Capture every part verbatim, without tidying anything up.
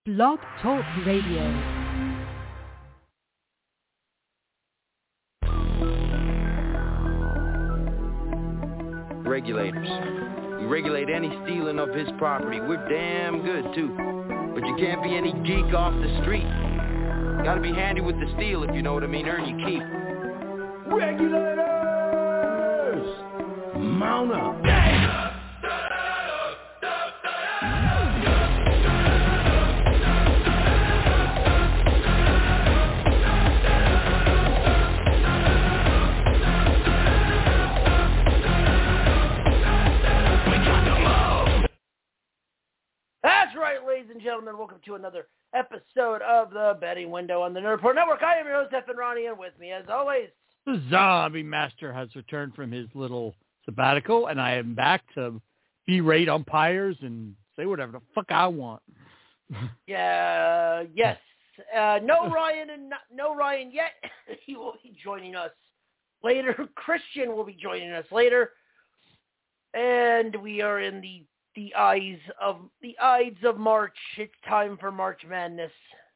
Blog Talk Radio. Regulators. We regulate any stealing of his property. We're damn good, too. But you can't be any geek off the street. Gotta be handy with the steel, if you know what I mean. Earn your keep. Regulators! Mount up. That's right, ladies and gentlemen. Welcome to another episode of the Betting Window on the Nerd Report Network. I am your host, Stephen Ronnie, and with me, as always, the Zombie Master has returned from his little sabbatical, and I am back to berate umpires and say whatever the fuck I want. Yeah, yes. Uh, no Ryan and not, no Ryan yet. He will be joining us later. Christian will be joining us later, and we are in the the eyes of the Ides of March. It's time for March Madness.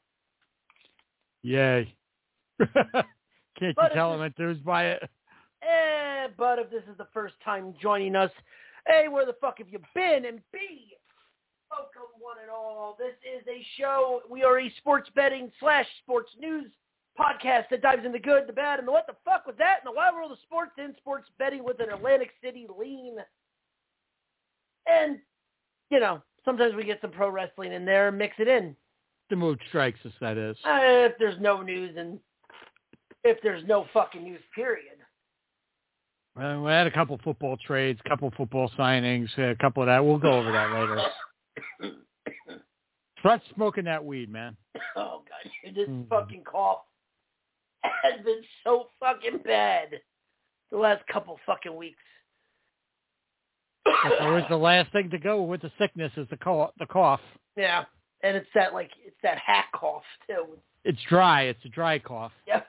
Yay! Can't But you tell this, I'm enthused by it? Eh, but if this is the first time joining us, A, where the fuck have you been? And B, welcome one and all. This is a show. We are a sports betting slash sports news podcast that dives into the good, the bad, and the what the fuck was that in the wild world of sports and sports betting with an Atlantic City lean. And, you know, sometimes we get some pro wrestling in there and mix it in. The mood strikes us, that is. Uh, if there's no news and if there's no fucking news, period. Uh, we had a couple football trades, a couple football signings, a couple of that. We'll go over that later. Start smoking that weed, man. Oh, God. This mm-hmm. fucking cough has been so fucking bad the last couple fucking weeks. That's always the last thing to go with the sickness is the cough. The cough. Yeah, and it's that like it's that hat cough too. It's dry. It's a dry cough. Yep.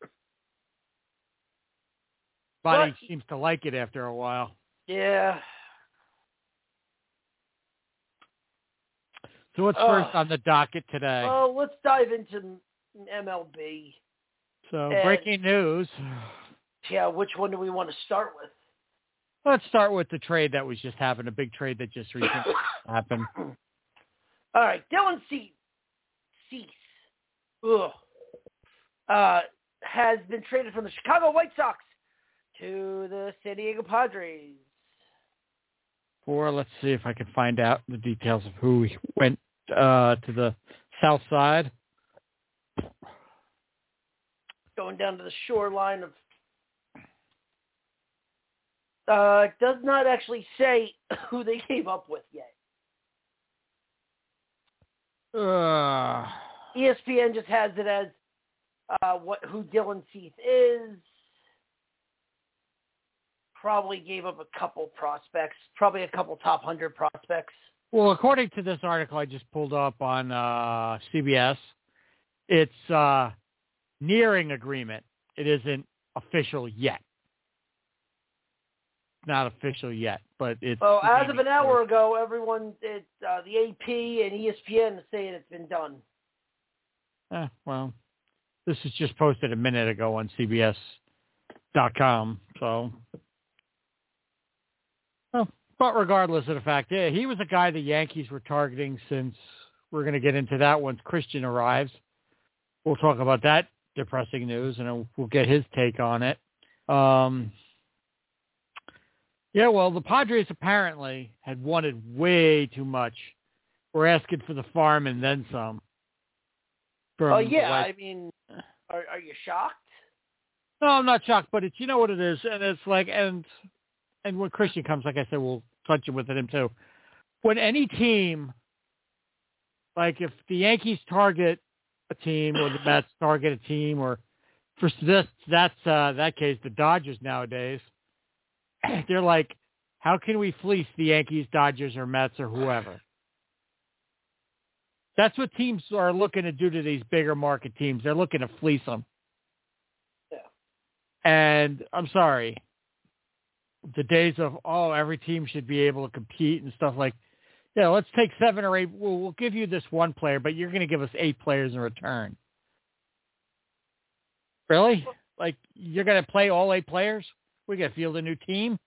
Body but, seems to like it after a while. Yeah. So what's uh, first on the docket today? Oh, let's dive into M L B. So and, breaking news. Yeah, which one do we want to start with? Let's start with the trade that was just happened, a big trade that just recently happened. All right, Dylan Cease, Cease ugh, uh, has been traded from the Chicago White Sox to the San Diego Padres. For, let's see if I can find out the details of who went uh, to the south side. Going down to the shoreline of Uh, it does not actually say who they gave up with yet. Uh, E S P N just has it as uh, what who Dylan Cease is. Probably gave up a couple prospects, probably a couple top one hundred prospects. Well, according to this article I just pulled up on uh, C B S, it's uh, nearing agreement. It isn't official yet. Not official yet, but it's... Well, as of an hour ago, everyone, it, uh, the A P and E S P N is saying it's been done. Eh, well, this is just posted a minute ago on C B S dot com, so... Well, but regardless of the fact, yeah, he was a guy the Yankees were targeting since we're going to get into that once Christian arrives. We'll talk about that depressing news, and we'll get his take on it. Um... Yeah, well, the Padres apparently had wanted way too much. We're asking for the farm and then some. Oh, yeah, I mean, are, are you shocked? No, I'm not shocked, but it's, you know what it is, and it's like, and and when Christian comes, like I said, we'll touch it with him too. When any team, like if the Yankees target a team or the Mets target a team, or for this, that's uh, that case, the Dodgers nowadays, they're like, how can we fleece the Yankees, Dodgers, or Mets, or whoever? That's what teams are looking to do to these bigger market teams. They're looking to fleece them. Yeah. And I'm sorry, the days of, oh, every team should be able to compete and stuff like, Yeah, let's take seven or eight. We'll, we'll give you this one player, but you're going to give us eight players in return. Really? Like, you're going to play all eight players? We got to field a new team?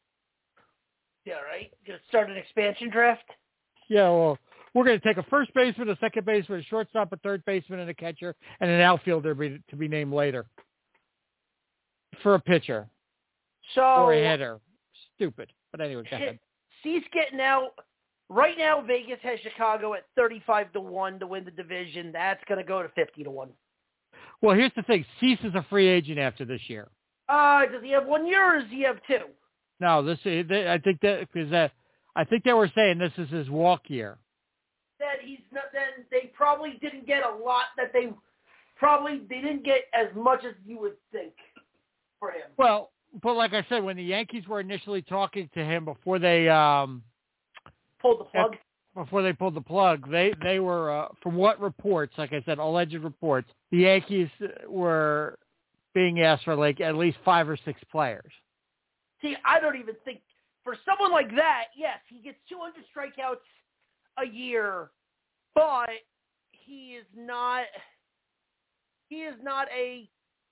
Yeah, right. Gonna start an expansion draft. Yeah, well, we're going to take a first baseman, a second baseman, a shortstop, a third baseman, and a catcher, and an outfielder be, to be named later for a pitcher So or a hitter. Stupid. But anyway, go ahead. Cease getting out. Right now, Vegas has Chicago at thirty-five to one to win the division. That's going to go to fifty to one. Well, here's the thing. Cease is a free agent after this year. Uh, does he have one year or does he have two? No, this they, I think that because that I think they were saying this is his walk year. Then he's not. Then they probably didn't get a lot. That they probably they didn't get as much as you would think for him. Well, but like I said, when the Yankees were initially talking to him before they um, pulled the plug, before they pulled the plug, they they were uh, from what reports, like I said, alleged reports, the Yankees were being asked for like at least five or six players. See, I don't even think for someone like that, yes, he gets two hundred strikeouts a year, but he is not he is not a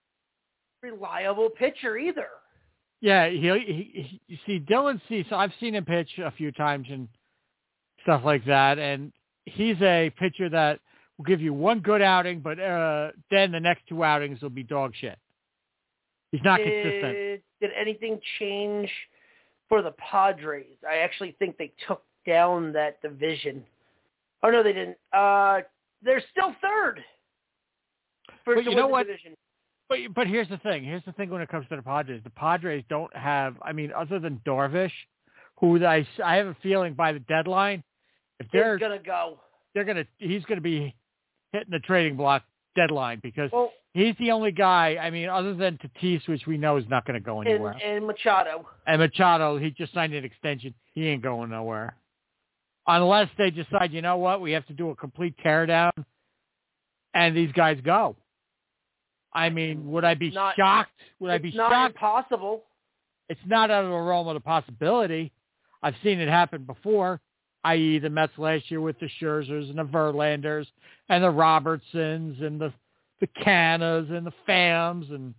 reliable pitcher either. Yeah, he, he, he you see Dylan Cease. I've seen him pitch a few times and stuff like that, and he's a pitcher that will give you one good outing, but uh, then the next two outings will be dog shit. He's not did, consistent. Did anything change for the Padres? I actually think they took down that division. Oh, no, they didn't. Uh, they're still third for but to you win know the what? division. But but here's the thing. Here's the thing when it comes to the Padres. The Padres don't have, I mean, other than Darvish, who I, I have a feeling by the deadline, if they're going to go, they're going to, he's going to be hitting the trading block deadline because well, he's the only guy, I mean, other than Tatis, which we know is not going to go anywhere. And, and Machado. And Machado, he just signed an extension. He ain't going nowhere. Unless they decide, you know what, we have to do a complete teardown and these guys go. I mean, would I be not, shocked? Would I be it's not shocked? impossible. It's not out of the realm of the possibility. I've seen it happen before, that is the Mets last year with the Scherzers and the Verlanders and the Robertsons and the the Cannas and the Phams and,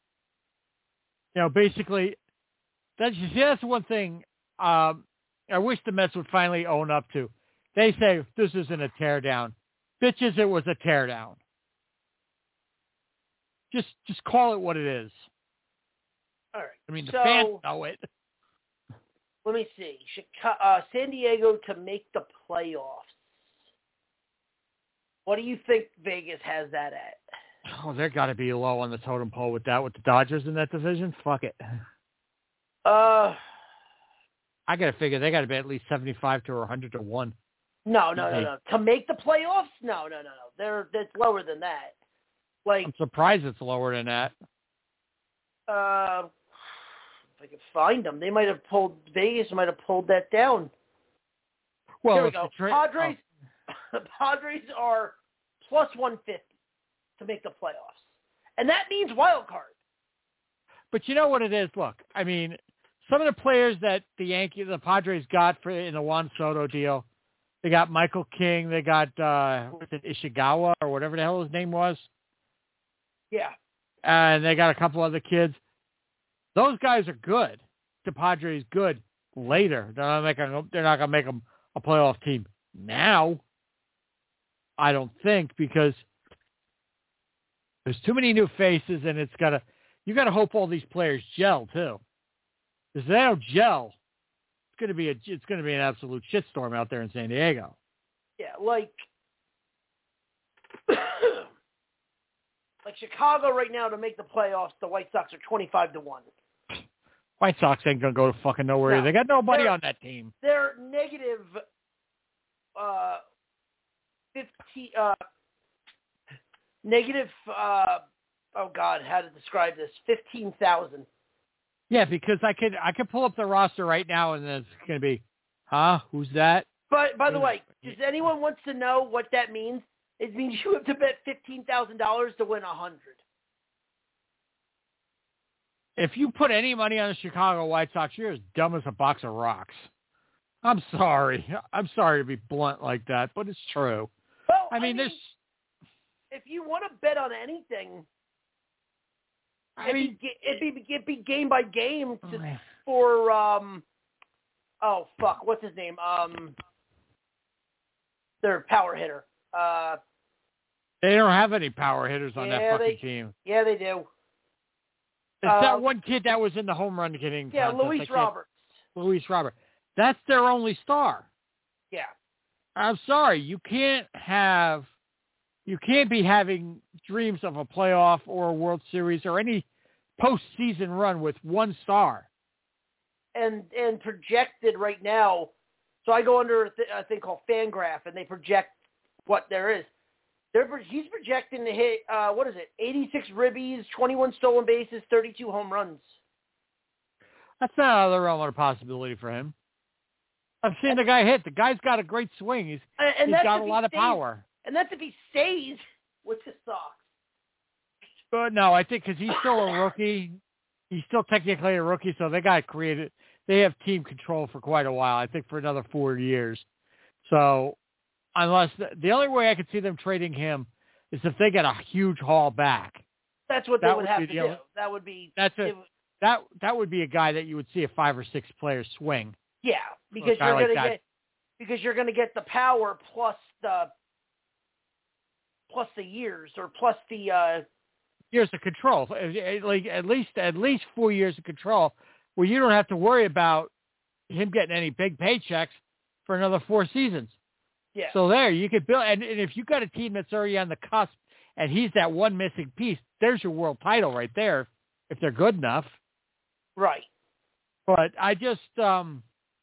you know, basically, that's, see, that's one thing um, I wish the Mets would finally own up to. They say this isn't a teardown. Bitches, it was a teardown. Just just call it what it is. All right. I mean, the so, fans know it. Let me see. Chicago, uh, San Diego to make the playoffs. What do you think Vegas has that at? Oh, they're got to be low on the totem pole with that, with the Dodgers in that division. Fuck it. Uh, I got to figure they got to be at least seventy-five to one hundred to one. No, no, no, no. To make the playoffs? No, no, no, no. They're that's lower than that. Like, I'm surprised it's lower than that. Uh, if I could find them, they might have pulled Vegas might have pulled that down. Well, Here we go. Tra- Padres. The oh. Padres are plus one fifty to make the playoffs, and that means wild card. But you know what it is? Look, I mean, some of the players that the Yankees, the Padres got for in the Juan Soto deal, they got Michael King, they got uh, was it Ishikawa or whatever the hell his name was. Yeah. And they got a couple other kids. Those guys are good. The Padres good later. They're not making. They're not going to make them a playoff team now. I don't think, because there's too many new faces, and it's got to. You got to hope all these players gel too. Because if they don't gel, it's going to be a. It's going to be an absolute shitstorm out there in San Diego. Yeah, like. Like Chicago right now to make the playoffs, the White Sox are twenty-five to one. White Sox ain't going to go to fucking nowhere. No, they got nobody on that team. They're negative uh, fifteen, uh, negative, uh, oh God, how to describe this, fifteen thousand. Yeah, because I could I could pull up the roster right now and it's going to be, huh, who's that? But by the way, does anyone wants to know what that means? It means you have to bet fifteen thousand dollars to win one hundred. If you put any money on the Chicago White Sox, you're as dumb as a box of rocks. I'm sorry. I'm sorry to be blunt like that, but it's true. Well, I mean, I mean there's. if you want to bet on anything, I it'd, mean, be, it'd be it'd be game by game to, oh, for um. Oh fuck! What's his name? Um, their power hitter. Uh, they don't have any power hitters on yeah, that fucking they, team. Yeah, they do. It's uh, that one kid that was in the home run hitting Yeah, contest. Luis Roberts. Luis Robert. That's their only star. Yeah. I'm sorry, you can't have, you can't be having dreams of a playoff or a World Series or any postseason run with one star. And and projected right now, so I go under a, th- a thing called Fangraph, and they project what there is. They're he's projecting to hit uh, what is it? eighty-six ribbies, twenty-one stolen bases, thirty-two home runs. That's not out of the realm of possibility for him. I've seen the guy hit. The guy's got a great swing. He's And, and he's that's got if a he lot of stays, power. And that's if he stays with the Sox. But no, I think because he's still a rookie, he's still technically a rookie, so they got created. They have team control for quite a while. I think for another four years. So unless the, the only way I could see them trading him is if they get a huge haul back. That's what That they would would have be to the do. only- That would be That's a it, that that would be a guy that you would see a five or six player swing. yeah, because guy you're like gonna that. get because you're gonna get the power plus the plus the years or plus the uh, Years of control, like at least at least four years of control, where you don't have to worry about him getting any big paychecks for another four seasons. yeah. So there, you could build, and, and if you got a team that's already on the cusp, and he's that one missing piece, there's your world title right there, if they're good enough. Right. But I just, um,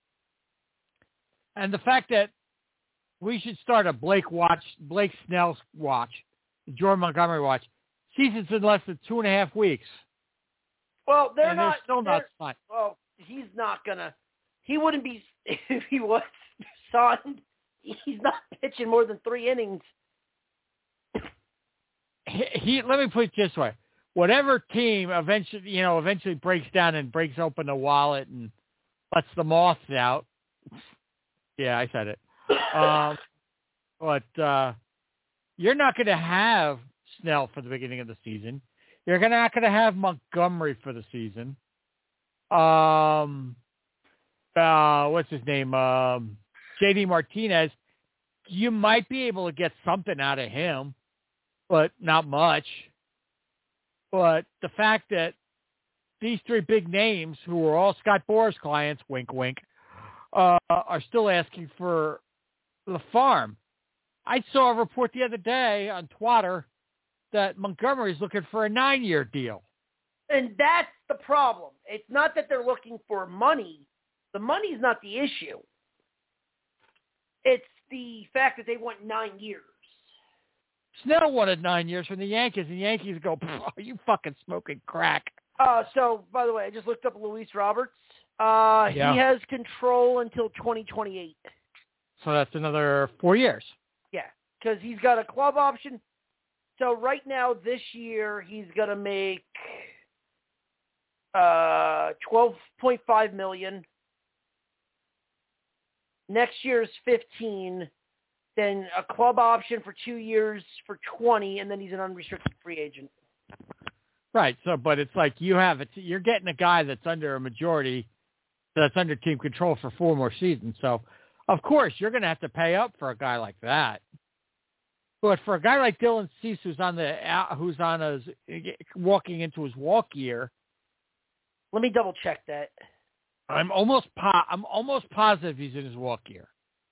and the fact that we should start a Blake watch, Blake Snell watch, Jordan Montgomery watch. Season's in less than two and a half weeks. Well, they're and not. they're still they're, not signed. Well, he's not gonna. He wouldn't be if he was signed. He's not pitching more than three innings. He, he let me put it this way: whatever team eventually, you know, eventually breaks down and breaks open the wallet and lets the moths out. Yeah, I said it. Um, but uh, you're not going to have Snell for the beginning of the season. You're gonna, not going to have Montgomery for the season. Um, uh, what's his name? Um, J D Martinez. You might be able to get something out of him, but not much. But the fact that these three big names, who are all Scott Boras clients, wink, wink, uh, are still asking for the farm. I saw a report the other day on Twitter that Montgomery's looking for a nine-year deal. And that's the problem. It's not that they're looking for money. The money's not the issue. It's the fact that they want nine years. Snell wanted nine years from the Yankees, and the Yankees go, are you fucking smoking crack? Uh, so, by the way, I just looked up Luis Roberts. Uh, Yeah. He has control until twenty twenty-eight. So that's another four years. Yeah, because he's got a club option. So right now, this year, he's going to make uh, twelve point five million dollars. Next year's fifteen. Then a club option for two years for twenty, and then he's an unrestricted free agent. Right. So, but it's like you have it. You're getting a guy that's under a majority, that's under team control for four more seasons. So, of course, you're going to have to pay up for a guy like that. But for a guy like Dylan Cease, who's on the who's on his walking into his walk year, let me double check that. I'm almost po- I'm almost positive he's in his walk year.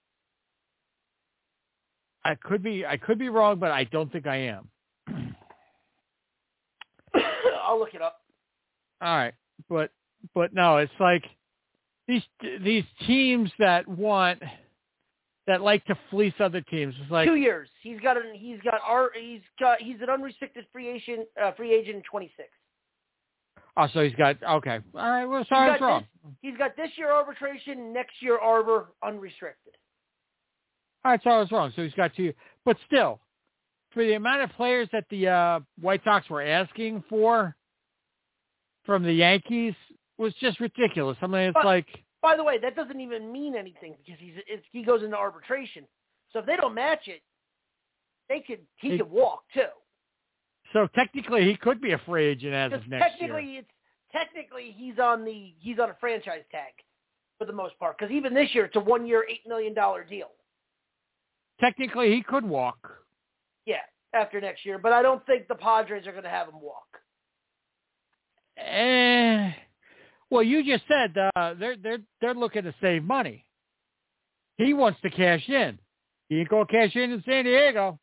I could be I could be wrong, but I don't think I am. I'll look it up. All right, but but no, it's like these these teams that want that like to fleece other teams. It's like two years. He's got an he's got our he's got he's an unrestricted free agent uh, free agent in twenty-six. Oh, so he's got okay. All right, well, sorry, I was wrong. This, he's got this year arbitration, next year arbor unrestricted. All right, so I was wrong. So he's got two, but still, for the amount of players that the uh, White Sox were asking for from the Yankees was just ridiculous. I mean, it's but, like By the way, that doesn't even mean anything because he's it's, he goes into arbitration. So if they don't match it, they could he, he could walk too. So technically, he could be a free agent as of next technically year. It's technically he's on the he's on a franchise tag for the most part because even this year it's a one year, eight million dollar deal. Technically, he could walk. Yeah, after next year, but I don't think the Padres are going to have him walk. Eh, well, you just said uh, they're they're they're looking to save money. He wants to cash in. He ain't going to cash in in San Diego.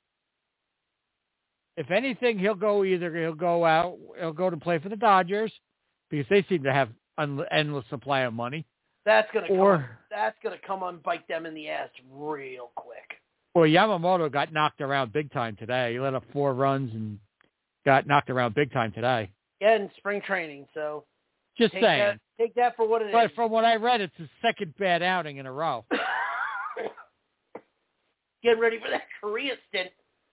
If anything, he'll go either he'll go out, he'll go to play for the Dodgers because they seem to have an endless supply of money. That's gonna or, come. That's gonna come and bite them in the ass real quick. Well, Yamamoto got knocked around big time today. He let up four runs and got knocked around big time today. Yeah, in spring training. So just take saying. That, take that for what it but is. But from what I read, it's his second bad outing in a row. Getting ready for that Korea stint.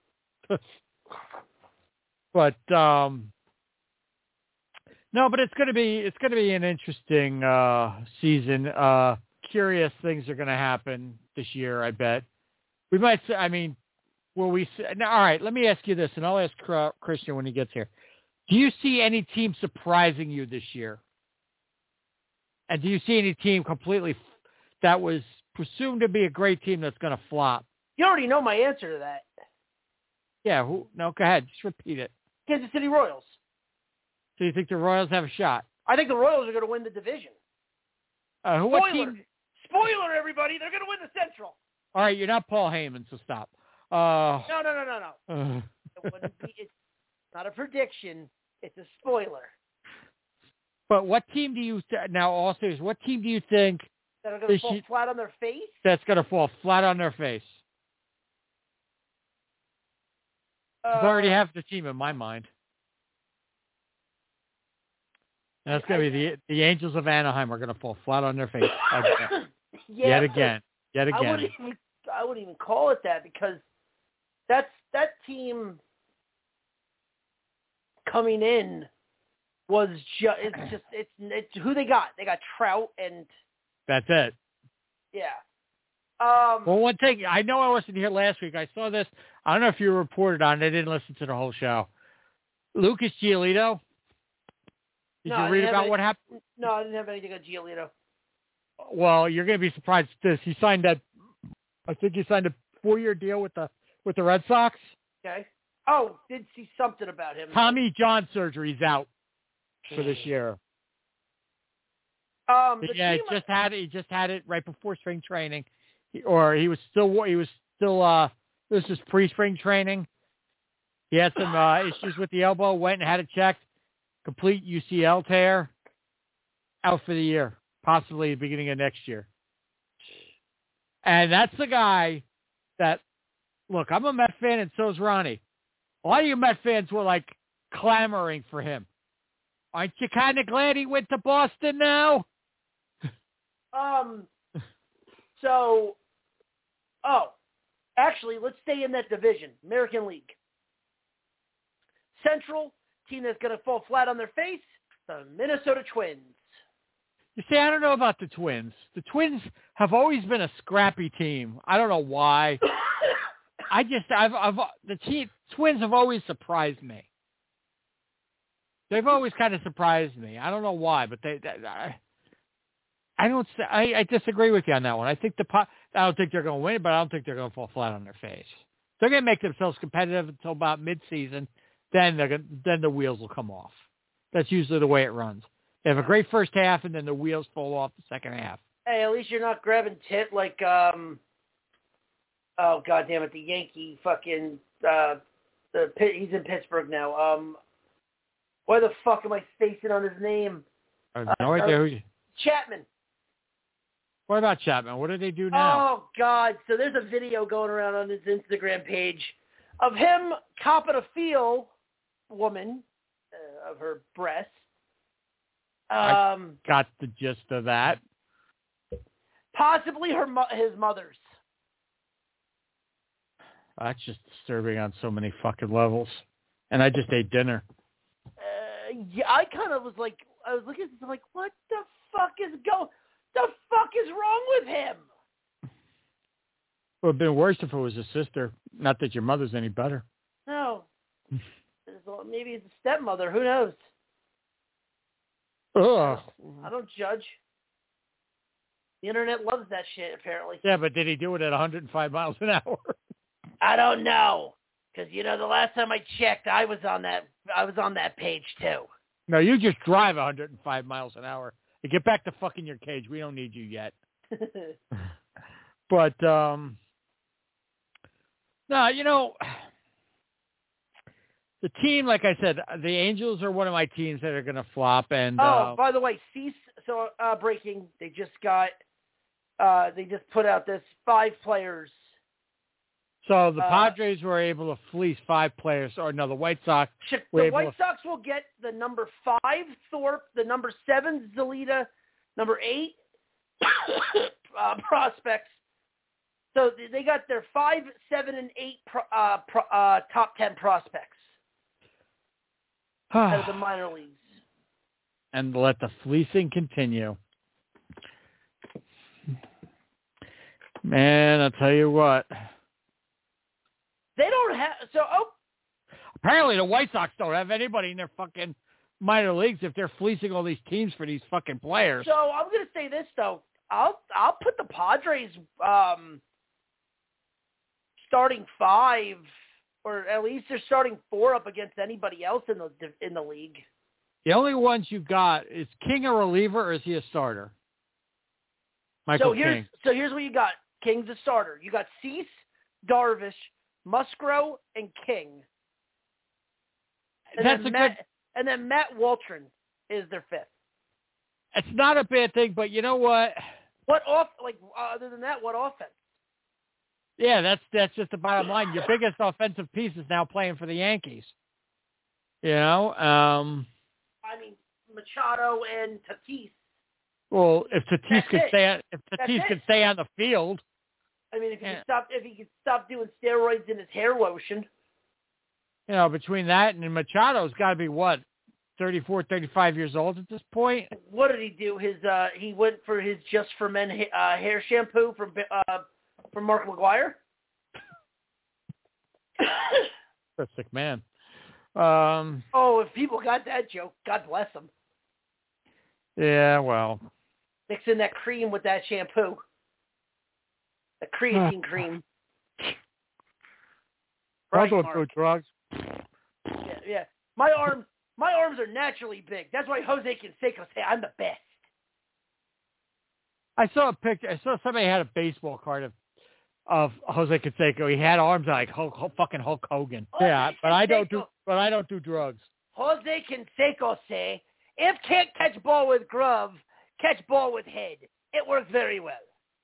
But um, no, but it's going to be it's going to be an interesting uh, season. Uh, curious things are going to happen this year. I bet we might. Say, I mean, will we? Now, all right. Let me ask you this, and I'll ask Christian when he gets here. Do you see any team surprising you this year? And do you see any team completely that was presumed to be a great team that's going to flop? You already know my answer to that. Yeah. Who, no, go ahead. Just repeat it. Kansas City Royals. So you think the Royals have a shot? I think the Royals are going to win the division. Uh, who? Spoiler. What team? Spoiler, everybody. They're going to win the Central. All right. You're not Paul Heyman, so stop. Uh, no, no, no, no, no. Uh, it wouldn't be, it's not a prediction. It's a spoiler. But what team do you th- now? Also, what team do you think that are going to fall you, flat on their face? That's going to fall flat on their face. Uh, I already have the team in my mind. And that's going to be the the Angels of Anaheim are going to fall flat on their face again. yeah, yet again, yet again. I wouldn't even I wouldn't even call it that because that's that team coming in was just it's just it's it's who they got. They got Trout and that's it. Yeah. Um, well, one thing I know I wasn't here last week. I saw this. I don't know if you reported on it. I didn't listen to the whole show. Lucas Giolito. Did no, you read about any, what happened? No, I didn't have anything on Giolito. Well, you're going to be surprised at this. He signed that. I think he signed a four-year deal with the with the Red Sox. Okay. Oh, did see something about him. Tommy John surgery's out for this year. Um, yeah, he just had it. He just had it right before spring training, he, or he was still he was still. Uh, this is pre-spring training. He had some uh, issues with the elbow. Went and had it checked. Complete U C L tear. Out for the year, possibly the beginning of next year. And that's the guy that. Look, I'm a Met fan, and so is Ronnie. A lot of you Met fans were like clamoring for him. Aren't you kind of glad he went to Boston now? Um, so, oh, actually, let's stay in that division, American League. Central, team that's going to fall flat on their face, the Minnesota Twins. You see, I don't know about the Twins. The Twins have always been a scrappy team. I don't know why. I just, I've, I've, the team, Twins have always surprised me. They've always kind of surprised me. I don't know why, but they, they I, I don't, I, I disagree with you on that one. I think the, I don't think they're going to win, but I don't think they're going to fall flat on their face. They're going to make themselves competitive until about mid-season. Then they're going, then the wheels will come off. That's usually the way it runs. They have a great first half, and then the wheels fall off the second half. Hey, at least you're not grabbing tit like, um, oh, God damn it, the Yankee fucking, uh, the he's in Pittsburgh now. Um, why the fuck am I spacing on his name? I have no uh, idea who you... Chapman. What about Chapman? What do they do now? Oh, God. So there's a video going around on his Instagram page of him copping a feel woman uh, of her breasts. Um, I got the gist of that. Possibly her mo- his mother's. That's just disturbing on so many fucking levels. And I just ate dinner. Uh, yeah, I kind of was like, I was looking at this, I'm like, what the fuck is going? The fuck is wrong with him? It would have been worse if it was his sister. Not that your mother's any better. No. Maybe it's a stepmother. Who knows? Ugh. I don't judge. The internet loves that shit, apparently. Yeah, but did he do it at one hundred five miles an hour? I don't know, because you know the last time I checked, I was on that. I was on that page too. No, you just drive one hundred five miles an hour. You get back to fucking your cage. We don't need you yet. But um, no, you know, the team, like I said, the Angels are one of my teams that are going to flop. And oh, uh, by the way, cease. So uh, breaking. They just got. Uh, they just put out this five players. So the uh, Padres were able to fleece five players, or no, the White Sox. The White Sox will get the number five Thorpe, the number seven Zelita, number eight uh, prospects. So they got their five, seven, and eight pro, uh, pro, uh, top ten prospects out of the minor leagues. And let the fleecing continue. Man, I'll tell you what. They don't have so. Oh, apparently the White Sox don't have anybody in their fucking minor leagues if they're fleecing all these teams for these fucking players. So I'm gonna say this though. I'll I'll put the Padres um, starting five, or at least they're starting four up against anybody else in the in the league. The only ones you got is King a reliever, or is he a starter? Michael so here's King. So here's what you got. King's a starter. You got Cease, Darvish, Musgrove, and King. And That's then a Matt, good. And then Matt Waltron is their fifth. It's not a bad thing, but you know what? What off? Like uh, other than that, what offense? Yeah, that's that's just the bottom line. Your biggest offensive piece is now playing for the Yankees. You know. Um, I mean, Machado and Tatis. Well, if Tatis That's could it. stay, if That's Tatis it. could stay on the field. I mean, if he Yeah. could stop, if he could stop doing steroids in his hair lotion. You know, between that and Machado's got to be what, thirty-four, thirty-five years old at this point. What did he do? His uh, he went for his Just for Men uh, hair shampoo from uh, from Mark McGwire. That's a sick man. Um, oh, if people got that joke, God bless them. Yeah, well, mixing that cream with that shampoo, the creatine cream. Right, Right, do drugs. Yeah, yeah. My arms, my arms are naturally big. That's why Jose Canseco say I'm the best. I saw a picture. I saw somebody had a baseball card of of Jose Canseco. He had arms like Hulk, Hulk, fucking Hulk Hogan. Jose yeah, but I don't do. Canseco. But I don't do drugs. Jose Canseco say, if can't catch ball with glove, catch ball with head. It works very well.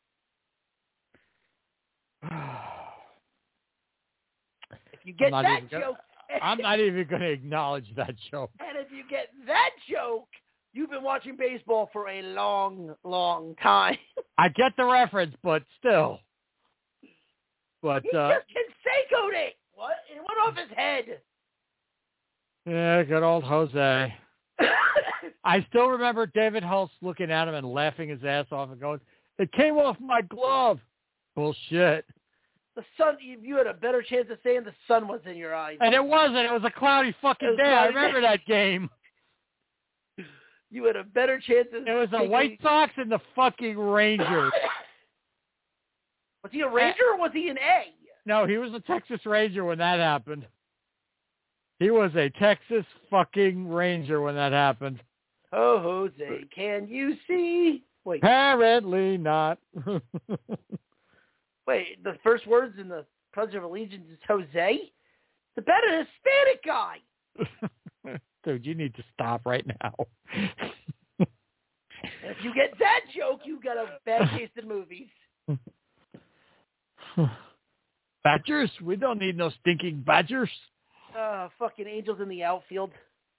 If you get I'm that gonna, joke, I'm not even going to acknowledge that joke. and if you get that joke, you've been watching baseball for a long, long time. I get the reference, but still. But He uh, just Canseco'd it. What? It went off his head. yeah, good old Jose. I still remember David Hulse looking at him and laughing his ass off and going, "It came off my glove." Bullshit. The sun, you, you had a better chance of saying the sun was in your eyes. And it wasn't. It was a cloudy fucking It was day. cloudy I remember day. that game. You had a better chance of It was the thinking- White Sox and the fucking Rangers. Was he a Ranger or was he an A? No, he was a Texas Ranger when that happened. He was a Texas fucking Ranger when that happened. Oh, Jose, can you see? Wait, Apparently not. wait. The first words in the Pledge of Allegiance is Jose. The better Hispanic guy. Dude, you need to stop right now. If you get that joke, you got a bad taste in movies. Badgers? We don't need no stinking Badgers. Uh, fucking Angels in the outfield.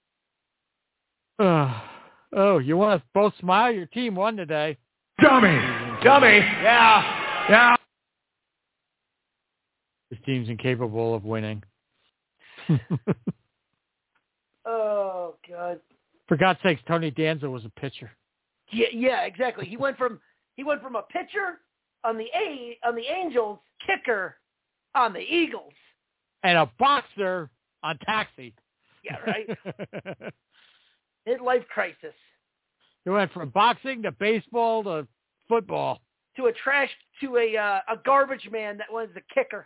Uh, oh, you want to both smile? Your team won today. Dummy! Dummy! Yeah! Yeah! This team's incapable of winning. Oh, God. For God's sakes, Tony Danza was a pitcher. Yeah, yeah, exactly. He went from he went from a pitcher on the A on the Angels, kicker on the Eagles, and a boxer on Taxi. Yeah, right. Midlife crisis. He went from boxing to baseball to football to a trash to a uh, a garbage man that was the kicker.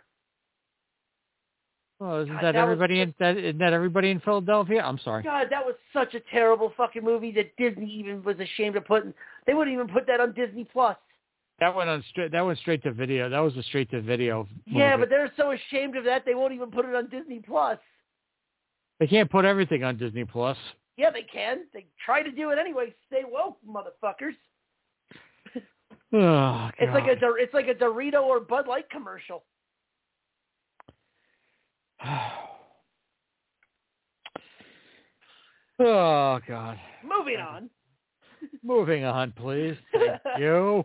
Oh, isn't God, that, that everybody was, in that? Isn't that everybody in Philadelphia? I'm sorry. God, that was such a terrible fucking movie that Disney even was ashamed of putting. They wouldn't even put that on Disney Plus. That went on straight. That went straight to video. That was a straight to video movie. Yeah, but they're so ashamed of that they won't even put it on Disney Plus. They can't put everything on Disney Plus. Yeah, they can. They try to do it anyway. Stay woke, motherfuckers. Oh, it's like a it's like a Dorito or Bud Light commercial. Oh, God. Moving on. Moving on, please. Thank you.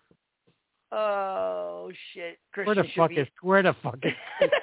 Oh, shit. Christian where the fuck be... is, where the fuck is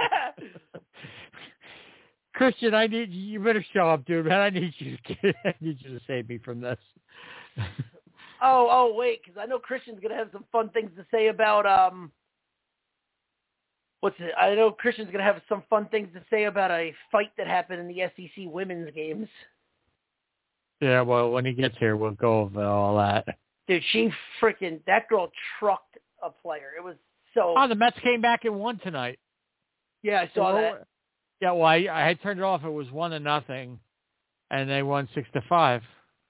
Christian, I need you. You better show up, dude, man. I need you to get, I need you to save me from this. oh, oh, wait, because I know Christian's going to have some fun things to say about, um, what's it? I know Christian's going to have some fun things to say about a fight that happened in the S E C women's games. Yeah, well, when he gets here, we'll go over all that. Dude, she freaking, that girl trucked a player. It was so... Oh, the Mets came back and won tonight. Yeah, I saw well, that. Yeah, well, I, I had turned it off. It was one to nothing, and they won six to five.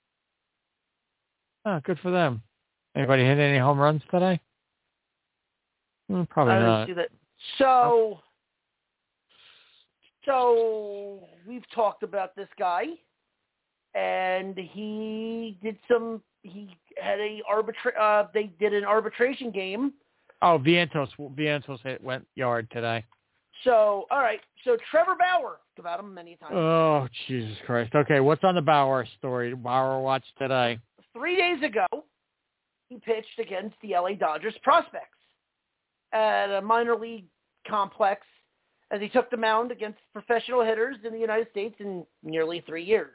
Oh, good for them. Anybody hit any home runs today? Mm, probably I didn't not. see that. So, so we've talked about this guy, and he did some. He had a arbitra- uh They did an arbitration game. Oh, Vientos. Vientos hit went yard today. So, all right. So Trevor Bauer, about him many times. Oh, Jesus Christ. Okay, what's on the Bauer story? Bauer watch today. Three days ago, he pitched against the L A Dodgers prospects at a minor league complex as he took the mound against professional hitters in the United States in nearly three years.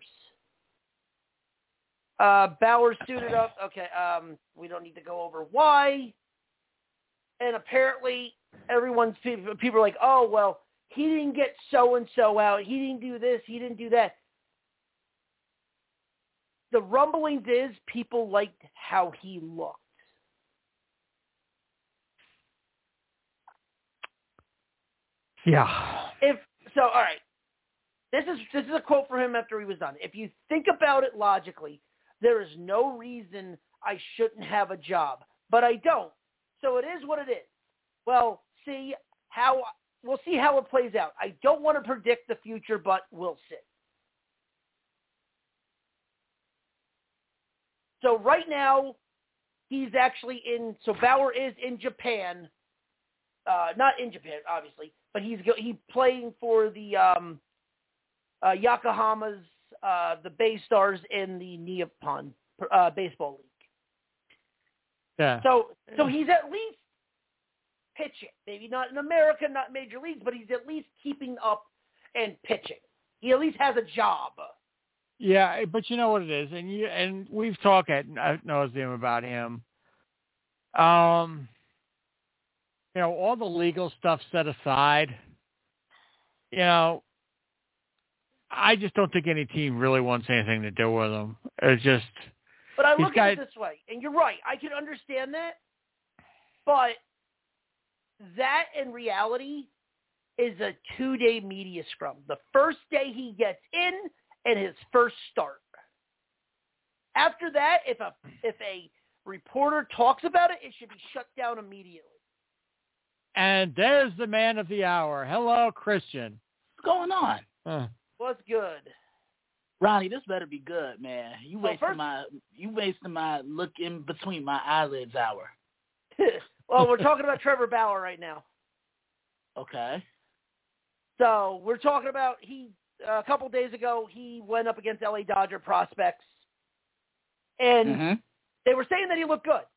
Uh, Bauer suited up. Okay, um, we don't need to go over why. And apparently, everyone's people are like, oh, well, he didn't get so-and-so out. He didn't do this. He didn't do that. The rumblings is people liked how he looked. Yeah. If so, all right. This is this is a quote from him after he was done. If you think about it logically, there is no reason I shouldn't have a job, but I don't. So it is what it is. Well, see how we'll see how it plays out. I don't want to predict the future, but we'll see. So right now, he's actually in. So Bauer is in Japan, uh, not in Japan, obviously, but he's he's playing for the um, uh, Yokohama's uh, the Bay Stars in the Nippon uh, Baseball League. Yeah. So so he's at least pitching. Maybe not in America, not major leagues, but he's at least keeping up and pitching. He at least has a job. Yeah, but you know what it is, and you and we've talked at nauseam about him. Um, you know, all the legal stuff set aside, you know, I just don't think any team really wants anything to do with him. It's just. But I look got, at it this way, and you're right. I can understand that, but that in reality is a two-day media scrum. The first day he gets in. And his first start. After that, if a if a reporter talks about it, it should be shut down immediately. And there's the man of the hour. Hello, Christian. What's going on? Huh. What's good? Ronnie, this better be good, man. You well, wasting first... my you wasting my look in between my eyelids hour. Well, we're talking about Trevor Bauer right now. Okay. So we're talking about he. A couple days ago, he went up against L A Dodger prospects, and mm-hmm. they were saying that he looked good,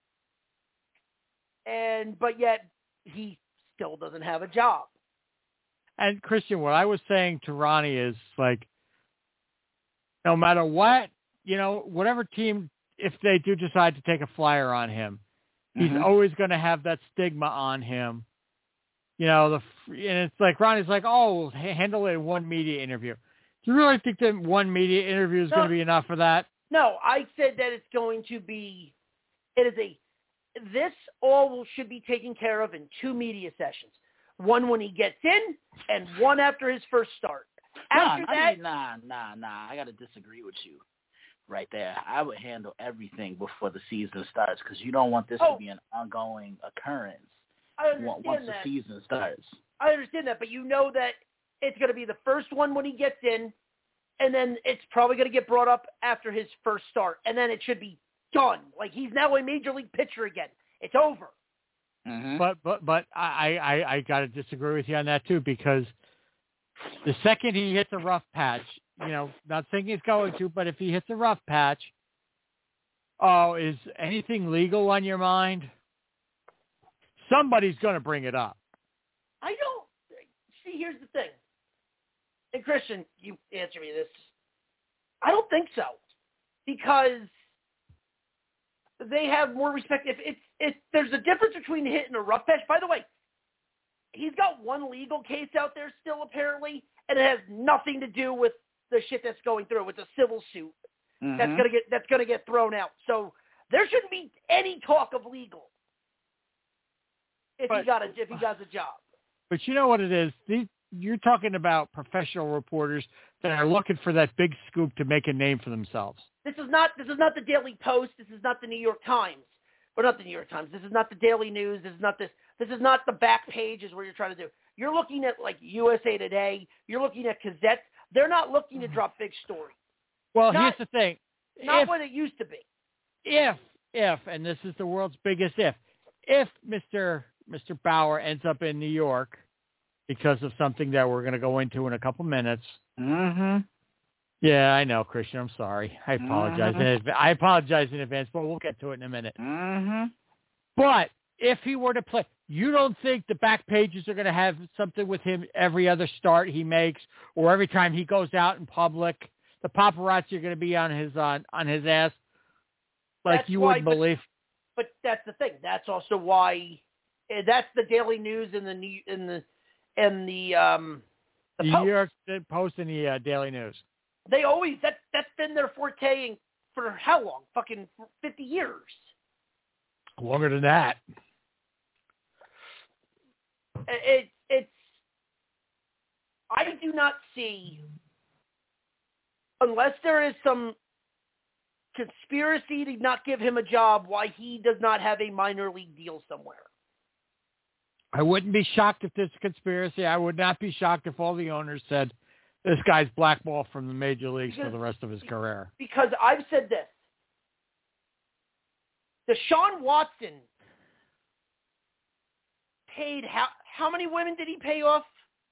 and but yet he still doesn't have a job. And Christian, what I was saying to Ronnie is like, no matter what, you know, whatever team if they do decide to take a flyer on him, he's Mm-hmm. always going to have that stigma on him. You know, the and it's like Ronnie's like, oh, we'll handle it in one media interview. Do you really think that one media interview is No. going to be enough for that? No, I said that it's going to be, it is a, this all will, should be taken care of in two media sessions. One when he gets in and one after his first start. After nah, that, nah, nah, nah. I got to disagree with you right there. I would handle everything before the season starts because you don't want this Oh. to be an ongoing occurrence I understand once that. the season starts. I understand that, but you know that it's going to be the first one when he gets in, and then it's probably going to get brought up after his first start, and then it should be done. Like, he's now a major league pitcher again. It's over. Mm-hmm. But but but I I, I got to disagree with you on that too, because the second he hits a rough patch, you know, not saying he's going to, but if he hits a rough patch, oh, is anything legal on your mind? Somebody's going to bring it up. I don't see. Here's the thing, and Christian, you answer me this. I don't think so, because they have more respect. If it's if there's a difference between hitting a rough patch. By the way, he's got one legal case out there still apparently, and it has nothing to do with the shit that's going through. It's a civil suit Mm-hmm. that's gonna get that's gonna get thrown out. So there shouldn't be any talk of legal if But- he got a if he got a job. But you know what it is? These, you're talking about professional reporters that are looking for that big scoop to make a name for themselves. This is not this is not the Daily Post. This is not the New York Times. Or not the New York Times. This is not the Daily News. This is not this. This is not the back pages where you're trying to do. You're looking at like U S A Today. You're looking at Gazette. They're not looking to drop big stories. Well, Not- here's the thing. Not If, what it used to be. if, if, and this is the world's biggest if, if Mister Mister Bauer ends up in New York because of something that we're going to go into in a couple minutes. Mm-hmm. Yeah, I know, Christian. I'm sorry. I apologize. Mhm. In adv- I apologize in advance, but we'll get to it in a minute. Mm-hmm. But if he were to play, you don't think the back pages are going to have something with him every other start he makes or every time he goes out in public? The paparazzi are going to be on his on, on his ass like That's you why- wouldn't but- believe. But that's the thing. That's also why. eh, That's the Daily News and the New and the and the um the The Post. New York Post and the uh, Daily News. They always that that's been their forte in- for how long? Fucking fifty years. Longer than that. It, it's I do not see, unless there is some conspiracy to not give him a job, why he does not have a minor league deal somewhere. I wouldn't be shocked if there's a conspiracy. I would not be shocked if all the owners said this guy's blackballed from the major leagues for Because- the rest of his career. Because I've said this. Deshaun Watson paid how how many women did he pay off?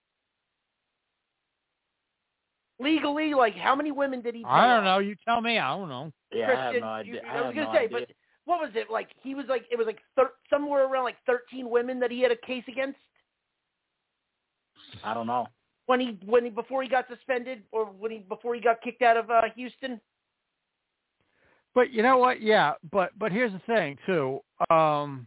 Legally, like how many women did he pay I don't off? know. You tell me. I don't know. Yeah, I have Christian, no idea. you- I I have was gonna no say, idea. but what was it like? He was like it was like thir- somewhere around like thirteen women that he had a case against I don't know. when he when he before he got suspended or when he before he got kicked out of uh, Houston. But you know what? Yeah, but but here's the thing too. Um,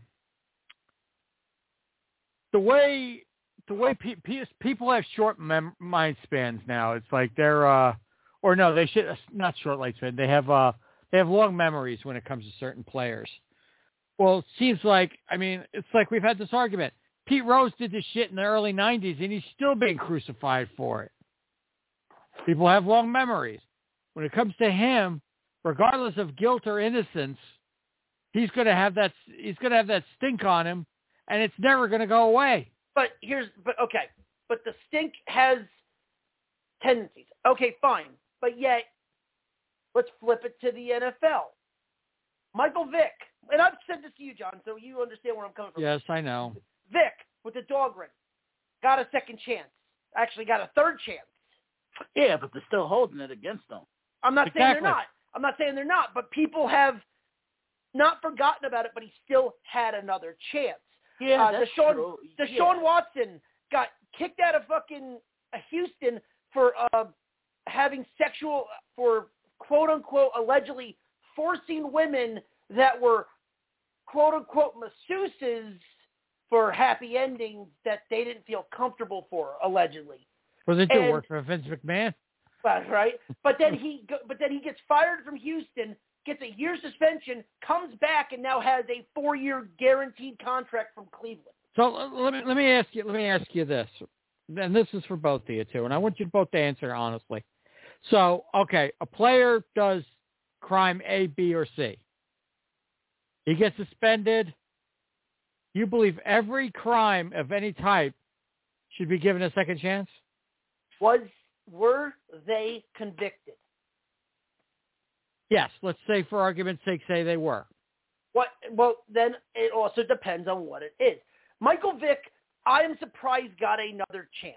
the way the way pe- pe- people have short mem- mind spans now. It's like they're uh, or no, they should not short lifespan. They have uh, they have long memories when it comes to certain players. Well, it seems like I mean, it's like we've had this argument. Pete Rose did this shit in the early nineties, and he's still being crucified for it. People have long memories. When it comes to him, regardless of guilt or innocence, he's going to have that. He's going to have that stink on him, and it's never going to go away. But here's but okay, but the stink has tendencies. Okay, fine, but yet let's flip it to the N F L. Michael Vick, and I've said this to you, John, so you understand where I'm coming from. Yes, I know. Vick with the dog ring got a second chance. Actually, got a third chance. Yeah, but they're still holding it against them. I'm not saying Exactly. they're not. I'm not saying they're not, but people have not forgotten about it, but he still had another chance. Yeah, Uh, that's Deshaun, true. Deshaun Yeah. Watson got kicked out of fucking uh, Houston for uh, having sexual, for quote unquote, allegedly forcing women that were quote-unquote masseuses for happy endings that they didn't feel comfortable for, allegedly. Was it to And- work for Vince McMahon? Right, but then he, go- but then he gets fired from Houston, gets a year suspension, comes back, and now has a four-year guaranteed contract from Cleveland. So let me let me ask you let me ask you this, and this is for both of you too, and I want you both to answer honestly. So, okay, a player does crime A, B, or C. He gets suspended. You believe every crime of any type should be given a second chance? Was were they convicted? Yes. Let's say, for argument's sake, say they were. What? Well, then it also depends on what it is. Michael Vick, I am surprised, got another chance.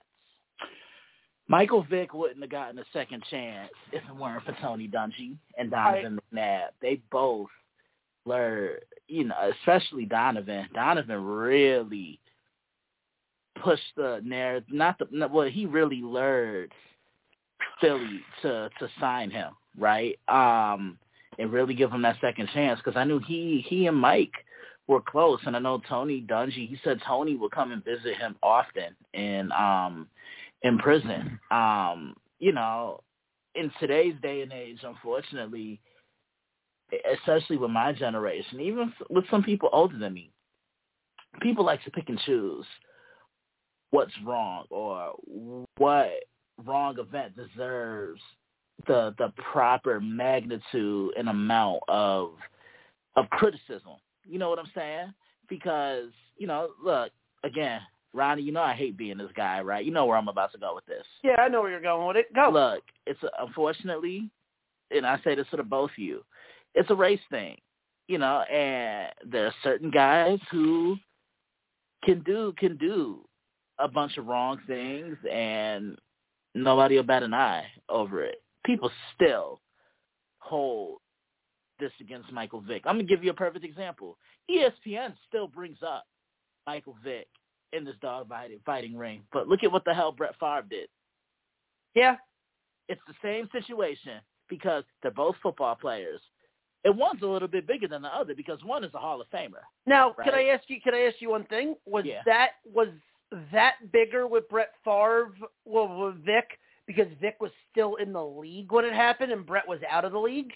Michael Vick wouldn't have gotten a second chance if it weren't for Tony Dungy and Donovan I, McNabb. They both learned, you know, especially Donovan. Donovan really pushed the narrative. Not the well, he really lured Philly to to sign him, right? Um, and really give him that second chance, because I knew he he and Mike were close, and I know Tony Dungy. He said Tony would come and visit him often in um in prison. Um, you know, in today's day and age, unfortunately, especially with my generation, even with some people older than me, people like to pick and choose what's wrong or what wrong event deserves the the proper magnitude and amount of of criticism. You know what I'm saying? Because, you know, look, again, Ronnie, you know I hate being this guy, right? You know where I'm about to go with this. Yeah, I know where you're going with it. Go. Look, it's a, unfortunately, and I say this to the both of you, it's a race thing, you know, and there are certain guys who can do can do a bunch of wrong things and nobody will bat an eye over it. People still hold this against Michael Vick. I'm going to give you a perfect example. E S P N still brings up Michael Vick in this dog fighting, fighting ring, but look at what the hell Brett Favre did. Yeah. It's the same situation because they're both football players. And one's a little bit bigger than the other because one is a Hall of Famer. Now, right? can I ask you? Can I ask you one thing? Was yeah. that was that bigger with Brett Favre, well, with Vic, because Vic was still in the league when it happened and Brett was out of the league?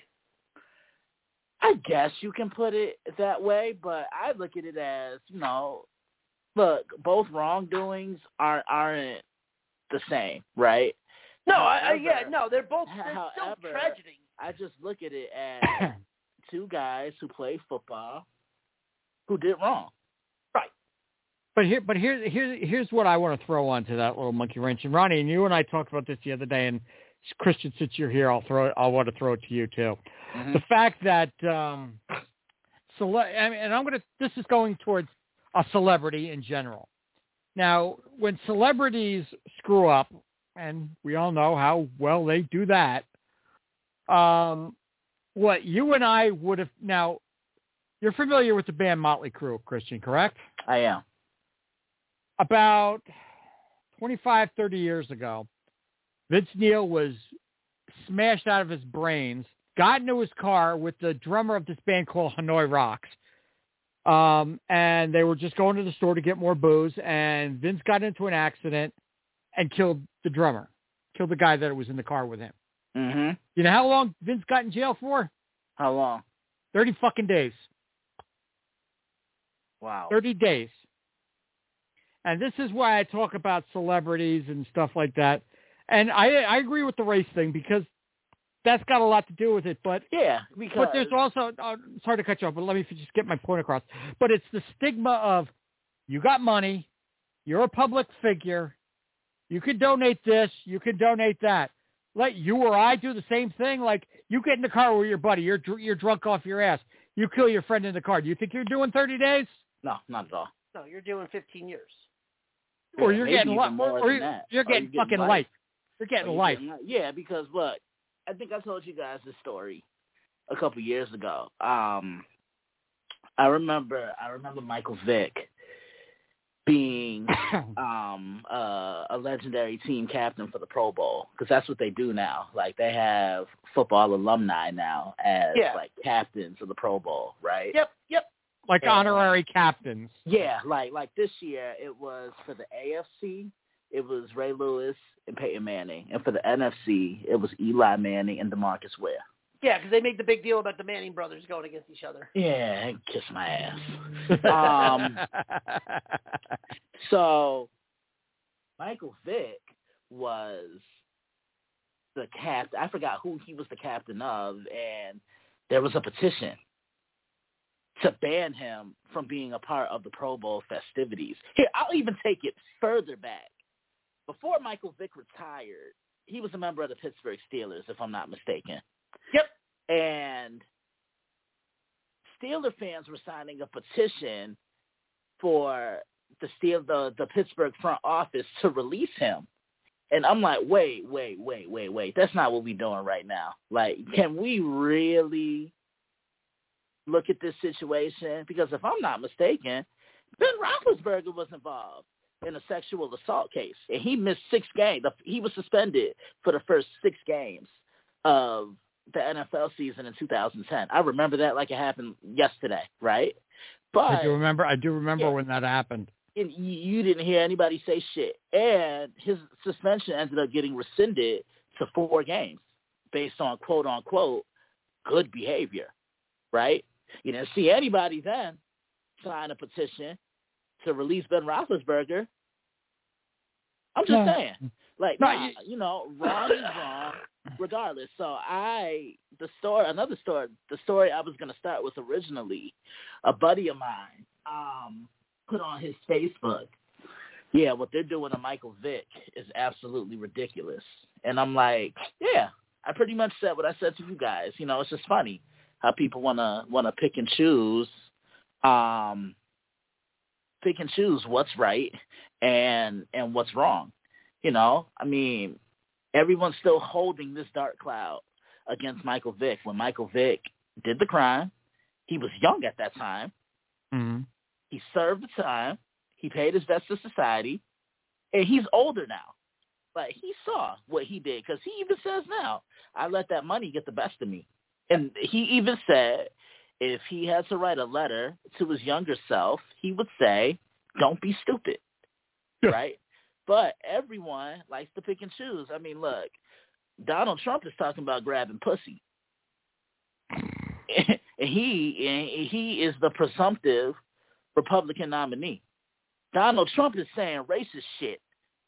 I guess you can put it that way, but I look at it as, you know, look, both wrongdoings aren't aren't the same, right? No, however, I, I, yeah, no, they're both they're however, still tragedy. I just look at it as two guys who play football who did wrong. Right. But here, but here, here, here's what I want to throw onto that little monkey wrench. And Ronnie, and you and I talked about this the other day. And Christian, since you're here, I'll throw it. I want to throw it to you too. Mm-hmm. The fact that, um, cele- I mean, and I'm going to. This is going towards a celebrity in general. Now, when celebrities screw up, and we all know how well they do that. Um, what you and I would have now. You're familiar with the band Motley Crue, Christian, correct? I am. About twenty-five, thirty years ago, Vince Neil was smashed out of his brains, got into his car with the drummer of this band called Hanoi Rocks, um, and they were just going to the store to get more booze, and Vince got into an accident and killed the drummer, killed the guy that was in the car with him. Mm-hmm. You know how long Vince got in jail for? How long? thirty fucking days. Wow. thirty days. And this is why I talk about celebrities and stuff like that. And I I agree with the race thing because that's got a lot to do with it. But yeah, because but there's also uh, sorry to cut you off, but let me just get my point across. But it's the stigma of you got money, you're a public figure, you could donate this, you could donate that. Let you or I do the same thing. Like you get in the car with your buddy, you're you're drunk off your ass, you kill your friend in the car. Do you think you're doing thirty days? No, not at all. No, you're doing fifteen years. Or yeah, you're getting li- or, or you're, you're getting you're fucking life. life. You're getting you're life. Getting, yeah, because look, I think I told you guys this story a couple years ago. Um, I remember, I remember Michael Vick being um, uh, a legendary team captain for the Pro Bowl, because that's what they do now. Like, they have football alumni now as yeah. like captains of the Pro Bowl, right? Yep, yep. Like and, honorary captains. Yeah, like like this year it was for the A F C. It was Ray Lewis and Peyton Manning, and for the N F C it was Eli Manning and DeMarcus Ware. Yeah, because they made the big deal about the Manning brothers going against each other. Yeah, kiss my ass. um, so Michael Vick was the captain. I forgot who he was the captain of, and there was a petition to ban him from being a part of the Pro Bowl festivities. Here, I'll even take it further back. Before Michael Vick retired, he was a member of the Pittsburgh Steelers, if I'm not mistaken. Yep. And Steeler fans were signing a petition for the Steel, the, the Pittsburgh front office to release him. And I'm like, wait, wait, wait, wait, wait. That's not what we're doing right now. Like, can we really look at this situation? Because if I'm not mistaken, Ben Roethlisberger was involved in a sexual assault case, and he missed six games. He was suspended for the first six games of the N F L season in two thousand ten. I remember that like it happened yesterday, right? But I do remember. I do remember yeah, when that happened. And you didn't hear anybody say shit, and his suspension ended up getting rescinded to four games based on quote unquote good behavior, right? You didn't see anybody then sign a petition to release Ben Roethlisberger. I'm just No. saying, like, No, nah, you- you know, wrong is wrong, regardless. So I, the story, another story, the story I was going to start with originally, a buddy of mine um, put on his Facebook, yeah, what they're doing to Michael Vick is absolutely ridiculous. And I'm like, yeah, I pretty much said what I said to you guys. You know, it's just funny how people want to want to pick and choose, um, pick and choose what's right and and what's wrong. You know, I mean, everyone's still holding this dark cloud against Michael Vick. When Michael Vick did the crime, he was young at that time. Mm-hmm. He served the time. He paid his debts to society, and he's older now. Like, he saw what he did, because he even says now, I let that money get the best of me. And he even said if he had to write a letter to his younger self, he would say, don't be stupid, right? But everyone likes to pick and choose. I mean, look, Donald Trump is talking about grabbing pussy. and he and he is the presumptive Republican nominee. Donald Trump is saying racist shit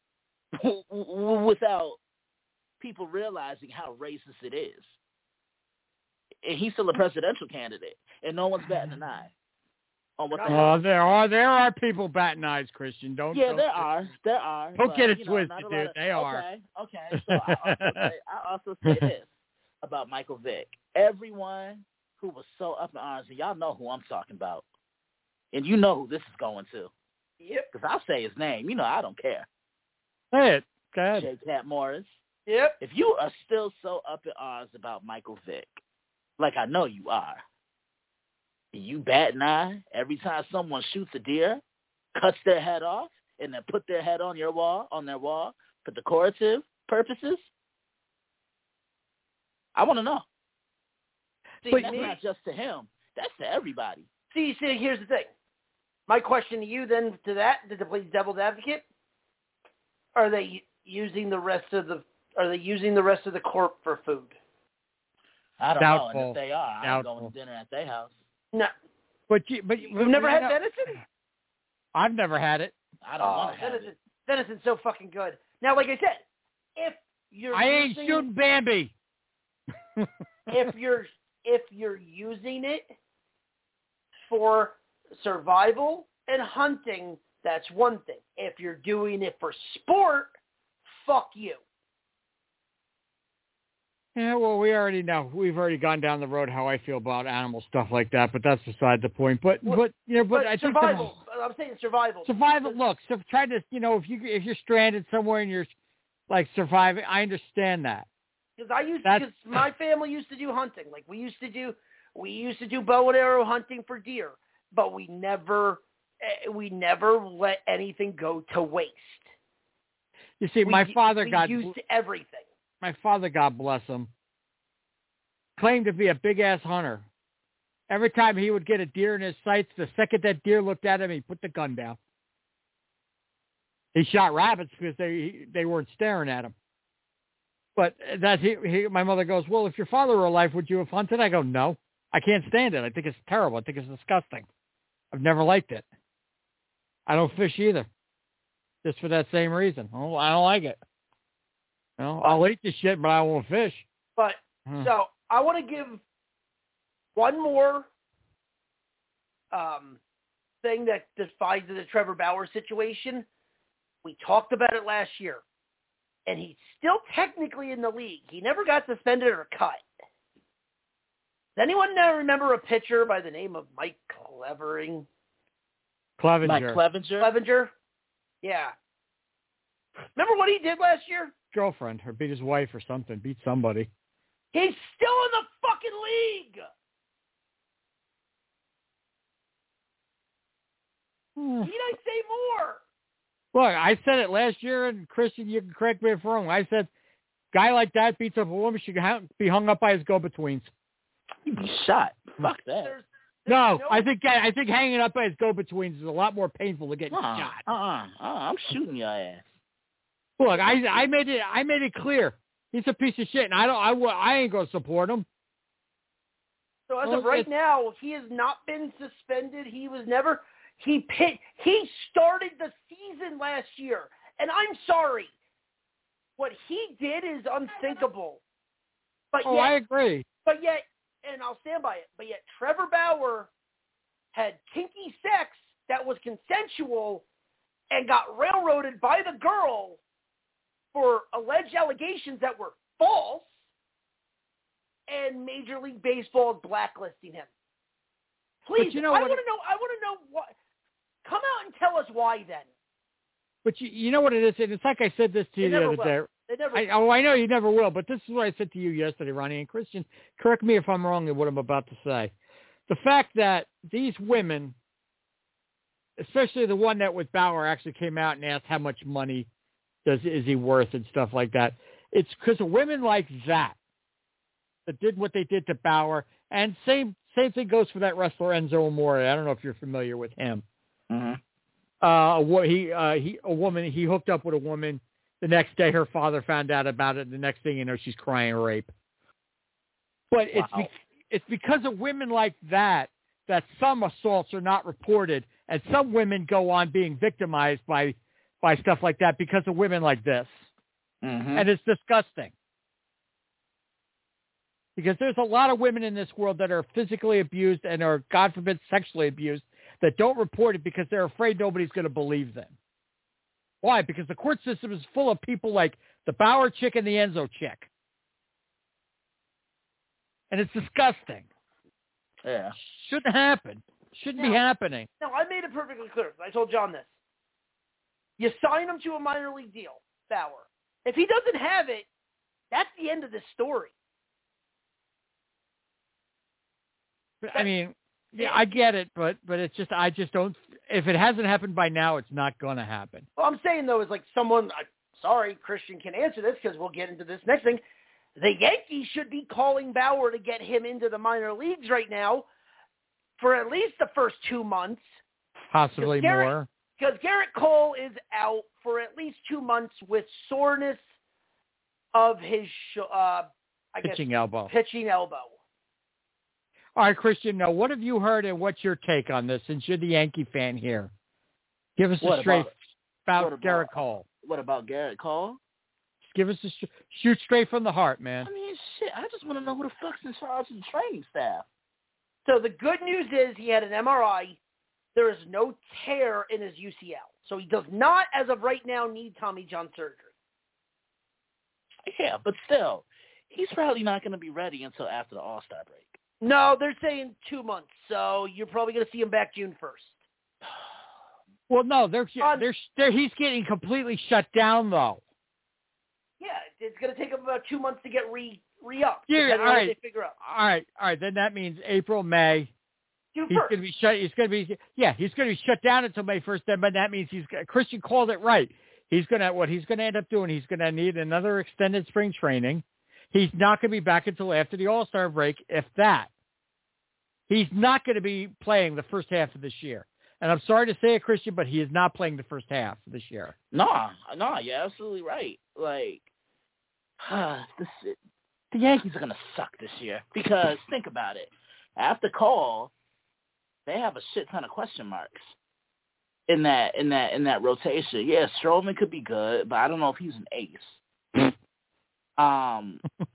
without people realizing how racist it is. And he's still a presidential candidate, and no one's batting an eye on what the hell. Oh, there are there are people batting eyes, Christian. Don't. Yeah, don't there are. There are. Don't but, get it you know, twisted, not a lot dude. of- They are. Okay, okay. So I also, say, I also say this about Michael Vick. Everyone who was so up in arms, and y'all know who I'm talking about, and you know who this is going to. Yep. Because I'll say his name. You know I don't care. Say it. Go ahead. J. Cat Morris. Yep. If you are still so up in arms about Michael Vick, like I know you are, and you bat an eye every time someone shoots a deer, cuts their head off, and then put their head on your wall, on their wall for decorative purposes, I want to know. See, But that's me- not just to him. That's to everybody. See, see, here's the thing. My question to you then, to that, to play devil's advocate, are they using the rest of the are they using the rest of the corp for food? I don't Doubtful. know. And if they are, I'm Doubtful. going to dinner at their house. No, But you, but you've never you had know, venison. I've never had it. I don't Oh, want to have venison, it. venison's so fucking good. Now, like I said, if you're I ain't using, shooting Bambi. if you're if you're using it for survival and hunting, that's one thing. If you're doing it for sport, fuck you. Yeah, well, we already know. We've already gone down the road how I feel about animal stuff like that, but that's beside the point. But, Well, but you know, but, But I think survival. I'm saying survival. the, survival. Look, so try to, you know, if you if you're stranded somewhere and you're like surviving, I understand that. Because I used That's- because my family used to do hunting. Like we used to do, we used to do bow and arrow hunting for deer, but we never uh, we never let anything go to waste. You see, we, my father we got used everything. My father, God bless him, claimed to be a big-ass hunter. Every time he would get a deer in his sights, the second that deer looked at him, he put the gun down. He shot rabbits because they they weren't staring at him. But that he, he, my mother goes, well, if your father were alive, would you have hunted? I go, no. I can't stand it. I think it's terrible. I think it's disgusting. I've never liked it. I don't fish either, just for that same reason. I don't, I don't like it. You know, I'll eat the shit, but I won't fish. But, hmm. so, I want to give one more um, thing that defies the Trevor Bauer situation. We talked about it last year, and he's still technically in the league. He never got suspended or cut. Does anyone now remember a pitcher by the name of Mike Clevering? Clevenger. Mike Clevenger? Clevenger? Yeah. Remember what he did last year? Girlfriend, or beat his wife or something, beat somebody. He's still in the fucking league. Hmm. Need I say more? Look, I said it last year, and Christian, you can correct me if I'm wrong. I said, guy like that beats up a woman should be hung up by his go-betweens. He'd be shot. Fuck that. There's, there's no, no, I think I think hanging up by his go-betweens is a lot more painful than getting uh-uh, shot. Uh-uh, uh-uh, I'm shooting your ass. Look, I I made it I made it clear. He's a piece of shit, and I don't I, I ain't gonna support him. So as well, of right now, he has not been suspended. He was never he pit he started the season last year, and I'm sorry, what he did is unthinkable. But oh, yet, I agree. But yet, and I'll stand by it. But yet, Trevor Bauer had kinky sex that was consensual and got railroaded by the girl for alleged allegations that were false, and Major League Baseball is blacklisting him. Please, you know I what- want to know. I want to know what. Come out and tell us why then. But you, you know what it is, and it's like I said this to you They the never other will. day. They never. I, oh, I know you never will, but this is what I said to you yesterday, Ronnie and Christian. Correct me if I'm wrong in what I'm about to say. The fact that these women, especially the one that with Bauer actually came out and asked how much money does is he worth and stuff like that. It's because of women like that that did what they did to Bauer, and same same thing goes for that wrestler Enzo Amore. I don't know if you're familiar with him. Mm-hmm. Uh, he uh, he a woman he hooked up with a woman. The next day, her father found out about it. The next thing you know, she's crying rape. But Wow. it's be, it's because of women like that that some assaults are not reported, and some women go on being victimized by by stuff like that because of women like this, Mm-hmm. and it's disgusting. Because there's a lot of women in this world that are physically abused and are, God forbid, sexually abused that don't report it because they're afraid nobody's going to believe them. Why? Because the court system is full of people like the Bauer chick and the Enzo chick. And it's disgusting. Yeah. Shouldn't happen. Shouldn't No. be happening. No, I made it perfectly clear. I told John this. You sign him to a minor league deal, Bauer. If he doesn't have it, that's the end of the story. I mean, yeah, I get it, but but it's just I just don't. If it hasn't happened by now, it's not going to happen. Well, I'm saying, though, is like someone, I'm sorry, Christian can answer this because we'll get into this next thing. The Yankees should be calling Bauer to get him into the minor leagues right now for at least the first two months. Possibly Garrett, more. Because Garrett Cole is out for at least two months with soreness of his, uh, I Pitching guess, elbow. pitching elbow. All right, Christian, now what have you heard and what's your take on this since you're the Yankee fan here? Give us a What straight about- about, what about- Garrett Cole. What about Garrett Cole? Just give us a sh- shoot straight from the heart, man. I mean, shit, I just want to know who the fuck's in charge of the training staff. So the good news is he had an M R I. There is no tear in his U C L. So he does not, as of right now, need Tommy John surgery. Yeah, but still, he's probably not going to be ready until after the All-Star break. No, they're saying two months. So you're probably going to see him back June first. Well, no, they're, On- they're, they're he's getting completely shut down, though. Yeah, it's going to take him about two months to get re re up. Yeah, depending all on what right. they figure out. All right, all right. Then that means April, May. he's going to be shut. He's going to be yeah. He's going to be shut down until May first. Then, but that means he's Christian called it right. He's going to what he's going to end up doing. He's going to need another extended spring training. He's not going to be back until after the All-Star break, if that. He's not going to be playing the first half of this year. And I'm sorry to say it, Christian, but he is not playing the first half of this year. No, no, you're absolutely right. Like, uh, this, the Yankees are going to suck this year because think about it. After Cole, they have a shit ton of question marks in that in that in that rotation. Yeah, Stroman could be good, but I don't know if he's an ace. um,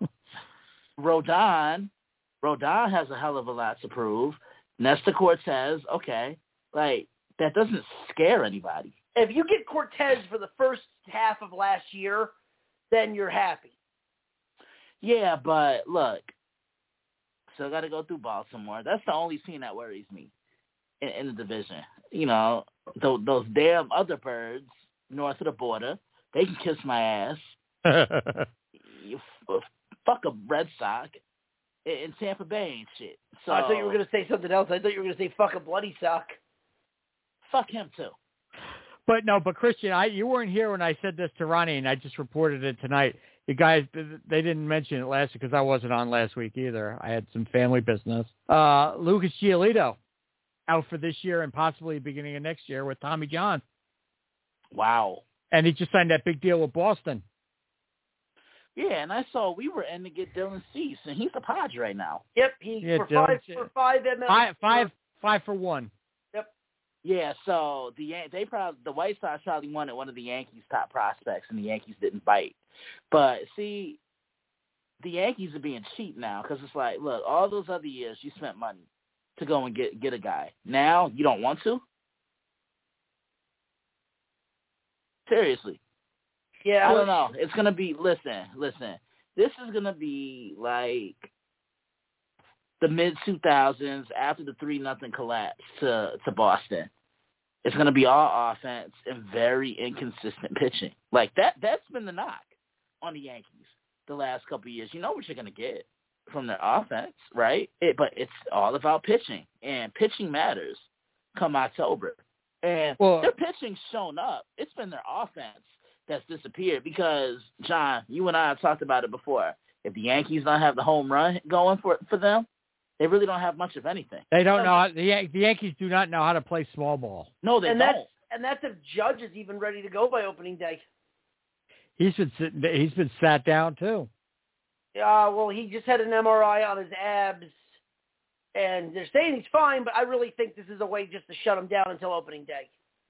Rodon, Rodon has a hell of a lot to prove. Nestor Cortez, okay. Like, that doesn't scare anybody. If you get Cortez for the first half of last year, then you're happy. Yeah, but look, still got to go through Baltimore. That's the only team that worries me in, in the division. You know, those, those damn other birds north of the border, they can kiss my ass. you f- fuck a Red Sox in Tampa Bay and shit. So I thought you were going to say something else. I thought you were going to say fuck a bloody sock. Fuck him too. But no, but Christian, I you weren't here when I said this to Ronnie, and I just reported it tonight. You guys, they didn't mention it last week because I wasn't on last week either. I had some family business. Uh, Lucas Giolito out for this year and possibly beginning of next year with Tommy John. Wow. And he just signed that big deal with Boston. Yeah, and I saw we were in to get Dylan Cease, and he's a Padre right now. Yep, he yeah, for Dylan, five for five M L B. Five, five, five for one. Yep. Yeah, so the they probably the White Sox probably wanted one of the Yankees' top prospects, and the Yankees didn't bite. But see, the Yankees are being cheap now because it's like, look, all those other years you spent money to go and get get a guy. Now you don't want to. Seriously. Yeah, I don't know. It's gonna be listen, listen. This is gonna be like the mid two thousands after the three nothing collapse to to Boston. It's gonna be all offense and very inconsistent pitching. Like that. That's been the knock on the Yankees the last couple of years. You know what you're gonna get from their offense, right? It, but it's all about pitching, and pitching matters come October. And well, their pitching's shown up. It's been their offense that's disappeared because, John, you and I have talked about it before. If the Yankees don't have the home run going for for them, they really don't have much of anything. They don't know how, the, the Yankees do not know how to play small ball. No, they and don't. That's, and that's if Judge is even ready to go by opening day. He's been sitting, he's been sat down too. Yeah, well, he just had an M R I on his abs, and they're saying he's fine, but I really think this is a way just to shut him down until opening day.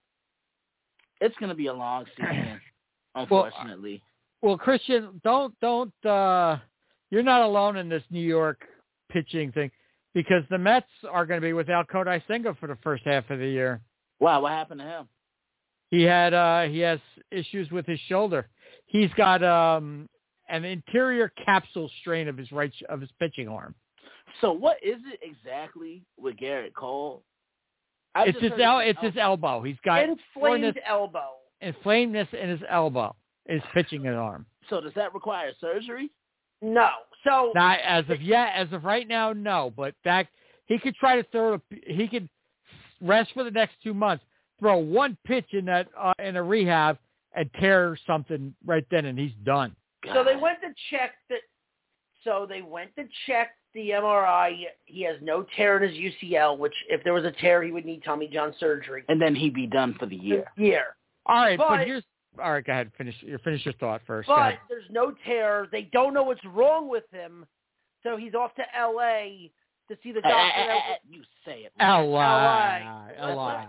It's going to be a long season. Unfortunately. Well, well, Christian, don't, don't, uh, you're not alone in this New York pitching thing because the Mets are going to be without Kodai Senga for the first half of the year. Wow, what happened to him? He had, uh, he has issues with his shoulder. He's got, um, an interior capsule strain of his right, of his pitching arm. So what is it exactly with Garrett Cole? I it's his, el- it's his elbow. He's got inflamed elbow. Inflammedness in his elbow, his pitching arm. So does that require surgery? No. So not as of yet, as of right now, no. But that he could try to throw. A, he could rest for the next two months, throw one pitch in that uh, in a rehab, and tear something right then, and he's done. So they went to check that. So they went to check the M R I. He has no tear in his U C L, which if there was a tear, he would need Tommy John surgery. And then he'd be done for the year. Year. All right, but, but here's all right. Go ahead, finish. You finish your thought first. But there's no tear. They don't know what's wrong with him, so he's off to L A to see the doctor. Uh, uh, uh, you say it. L A. L A. L A.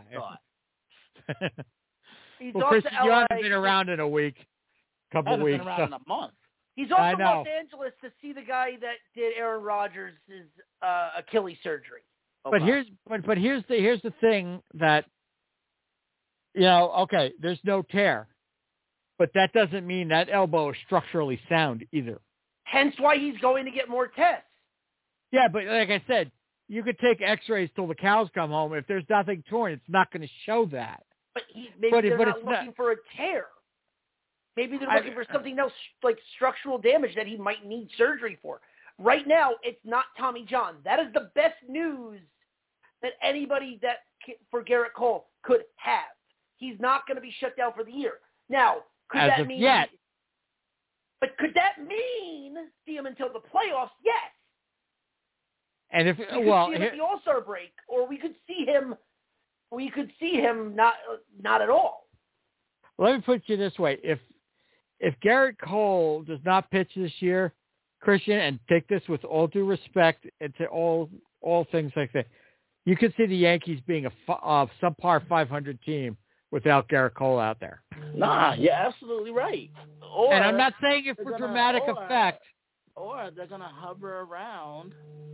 He's well, off Chris, to you L A. haven't been around in a week, couple haven't weeks. Been around so. in a month. He's off I to know. Los Angeles to see the guy that did Aaron Rodgers' uh, Achilles surgery. Oh, but wow. here's but but here's the here's the thing that you know. Okay, there's no tear, but that doesn't mean that elbow is structurally sound either. Hence why he's going to get more tests. Yeah, but like I said, you could take X-rays till the cows come home. If there's nothing torn, it's not going to show that. But he, maybe but, they're but not it's looking not, for a tear. Maybe they're I- looking for something else, like structural damage that he might need surgery for. Right now, it's not Tommy John. That is the best news that anybody that for Garrett Cole could have. He's not going to be shut down for the year. Now, could As that of mean? yet. But could that mean see him until the playoffs? Yes. And if we could well, see him here, at the All-Star break, or we could see him. We could see him not not at all. let me put you this way: if if Garrett Cole does not pitch this year, Christian, and take this with all due respect and to all all things like that, you could see the Yankees being a uh, subpar five hundred team without Garrett Cole out there. Nah, you're absolutely right. Or, and I'm not saying it for gonna, dramatic or, effect. Or they're going to hover around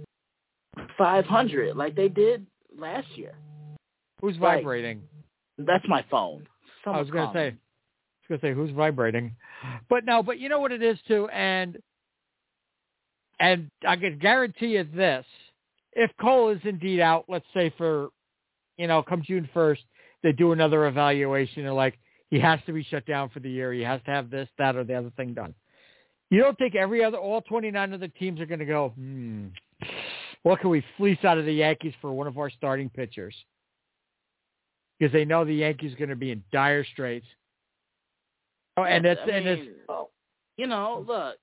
five hundred like they did last year. Who's Like, vibrating? That's my phone. Someone's I was going to calling. say, I was going to say, who's vibrating? But no, but you know what it is too, and and I can guarantee you this: if Cole is indeed out, let's say for, you know, come June first, they do another evaluation and like he has to be shut down for the year. He has to have this, that, or the other thing done. You don't think every other, all twenty-nine other teams are going to go, hmm, what can we fleece out of the Yankees for one of our starting pitchers? Because they know the Yankees are going to be in dire straits. Oh, and it's, I mean, and it's, well, you know, look,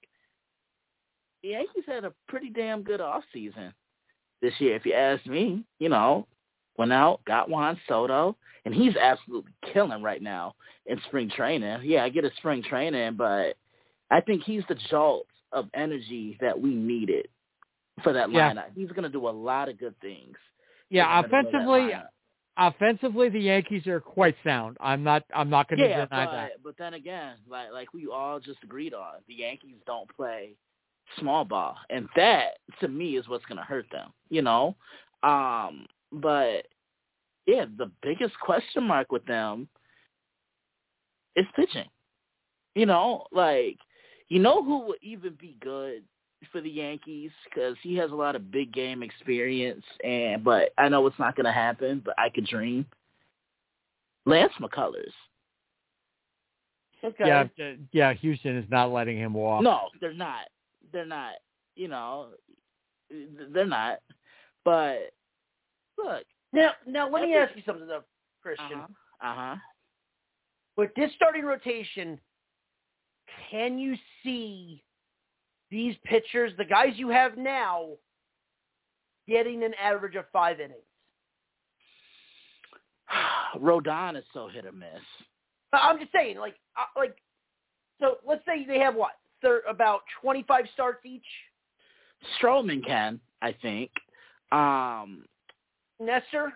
the Yankees had a pretty damn good offseason this year, if you ask me. You know, went out, got Juan Soto, and he's absolutely killing right now in spring training. Yeah, I get a spring training, but I think he's the jolt of energy that we needed for that Yeah. lineup. He's going to do a lot of good things. yeah, in the middle of that offensively, lineup. offensively, the Yankees are quite sound. I'm not, I'm not going to Yeah, deny but, that. but then again, like like we all just agreed on, the Yankees don't play small ball, and that to me is what's going to hurt them. You know, um, but yeah, the biggest question mark with them is pitching. You know, like you know who would even be good for the Yankees because he has a lot of big game experience, and but I know it's not going to happen, but I could dream. Lance McCullers. Okay. Yeah, uh, yeah, Houston is not letting him walk. No, they're not. They're not. You know, they're not. But look. Now, now let me every- ask you something, though, Christian. Uh-huh. uh-huh. With this starting rotation, can you see these pitchers, the guys you have now, getting an average of five innings? Rodon is so hit or miss. I'm just saying, like, uh, like, so let's say they have what, thir- about twenty-five starts each. Stroman can, I think. Um, Nestor.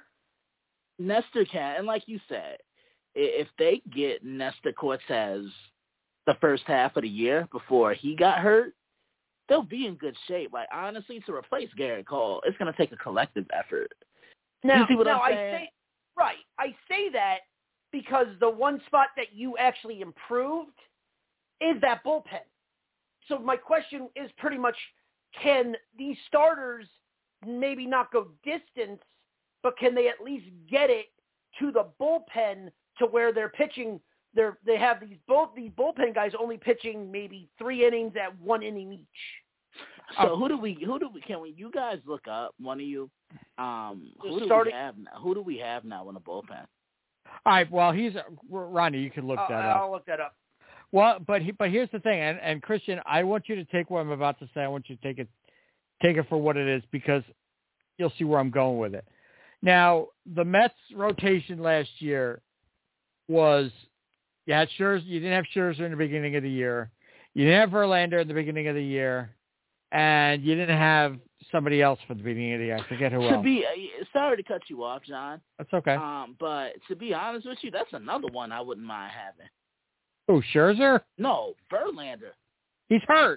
Nestor can, and like you said, if they get Nestor Cortez the first half of the year before he got hurt, they'll be in good shape. Like honestly, to replace Garrett Cole, it's going to take a collective effort. Now, you see what now I'm I saying? say right. I say that because the one spot that you actually improved is that bullpen. So my question is pretty much, can these starters maybe not go distance, but can they at least get it to the bullpen to where they're pitching? They're, they have these both these bullpen guys only pitching maybe three innings at one inning each. So who do we who do we can we you guys look up one of you? Um, who do Starting, we have now? Who do we have now in the bullpen? All right, well, he's Ronnie. You can look uh, that up. I'll look that up. Well, but he, but here's the thing, and, and Christian, I want you to take what I'm about to say. I want you to take it, take it for what it is, because you'll see where I'm going with it. Now, the Mets rotation last year was, you had Scherzer, you didn't have Scherzer in the beginning of the year, you didn't have Verlander in the beginning of the year, and you didn't have somebody else for the beginning of the year. I forget who To else. be sorry to cut you off, John. That's okay. Um, but to be honest with you, that's another one I wouldn't mind having. Who, Scherzer? No, Verlander. He's hurt.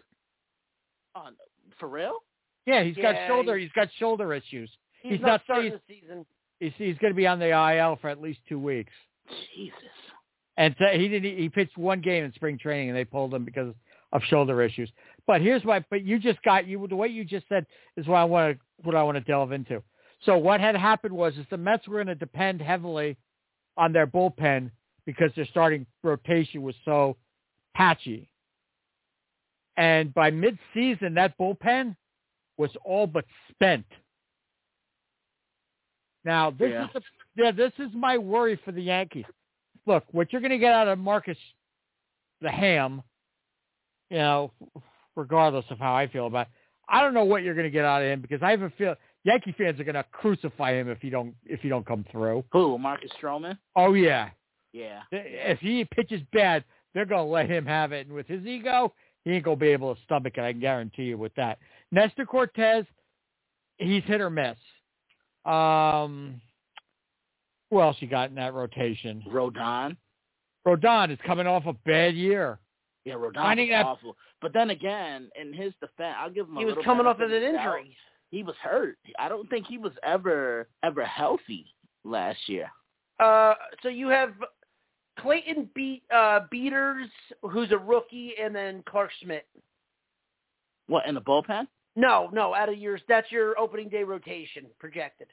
Oh, for real? Yeah, he's got Yeah, shoulder. he's- He's got shoulder issues. He's, He's not, not- starting he's- the season. He's he's going to be on the I L for at least two weeks. Jesus. And so he didn't. He pitched one game in spring training, and they pulled him because of shoulder issues. But here's why. But you just got you. The way you just said is what I want to what I want to delve into. So what had happened was is the Mets were going to depend heavily on their bullpen because their starting rotation was so patchy. And by mid-season, that bullpen was all but spent. Now, this Yeah. is the, yeah, this is my worry for the Yankees. Look, what you're going to get out of Marcus, the Ham, you know, regardless of how I feel about it, I don't know what you're going to get out of him because I have a feel Yankee fans are going to crucify him if he don't if he don't come through. Who? Marcus Stroman? Oh yeah, Yeah. if he pitches bad, they're going to let him have it, and with his ego, he ain't going to be able to stomach it. I can guarantee you with that. Nestor Cortez, he's hit or miss. Um, who else you got in that rotation? Rodon. Rodon is coming off a bad year. Yeah, Rodon Finding was that- awful. But then again, in his defense, I'll give him a He was little coming off of benefit an of the doubt. injury. He was hurt. I don't think he was ever ever healthy last year. Uh, so you have Clayton Be- uh, Beaters, who's a rookie, and then Clark Schmidt. What, in the bullpen? No, no, out of yours. That's your opening day rotation projected.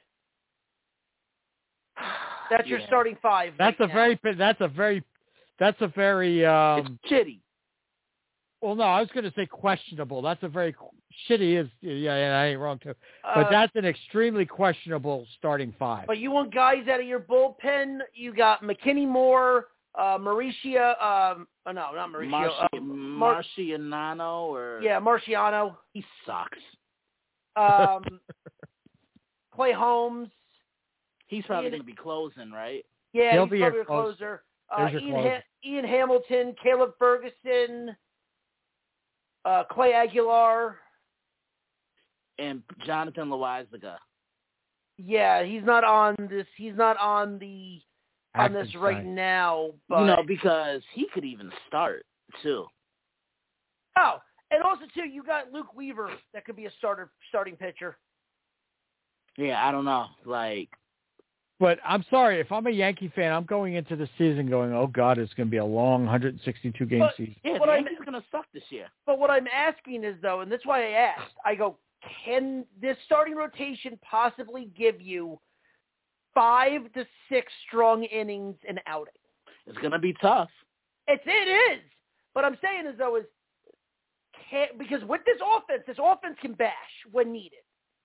That's your Yeah. starting five. That's right a now. very that's a very that's a very um, It's shitty. well, no, I was going to say questionable. That's a very shitty is yeah, yeah, I ain't wrong too. But Uh, that's an extremely questionable starting five. But you want guys out of your bullpen. You got McKinney Moore, uh, Mauricio. Um, oh, no, not Mauricio. Marci- uh, Mar- Marciano or yeah, Marciano. he sucks. Um, Clay Holmes. He's probably Ian- going to be closing, right? Yeah, He'll he's be probably your a closer. Uh, There's your Ian, closer. ha- Ian Hamilton, Caleb Ferguson, uh, Clay Aguilar. And Jonathan Loaizaga. Yeah, he's not on this. He's not on the on Active this right side. now. But You know, because he could even start, too. oh, and also too, you got Luke Weaver that could be a starter starting pitcher. Yeah, I don't know. Like, But I'm sorry, if I'm a Yankee fan, I'm going into the season going, oh God, it's going to be a long one hundred sixty-two game But- season. yeah, What the I'm- Yankees going to suck this year. But what I'm asking is though, and that's why I asked. I go, can this starting rotation possibly give you five to six strong innings an outing? It's going to be tough. It's it is. But I'm saying is though is can because with this offense, this offense can bash when needed.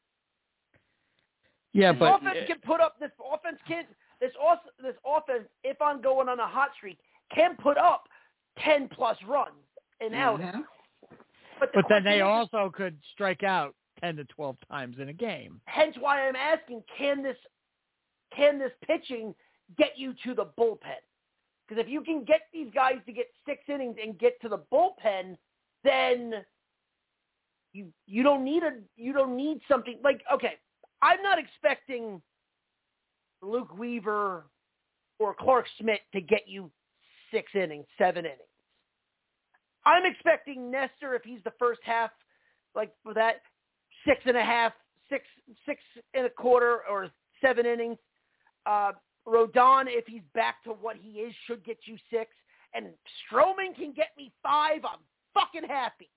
Yeah, This but offense can put up this offense can this also this offense, if I'm going on a hot streak, can put up ten plus runs an outing. Mhm. But, the but then they question is- also could strike out ten to twelve times in a game. hence why I'm asking, can this can this pitching get you to the bullpen? Because if you can get these guys to get six innings and get to the bullpen, then you you don't need a you don't need something like okay. I'm not expecting Luke Weaver or Clark Schmidt to get you six innings, seven innings. I'm expecting Nestor, if he's the first half, like for that, six and a half, six, six and a quarter, or seven innings. Uh, Rodon, if he's back to what he is, should get you six. And Stroman can get me five. I'm fucking happy.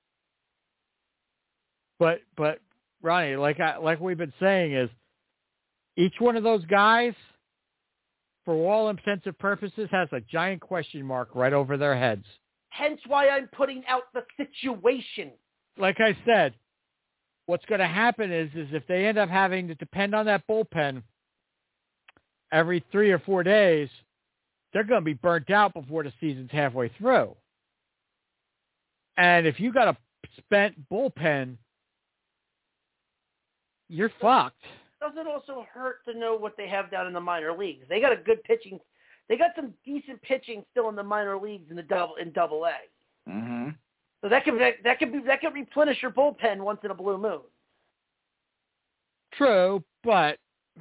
But but Ronnie, like I like we've been saying, is each one of those guys, for all intents and purposes, has a giant question mark right over their heads. Hence why I'm putting out the situation. Like I said, what's going to happen is is if they end up having to depend on that bullpen every three or four days, they're going to be burnt out before the season's halfway through. And if you got a spent bullpen, you're fucked. Doesn't also hurt to know what they have down in the minor leagues. They got a good pitching. They got some decent pitching still in the minor leagues in the double in Double A. Mm-hmm. So that could that, that could be that could replenish your bullpen once in a blue moon. True, but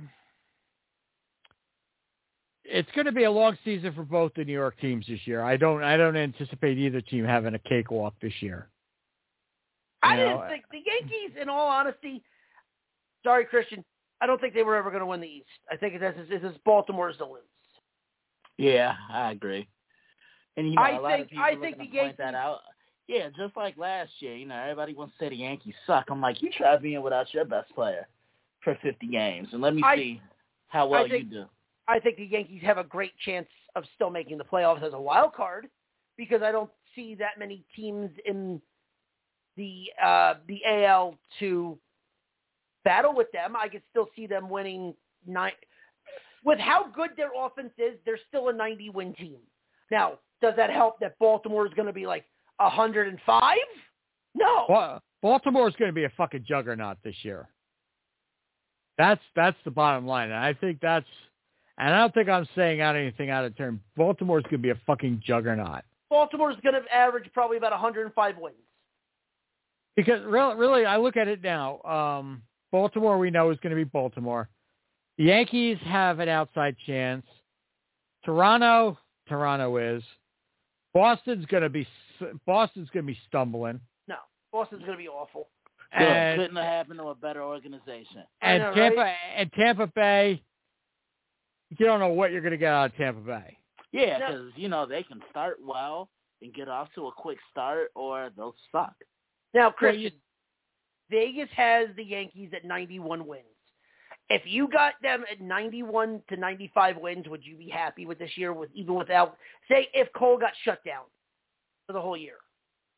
it's going to be a long season for both the New York teams this year. I don't I don't anticipate either team having a cakewalk this year. I You know, didn't think the Yankees, in all honesty, sorry, Christian, I don't think they were ever going to win the East. I think this is, this is Baltimore's to lose. Yeah, I agree. And you know, I a lot think- of people I are think going to the point that Yankees- out. Yeah, just like last year, you know, everybody wants to say the Yankees suck. I'm like, you try being without your best player for fifty games, and let me I- see how well I think- you do. I think the Yankees have a great chance of still making the playoffs as a wild card because I don't see that many teams in the uh, the A L to battle with them. I could still see them winning nine. With how good their offense is, they're still a ninety-win team. Now, does that help that Baltimore is going to be like one hundred five? No. Well, Baltimore is going to be a fucking juggernaut this year. That's that's the bottom line. And I think that's, and I don't think I'm saying out anything out of turn. Baltimore's going to be a fucking juggernaut. Baltimore's going to average probably about one hundred five wins. Because really, really, I look at it now. Um, Baltimore, we know, is going to be Baltimore. The Yankees have an outside chance. Toronto, Toronto is. Boston's going to be Boston's going to be stumbling. No, Boston's going to be awful. And, couldn't have happened to a better organization. And know, Tampa right? and Tampa Bay, you don't know what you're going to get out of Tampa Bay. Yeah, No. because, you know, they can start well and get off to a quick start, or they'll suck. Now, Christian, Vegas has the Yankees at ninety-one wins. If you got them at ninety-one to ninety-five wins, would you be happy with this year, with even without, say, if Cole got shut down for the whole year?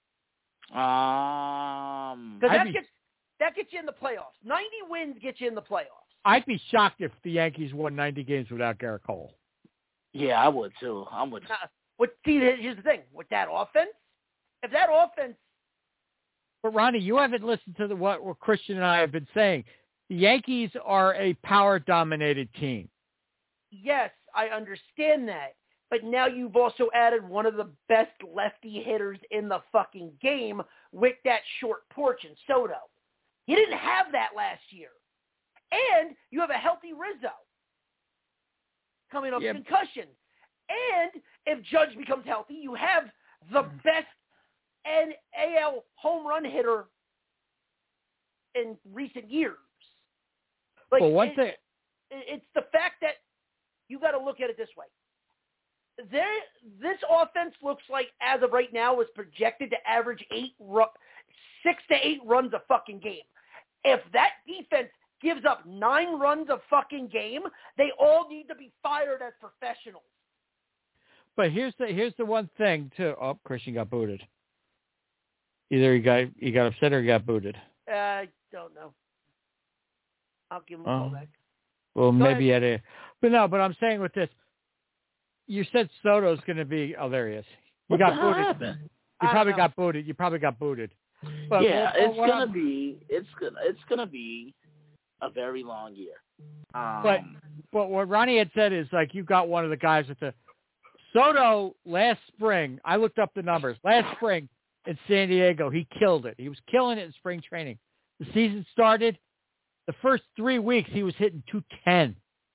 Um, Because that be, gets, that gets you in the playoffs. ninety wins gets you in the playoffs. I'd be shocked if the Yankees won ninety games without Garrett Cole. Yeah, I would, too. I would. Now, what, see, here's the thing. With that offense, if that offense... But, Ronnie, you haven't listened to the, what, what Christian and I have been saying. The Yankees are a power-dominated team. Yes, I understand that. But now you've also added one of the best lefty hitters in the fucking game with that short porch in Soto. You didn't have that last year. And you have a healthy Rizzo coming off Yep. concussion. And if Judge becomes healthy, you have the best N A L home run hitter in recent years. Like, well, one it, thing, it's the fact that you got to look at it this way. There, this offense looks like, as of right now, is projected to average eight, ru- six to eight runs a fucking game. If that defense gives up nine runs a fucking game, they all need to be fired as professionals. but here's the here's the one thing too. Oh, Christian got booted. Either he got he got upset or he got booted. Uh, I don't know. I'll give him a Oh. call back. Well, Go maybe at a, but no. But I'm saying with this, you said Soto's going to be. Oh, there he is. You What got the hell booted. happened? You I probably don't know. got booted. You probably got booted. But yeah, what- it's what gonna I'm- be it's gonna it's gonna be a very long year. Um, But but what Ronnie had said is like you got one of the guys at the Soto last spring. I looked up the numbers. Last spring in San Diego, he killed it. He was killing it in spring training. The season started. The first three weeks, he was hitting two ten.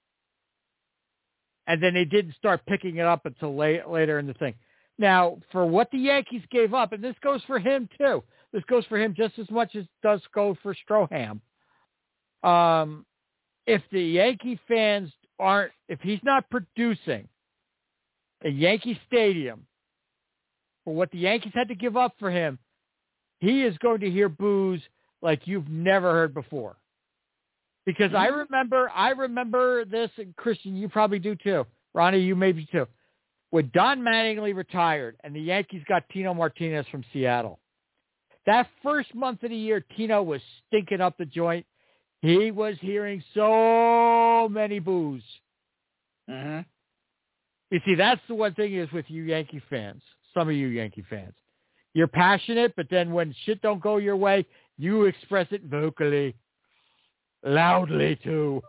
And then they didn't start picking it up until late, later in the thing. Now, for what the Yankees gave up, and this goes for him too. This goes for him just as much as does go for Stroham. Um, if the Yankee fans aren't, if he's not producing at Yankee Stadium for what the Yankees had to give up for him, he is going to hear boos like you've never heard before. Because I remember, I remember this, and Christian, you probably do too. Ronnie, you maybe too. When Don Mattingly retired and the Yankees got Tino Martinez from Seattle, that first month of the year, Tino was stinking up the joint. He was hearing so many boos. mm-hmm. You see, that's the one thing is with you Yankee fans, some of you Yankee fans. You're passionate, but then when shit don't go your way, you express it vocally. Loudly too.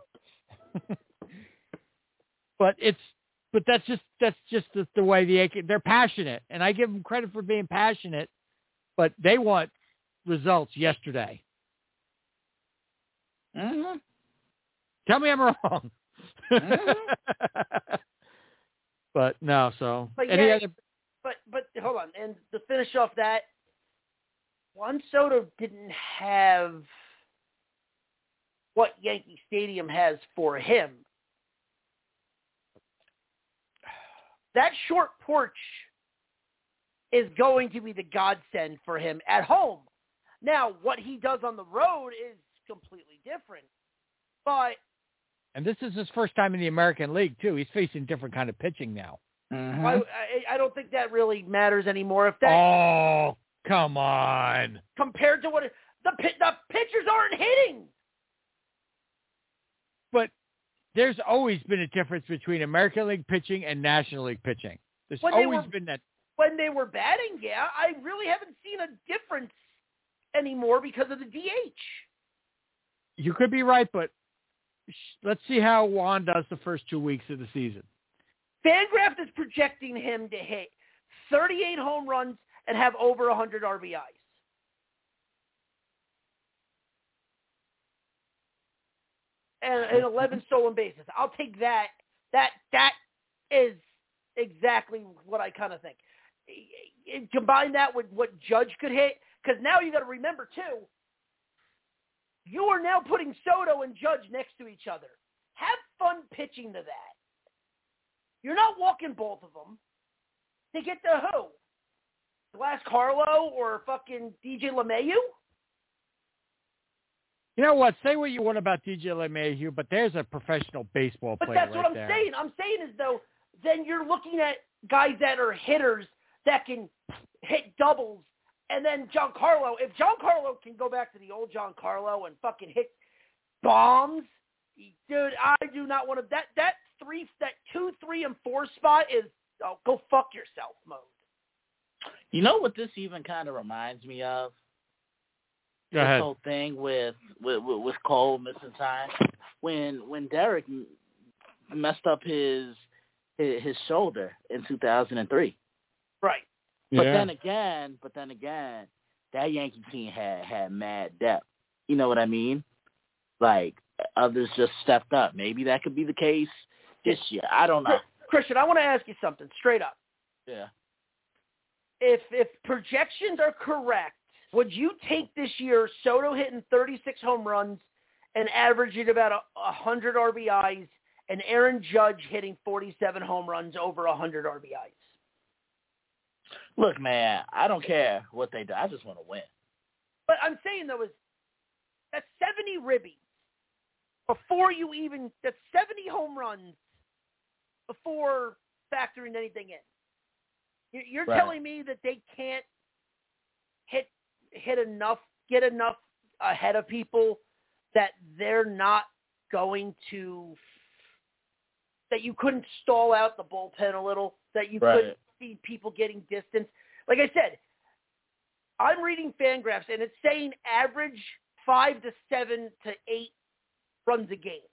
but it's but that's just that's just the, the way the Yankees, they're passionate, and I give them credit for being passionate, but they want results yesterday. Mm-hmm. Tell me I'm wrong. Mm-hmm. But no, so But any yeah, other But but hold on, and to finish off that, Juan Soto didn't have what Yankee Stadium has for him. That short porch is going to be the godsend for him at home. Now, what he does on the road is completely different. But and this is his first time in the American League too. He's facing different kind of pitching now. Mm-hmm. I, I, I don't think that really matters anymore. If that Oh, come on. compared to what it, the pi- the pitchers aren't hitting. But there's always been a difference between American League pitching and National League pitching. There's When always were, been that. When they were batting, yeah, I really haven't seen a difference anymore because of the D H. You could be right, but let's see how Juan does the first two weeks of the season. Fangraphs is projecting him to hit thirty-eight home runs and have over one hundred R B Is. And, and eleven stolen bases. I'll take that. That that is exactly what I kind of think. Combine that with what Judge could hit, because now you got to remember too. You are now putting Soto and Judge next to each other. Have fun pitching to that. You're not walking both of them. They get to who? Glass Carlo or fucking D J LeMahieu? You know what? Say what you want about D J LeMahieu, but there's a professional baseball but player that's right what I'm there. saying. I'm saying is, though, then you're looking at guys that are hitters that can hit doubles. And then Giancarlo, if Giancarlo can go back to the old Giancarlo and fucking hit bombs, dude, I do not want to. That that three, that two, three, and four spot is oh, go fuck yourself mode. You know what this even kind of reminds me of? Go this ahead. whole thing with, with with Cole missing time. When when Derek messed up his his, his shoulder in two thousand three. Right. But Yeah. then again, but then again, that Yankee team had, had mad depth. You know what I mean? Like, others just stepped up. Maybe that could be the case this year. I don't know. Christian, I want to ask you something straight up. Yeah. If if projections are correct, would you take this year Soto hitting thirty-six home runs and averaging about a, one hundred R B Is and Aaron Judge hitting forty-seven home runs over one hundred R B Is? Look, man, I don't care what they do. I just want to win. But I'm saying, though, is that's seventy ribbies before you even – that's seventy home runs before factoring anything in. You're Right. telling me that they can't hit hit enough, get enough ahead of people that they're not going to – that you couldn't stall out the bullpen a little, that you Right. couldn't see people getting distance. Like I said, I'm reading Fangraphs, and it's saying average five to seven to eight runs a game.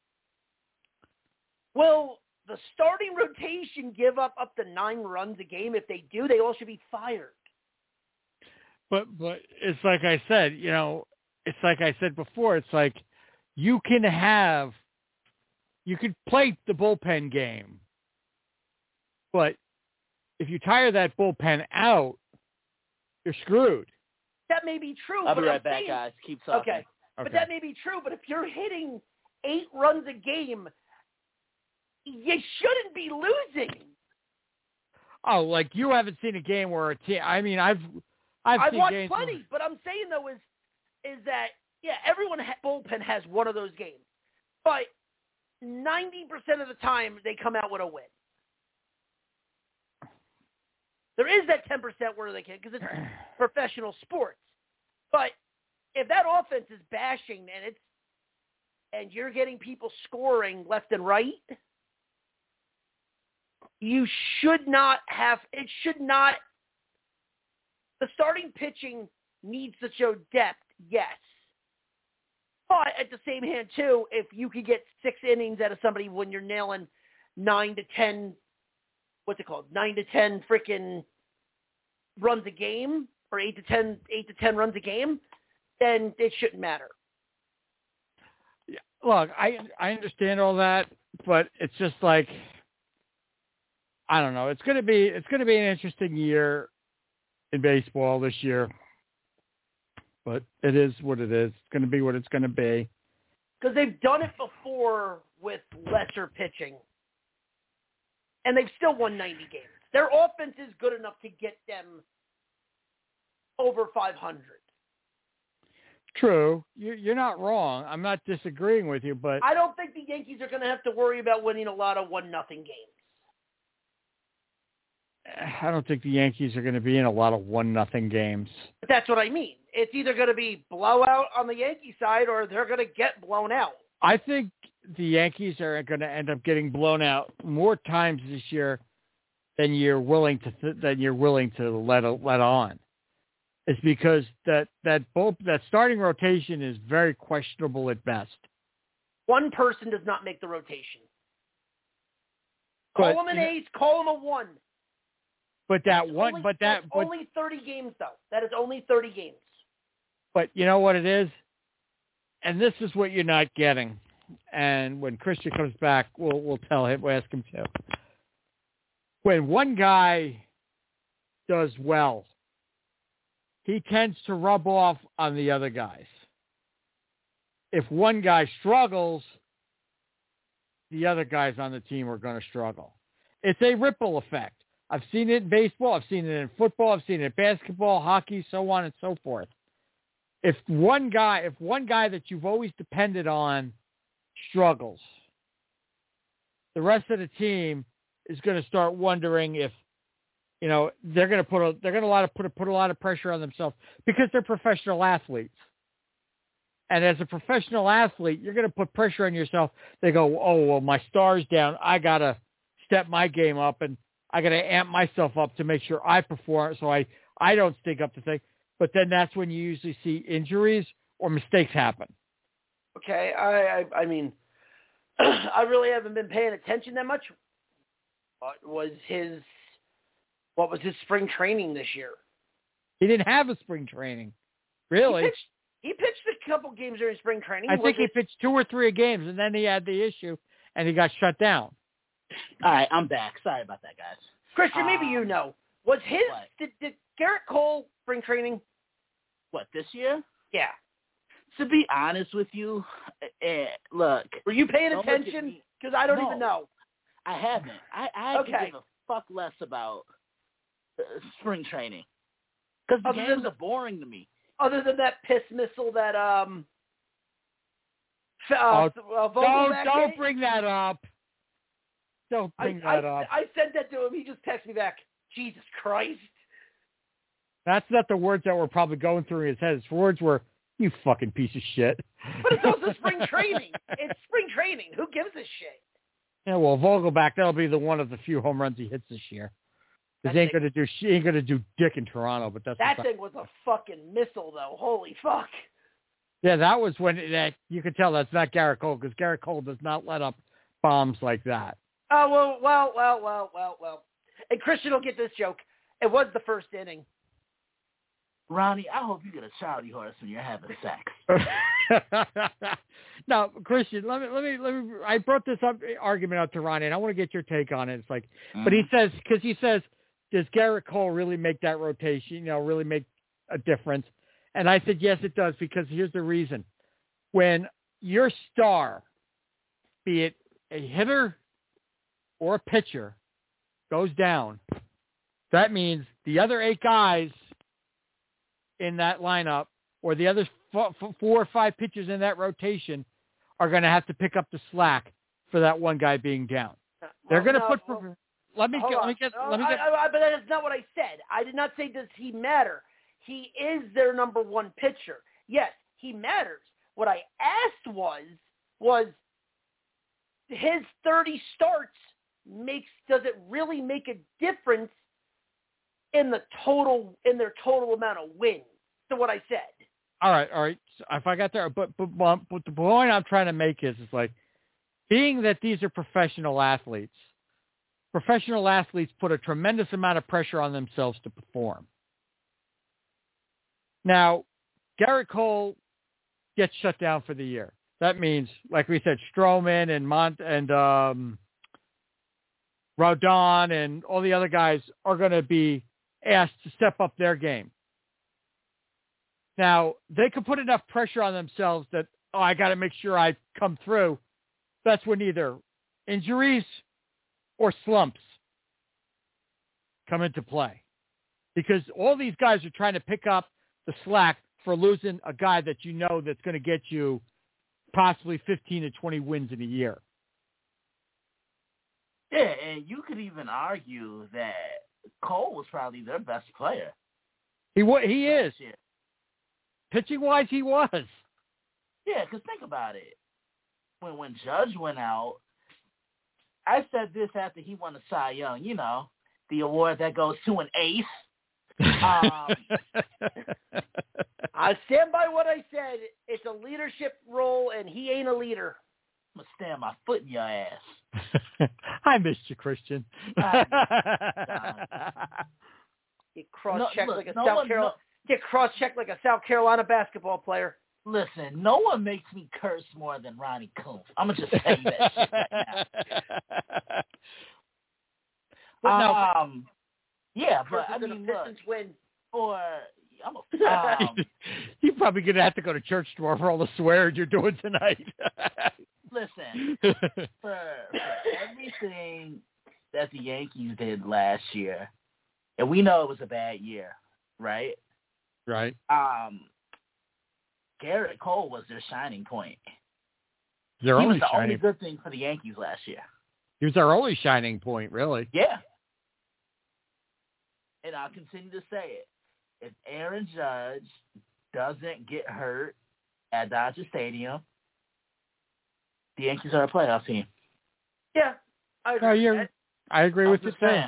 Will the starting rotation give up up to nine runs a game? If they do, they all should be fired. But but it's like I said, you know, it's like I said before, it's like you can have, you could play the bullpen game, but if you tire that bullpen out, you're screwed. That may be true. I'll but be right I'm back, saying, guys. Keep talking. Okay. Okay. But that may be true. But if you're hitting eight runs a game, you shouldn't be losing. Oh, like you haven't seen a game where a team. I mean, I've I've, I've seen watched games plenty, where, but I'm saying though is is that yeah, everyone ha- bullpen has one of those games, but ninety percent of the time they come out with a win. There is that ten percent where they can because it's professional sports, but if that offense is bashing and it's and you're getting people scoring left and right, you should not have. It should not. The starting pitching needs to show depth, yes. But at the same hand, too, if you could get six innings out of somebody when you're nailing nine to ten, what's it called, nine to ten freaking runs a game, or eight to ten, eight to ten runs a game, then it shouldn't matter. Yeah, look, I I understand all that, but it's just like I don't know. It's gonna be it's gonna be an interesting year in baseball this year, but it is what it is. It's going to be what it's going to be. Because they've done it before with lesser pitching, and they've still won ninety games. Their offense is good enough to get them over five hundred. True. You're not wrong. I'm not disagreeing with you, but I don't think the Yankees are going to have to worry about winning a lot of one nothing games. I don't think the Yankees are going to be in a lot of one nothing games. But that's what I mean. It's either going to be blowout on the Yankee side or they're going to get blown out. I think the Yankees are going to end up getting blown out more times this year than you're willing to th- than you're willing to let let on. It's because that that both that starting rotation is very questionable at best. One person does not make the rotation. But, Call him an ace. Call him a one. But that That's one, only, but that that's but, only thirty games though. That is only thirty games. But you know what it is, and this is what you're not getting. And when Christian comes back, we'll we'll tell him, we'll ask him to. When one guy does well, he tends to rub off on the other guys. If one guy struggles, the other guys on the team are going to struggle. It's a ripple effect. I've seen it in baseball. I've seen it in football. I've seen it in basketball, hockey, so on and so forth. If one guy, if one guy that you've always depended on struggles, the rest of the team is going to start wondering if, you know, they're going to put a, they're going to a lot of put a, put a lot of pressure on themselves because they're professional athletes. And as a professional athlete, you're going to put pressure on yourself. They go, oh, well, my star's down. I got to step my game up, and I got to amp myself up to make sure I perform so I, I don't stink up the thing. But then that's when you usually see injuries or mistakes happen. Okay, I I, I mean, I really haven't been paying attention that much. What was his What was his spring training this year? He didn't have a spring training, really. He pitched, he pitched a couple games during spring training. I was think it? he pitched two or three games, and then he had the issue, and he got shut down. All right, I'm back. Sorry about that, guys. Christian, maybe um, you know. Was his what? did, did Garrett Cole spring training? What, this year? Yeah. To be honest with you, eh, look. Were you paying don't look at attention? me. Because I don't No. even know. I haven't. I, I Okay. could give a fuck less about uh, spring training. Because the Other games than- are boring to me. Other than that piss missile that um. Uh, Oh, uh, Don't, Vogelbach don't gave? bring that up. Don't I, bring I, that up. I sent that to him. He just texted me back. Jesus Christ. That's not the words that were probably going through his head. His words were, you fucking piece of shit. But it's also spring training. It's spring training. Who gives a shit? Yeah, well, Vogelbach, that'll be the one of the few home runs he hits this year. Because That he ain't thing- gonna do she ain't gonna do dick in Toronto, but that's That the- thing was a fucking missile, though. Holy fuck. yeah, that was when that you could tell that's not Garrett Cole because Garrett Cole does not let up bombs like that. Oh, well, well, well, well, well, well. And Christian will get this joke. It was the first inning. Ronnie, I hope you get a childy horse when you're having sex. Now, Christian, let me let me let me. I brought this up argument up to Ronnie, and I want to get your take on it. It's like, Mm. but he says because he says, does Garrett Cole really make that rotation? You know, really make a difference? And I said yes, it does because here's the reason: when your star, be it a hitter or a pitcher, goes down, that means the other eight guys in that lineup or the other four, four or five pitchers in that rotation are going to have to pick up the slack for that one guy being down. They're going to no, put. well, let me hold get. Let on. me get. No, Let me get. I, I, but that is not what I said. I did not say does he matter. He is their number one pitcher. Yes, he matters. What I asked was was his thirty starts makes does it really make a difference in the total in their total amount of wins? So what I said. All right, all right. So if I got there, but, but but but the point I'm trying to make is, is like, being that these are professional athletes, professional athletes put a tremendous amount of pressure on themselves to perform. Now, Garrett Cole gets shut down for the year. That means, like we said, Stroman and Mont and um, Rodon and all the other guys are going to be asked to step up their game. Now, they could put enough pressure on themselves that, oh, I got to make sure I come through. That's when either injuries or slumps come into play. Because all these guys are trying to pick up the slack for losing a guy that you know that's going to get you possibly fifteen to twenty wins in a year. Yeah, and you could even argue that Cole was probably their best player. He He is. Yeah. Pitching-wise, he was. Yeah, because think about it. when when Judge went out, I said this after he won the Cy Young, you know, the award that goes to an ace. Um, I stand by what I said. It's a leadership role, and he ain't a leader. I'm going to stand my foot in your ass. I missed you, Christian. Get cross-checked no, like a no South one, Carolina. No, Get cross-checked like a South Carolina basketball player. Listen, no one makes me curse more than Ronnie Coombs. I'm gonna just say that shit right now. But no, um, yeah, but I Versus mean, the look, Pistons win. for I'm a, um, you're probably gonna have to go to church tomorrow for all the swearing you're doing tonight. Listen, for, for everything that the Yankees did last year, and we know it was a bad year, right? Right. Um, Garrett Cole was their shining point. Their he only was the shining. only good thing for the Yankees last year. He was our only shining point, really. Yeah. And I'll continue to say it. If Aaron Judge doesn't get hurt at Dodger Stadium, the Yankees are a playoff team. Yeah, I agree. No, with you're, that. I agree with you saying.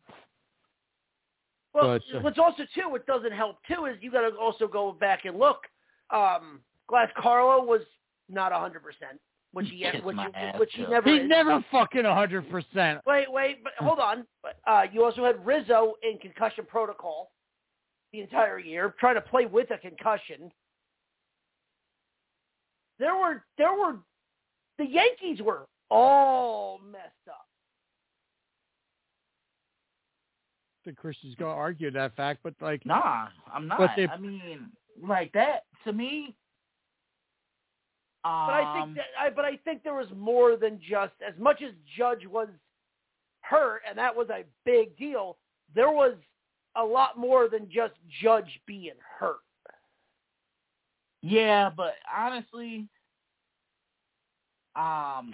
Well, But, uh, what's also too, what doesn't help too, is you got to also go back and look. Um, Glass Carlo was not a hundred percent, which he Kiss which my he, ass, which he Joe. never He's is. never fucking a hundred percent. Wait, wait, but hold on. Uh, you also had Rizzo in concussion protocol the entire year, trying to play with a concussion. There were, there were, the Yankees were all messed up. The Christian's gonna argue that fact, but like, Nah, I'm not. But they- I mean, like that to me. Um, But I think that, I, but I think there was more than just, as much as Judge was hurt, and that was a big deal. There was a lot more than just Judge being hurt. yeah, but honestly, um,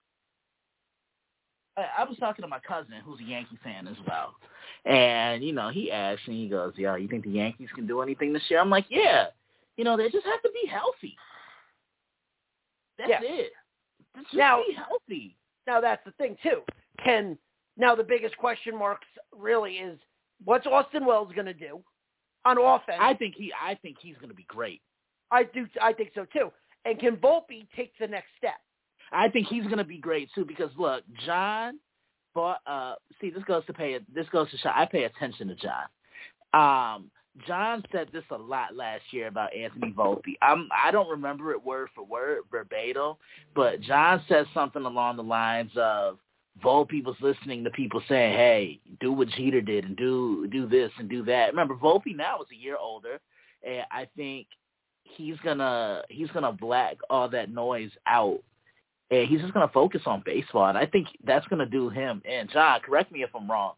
I, I was talking to my cousin, who's a Yankee fan as well, and you know, he asked me, he goes, "Yo, you think the Yankees can do anything this year?" I'm like, "Yeah, you know, they just have to be healthy. That's Yeah. it. Just Now- be healthy." Now that's the thing too. Can now the biggest question marks really is what's Austin Wells going to do on offense? I think he, I think he's going to be great. I do. I think so too. And can Volpe take the next step? I think he's going to be great too because look, John bought. Uh, see, this goes to pay. This goes to show. I pay attention to John. Um, John said this a lot last year about Anthony Volpe. I'm. I don't remember it word for word, verbatim, but John said something along the lines of Volpe was listening to people saying, "Hey, do what Jeter did and do do this and do that." Remember, Volpe now is a year older, and I think he's gonna he's gonna black all that noise out. And he's just going to focus on baseball, and I think that's going to do him. And, John, correct me if I'm wrong.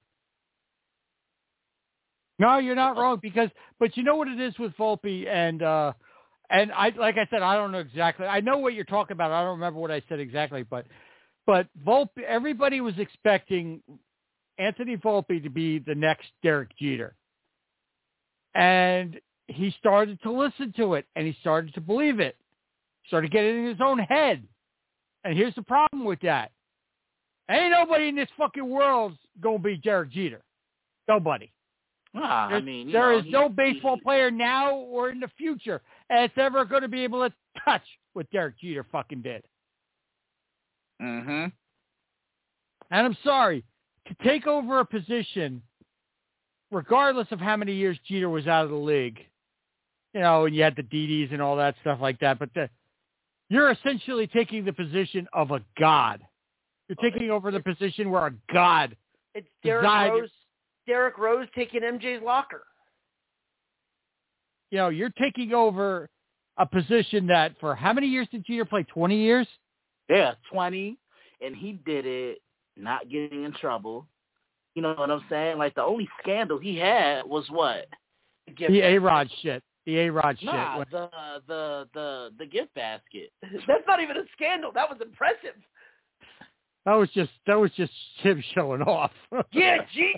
no, you're not wrong because, but you know what it is with Volpe and, uh, and I, like I said, I don't know exactly. I know what you're talking about. I don't remember what I said exactly, but, but Volpe, everybody was expecting Anthony Volpe to be the next Derek Jeter. And he started to listen to it, and he started to believe it. Started getting in his own head. And here's the problem with that. Ain't nobody in this fucking world's going to be Derek Jeter. Nobody. Ah, There's, I mean, you there know, is he, no baseball he, player now or in the future that's ever going to be able to touch what Derek Jeter fucking did. Mm-hmm. And I'm sorry, to take over a position, regardless of how many years Jeter was out of the league, you know, and you had the D Ds and all that stuff like that, but the you're essentially taking the position of a god. You're taking over the position where a god. It's Derek decided, Rose. Derek Rose taking M J's locker. You know, you're taking over a position that for how many years did Jeter play? twenty years? Yeah, twenty, and he did it not getting in trouble. You know what I'm saying? Like, the only scandal he had was what? The A-Rod shit. The A-Rod Nah, shit. the, the, the, the gift basket. That's not even a scandal. That was impressive. That was just that was just him showing off. Yeah, jeez.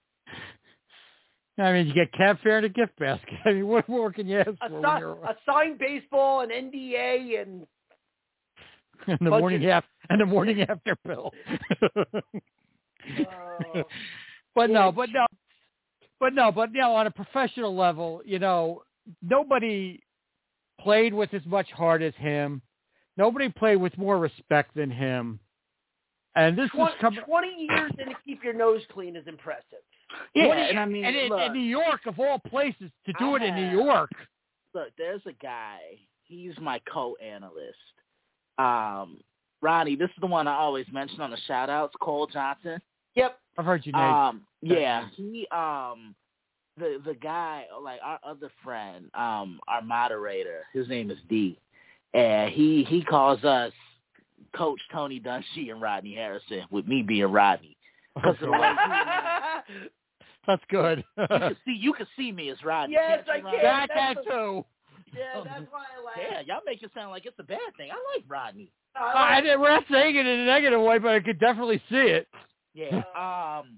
I mean, you get cab fare and a gift basket. I mean, what more can you ask A, for? si- when you're... a signed baseball, an N D A, and and the Bunch morning of- after and the morning after pill. Uh, but yeah. no, but no, but no, but you know, on a professional level, you know, nobody played with as much heart as him. Nobody played with more respect than him. And this twenty, is coming. twenty years and to keep your nose clean is impressive. Yeah, twenty and I mean, and in, look, in New York, of all places, to do I it in have- New York. look, there's a guy. He's my co-analyst. Um, Ronnie, this is the one I always mention on the shout-outs, Cole Johnson. Yep. I've heard you name. Um, yeah, he, um, the the guy, like our other friend, um, our moderator, his name is D, and he he calls us Coach Tony Dungy and Rodney Harrison, with me being Rodney. Because of the way he, That's good. you can see you can see me as Rodney. Yes, can't I you, Rodney? can. that that's that the- too. Yeah, that's why I laughed. Yeah, y'all make it sound like it's a bad thing. I like Rodney. I I, laughed. didn't- we're not saying it in a negative way, but I could definitely see it. Yeah. Um.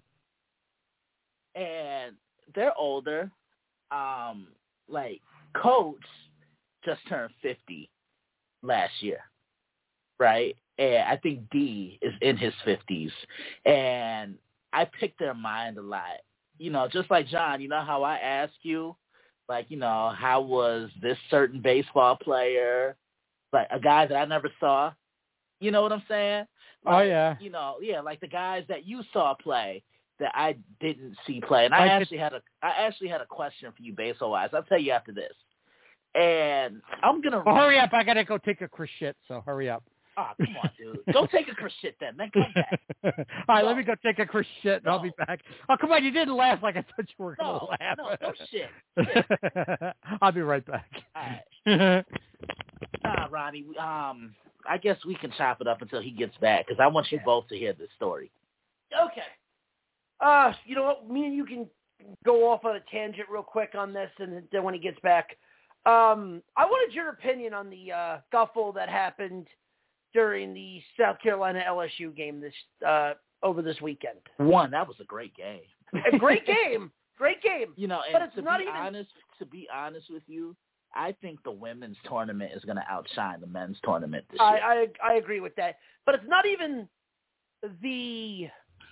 And they're older. Um. Like Coach just turned fifty last year, right? And I think D is in his fifties, and I pick their mind a lot. You know, just like John. You know how I ask you, like, you know, how was this certain baseball player, like a guy that I never saw. You know what I'm saying? Oh, Like, yeah. You know, yeah, like the guys that you saw play that I didn't see play. And I Like actually had a I actually had a question for you baseball wise. I'll tell you after this. And I'm gonna Well, hurry up. I got to go take a Chris shit, so hurry up. Oh, come on, dude. Go take a Chris shit then. Then come back. All right, No. let me go take a Chris shit, and No. I'll be back. Oh, come on. You didn't laugh like I thought you were going to No, laugh. no, no shit. I'll be right back. All right. Nah, Ronnie. Um, I guess we can chop it up until he gets back because I want you Yeah. both to hear this story. Okay. Uh, you know what? Me and you can go off on a tangent real quick on this, and then when he gets back, um, I wanted your opinion on the uh, scuffle that happened during the South Carolina L S U game this uh, over this weekend. One, that was a great game. A great game, great game. You know, and But it's to not be even- honest, to be honest with you, I think the women's tournament is going to outshine the men's tournament this year. I, I I agree with that, but it's not even the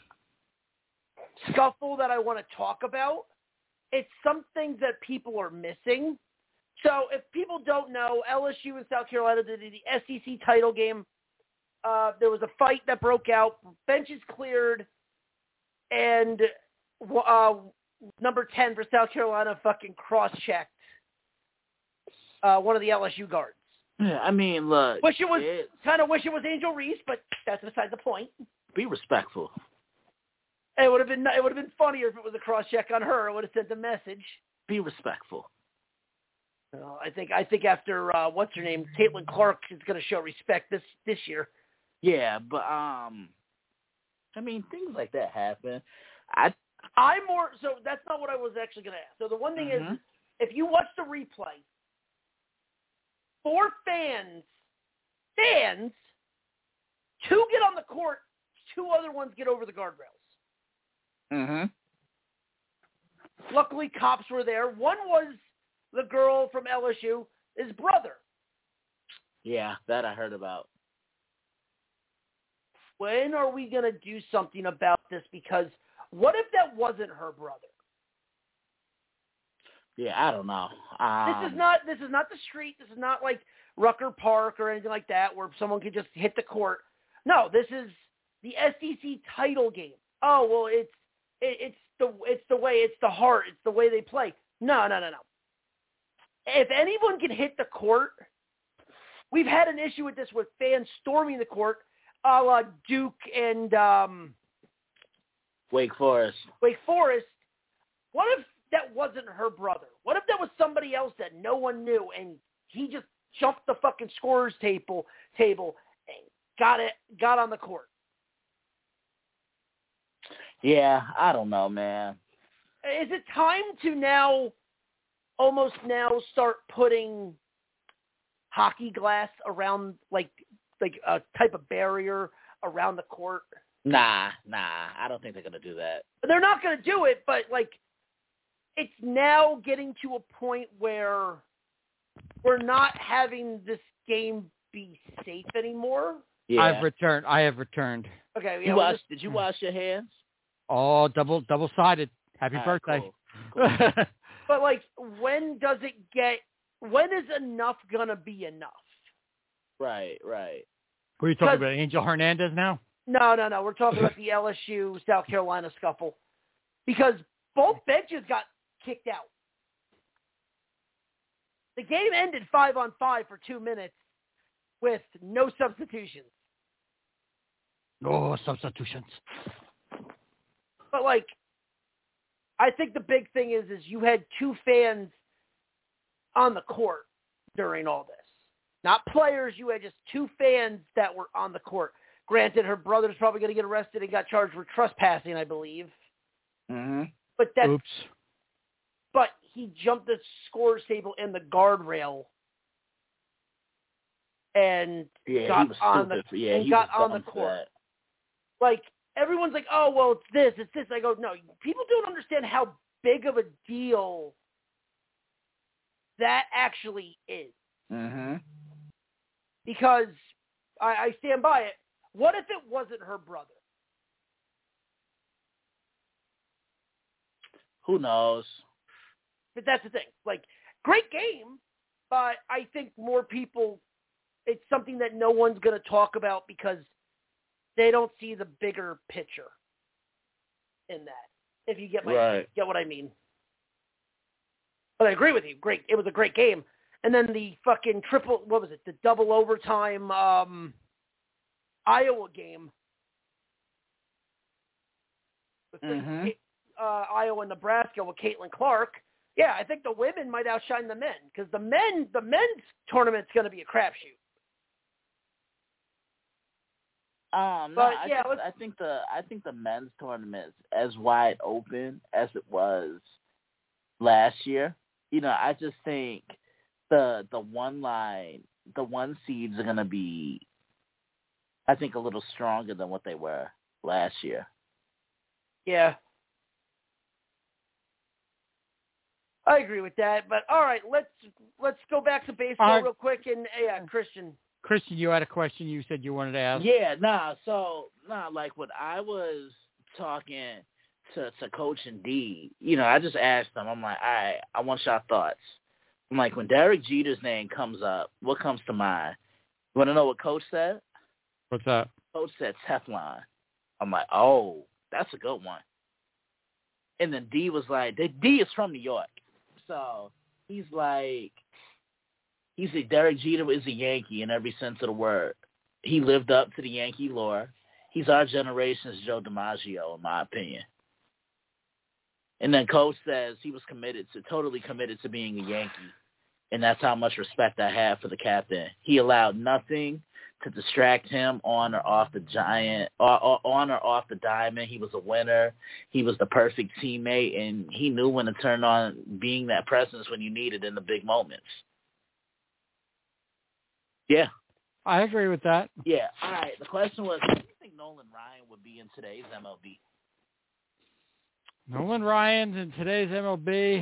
scuffle that I want to talk about. It's something that people are missing. So if people don't know, L S U and South Carolina did the S E C title game. Uh, there was a fight that broke out. Benches cleared, and uh, number ten for South Carolina fucking cross-checked uh, one of the L S U guards. Yeah, I mean, look, Wish it was it, kind of wish it was Angel Reese, but that's beside the point. be respectful. It would have been it would have been funnier if it was a cross check on her. It would have sent a message. Be respectful. Uh, I think I think after uh, what's her name, Caitlin Clark is going to show respect this this year. Yeah, but um, I mean, things like that happen. I I'm more so that's not what I was actually going to ask. So the one thing Mhm. is, if you watch the replay, four fans, fans, two get on the court, two other ones get over the guardrails. Mhm. Luckily, cops were there. One was the girl from L S U, his brother. Yeah, that I heard about. When are we going to do something about this? Because what if that wasn't her brother? Yeah, I don't know. Um, This is not this is not the street. This is not like Rucker Park or anything like that where someone could just hit the court. No, this is the S E C title game. Oh, well, it's it, it's the it's the way it's the heart. It's the way they play. No, no, no, no. If anyone can hit the court, we've had an issue with this with fans storming the court, a la Duke and um, Wake Forest. Wake Forest. What if that wasn't her brother? What if that was somebody else that no one knew and he just jumped the fucking scorer's table table and got it got on the court? Yeah, I don't know, man. Is it time to now almost now start putting hockey glass around like like a type of barrier around the court? Nah, nah. I don't think they're gonna do that. They're not going to do it, but like it's now getting to a point where we're not having this game be safe anymore. Yeah. I've returned. I have returned. Okay. You Yeah, wash, just, did you wash your hands? Oh, double double sided. Happy All right, birthday. cool. but like, when does it get? When is enough gonna be enough? Right, right. Who are you talking about? Angel Hernandez now? No, no, no. We're talking about the L S U South Carolina scuffle because both benches got kicked out. The game ended five on five for two minutes with no substitutions. Oh, substitutions. But like, I think the big thing is, is you had two fans on the court during all this. Not players. You had just two fans that were on the court. Granted, her brother's probably going to get arrested and got charged for trespassing, I believe. Mm-hmm. But that's, Oops. But he jumped the scorer's table in the guardrail and yeah, got he was on the stupid. yeah, and he got was on the dumb for court. that. Like, everyone's like, oh, well, it's this, it's this. I go, no, people don't understand how big of a deal that actually is. Mm-hmm. Because I, I stand by it. What if it wasn't her brother? Who knows? But that's the thing. Like, great game, but I think more people, it's something that no one's going to talk about because they don't see the bigger picture in that. If you get my right. get what I mean. But I agree with you. Great. It was a great game. And then the fucking triple, what was it? The double overtime um, Iowa game. With the, Mm-hmm. uh, Iowa, Nebraska with Caitlin Clark. Yeah, I think the women might outshine the men because the men, the men's tournament's going to be a crapshoot. Um, no, But, I, yeah, think, let's- I think the I think the men's tournament is as wide open as it was last year. You know, I just think the the one line, the one seeds are going to be, I think, a little stronger than what they were last year. Yeah. I agree with that. But, all right, let's let's go back to baseball Uh, real quick. And, yeah, Christian. Christian, you had a question you said you wanted to ask. Yeah, nah. So, nah, like when I was talking to to Coach and D, you know, I just asked them. I'm like, all right, I want y'all thoughts. I'm like, when Derek Jeter's name comes up, what comes to mind? You want to know what Coach said? What's that? Coach said Teflon. I'm like, oh, that's a good one. And then D was like, D is from New York, so he's like. He said Derek Jeter is a Yankee in every sense of the word. He lived up to the Yankee lore. He's our generation's Joe DiMaggio, in my opinion. And then Coach says he was committed to, totally committed to being a Yankee, and that's how much respect I have for the captain. He allowed nothing to distract him on or off the giant, or, or on or off the diamond. He was a winner. He was the perfect teammate, and he knew when to turn on being that presence when you needed in the big moments. Yeah. I agree with that. Yeah. All right. The question was, do you think Nolan Ryan would be in today's M L B? Nolan Ryan in today's M L B.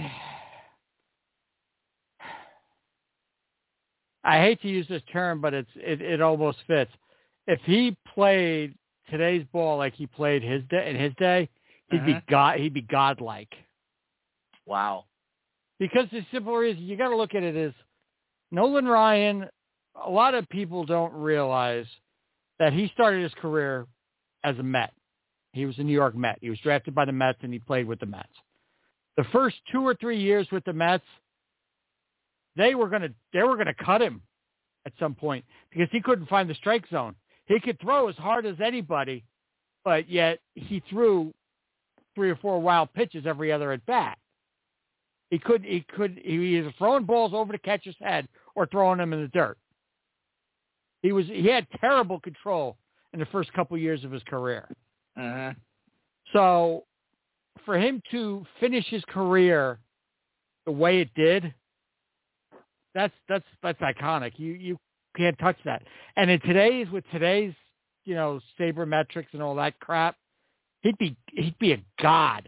I hate to use this term, but it's it, it almost fits. If he played today's ball like he played his day in his day, he'd Mhm. be god. He'd be godlike. Wow. Because the simple reason you got to look at it is Nolan Ryan. A lot of people don't realize that he started his career as a Met. He was a New York Met. He was drafted by the Mets, and he played with the Mets. The first two or three years with the Mets, they were gonna they were gonna cut him at some point because he couldn't find the strike zone. He could throw as hard as anybody, but yet he threw three or four wild pitches every other at bat. He could he could he was either throwing balls over the catcher's head or throwing them in the dirt. He was he had terrible control in the first couple years of his career. Mm-hmm. So for him to finish his career the way it did, that's that's that's iconic. You you can't touch that. And in today's with today's, you know, sabermetrics and all that crap, he'd be he'd be a god.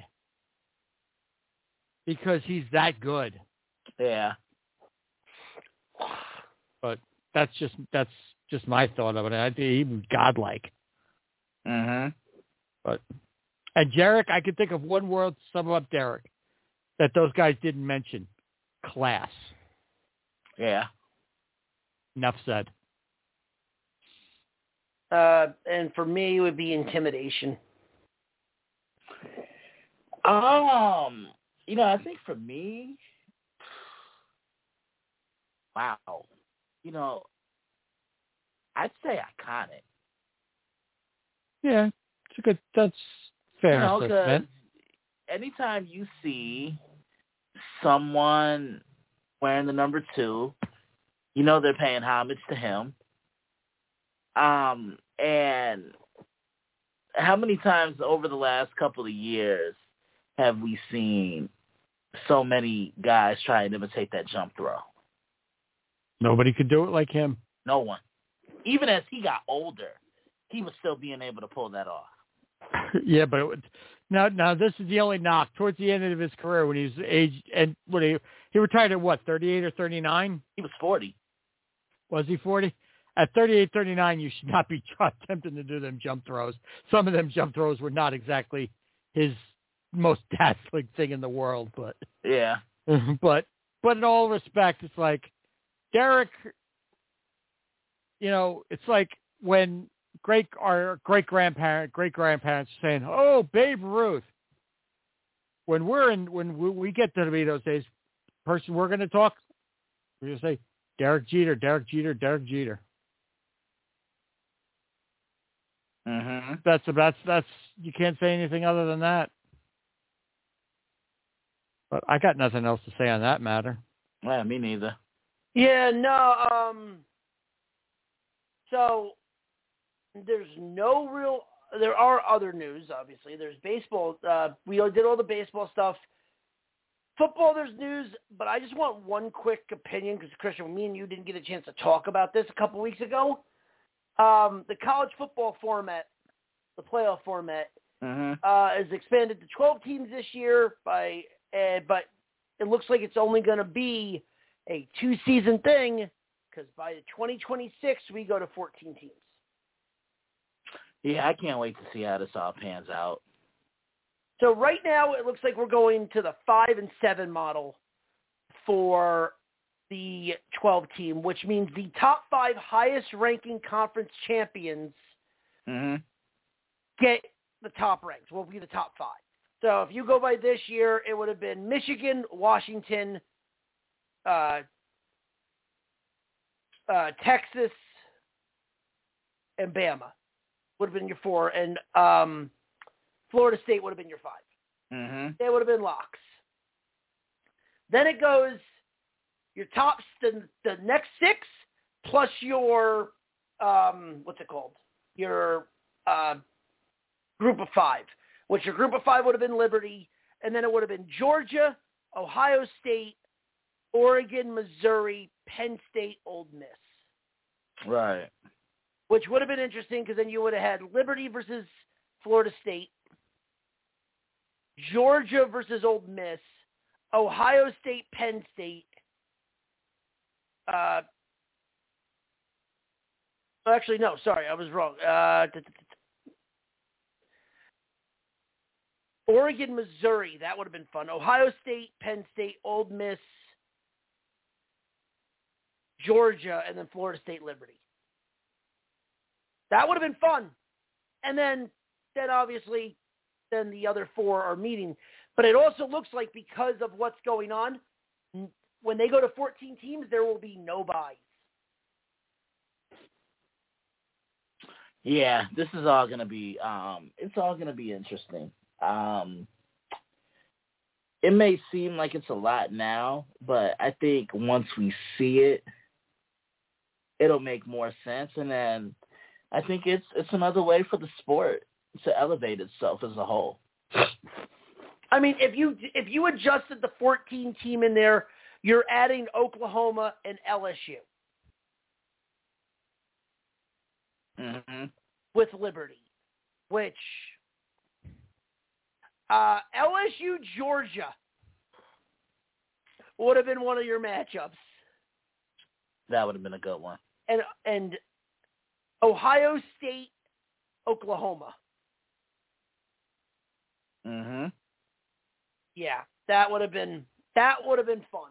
Because he's that good. Yeah. But that's just that's just my thought of it. I think he was godlike. Mm-hmm. But and Derek, I could think of one word to sum up Derek that those guys didn't mention: class. Yeah. Enough said. Uh, and for me, it would be intimidation. Um, you know, I think for me, wow, you know, I'd say iconic. Yeah, it's a good. That's fair You know, assessment. Anytime you see someone wearing the number two, you know they're paying homage to him. Um, and how many times over the last couple of years have we seen so many guys try and imitate that jump throw? Nobody could do it like him. No one. Even as he got older, he was still being able to pull that off. Yeah, but it would, now, now this is the only knock. Towards the end of his career, when he was age and when he he retired at what, thirty-eight or thirty-nine? He was forty. Was he forty? At thirty-eight, thirty-nine, you should not be attempting to do them jump throws. Some of them jump throws were not exactly his most dazzling thing in the world, but yeah, but but in all respect, it's like Derek. You know, it's like when great our great grandparent, great grandparents are saying, "Oh, Babe Ruth." When we're in, when we, we get to be those days, person we're going to talk, we're going to say Derek Jeter, Derek Jeter, Derek Jeter. Mm-hmm. That's that's that's you can't say anything other than that. But I got nothing else to say on that matter. Yeah, me neither. Yeah, no. Um. So there's no real. There are other news, obviously. There's baseball. Uh, we did all the baseball stuff. Football, there's news, but I just want one quick opinion because, Christian, me and you didn't get a chance to talk about this a couple weeks ago. Um, the college football format, the playoff format, mm-hmm. uh, is expanded to twelve teams this year, by, uh, but it looks like it's only going to be a two-season thing because by twenty twenty-six, we go to fourteen teams. Yeah, I can't wait to see how this all pans out. So right now, it looks like we're going to the five and seven model for the twelve team, which means the top five highest ranking conference champions mm-hmm. get the top ranks. Will be the top five. So if you go by this year, it would have been Michigan, Washington, uh, uh, Texas, and Bama would have been your four, and um, Florida State would have been your five. Mm-hmm. They would have been locks. Then it goes your top, the, the next six plus your, um, what's it called? Your uh, group of five, which your group of five would have been Liberty, and then it would have been Georgia, Ohio State, Oregon, Missouri, Penn State, Ole Miss. Right. Which would have been interesting because then you would have had Liberty versus Florida State, Georgia versus Ole Miss, Ohio State, Penn State. Uh, actually, no, sorry, I was wrong. Uh, Oregon, Missouri, that would have been fun. Ohio State, Penn State, Ole Miss, Georgia, and then Florida State, Liberty. That would have been fun. And then, then obviously, then the other four are meeting. But it also looks like because of what's going on, when they go to fourteen teams, there will be no buys. Yeah, this is all going to be, um, it's all going to be interesting. Um, it may seem like it's a lot now, but I think once we see it, it'll make more sense. And then I think it's it's another way for the sport to elevate itself as a whole. I mean, if you if you adjusted the fourteen team in there, you're adding Oklahoma and L S U mm-hmm. with Liberty, which uh, L S U Georgia would have been one of your matchups. That would have been a good one. and and Ohio State, Oklahoma. Mhm. Yeah, that would have been that would have been fun.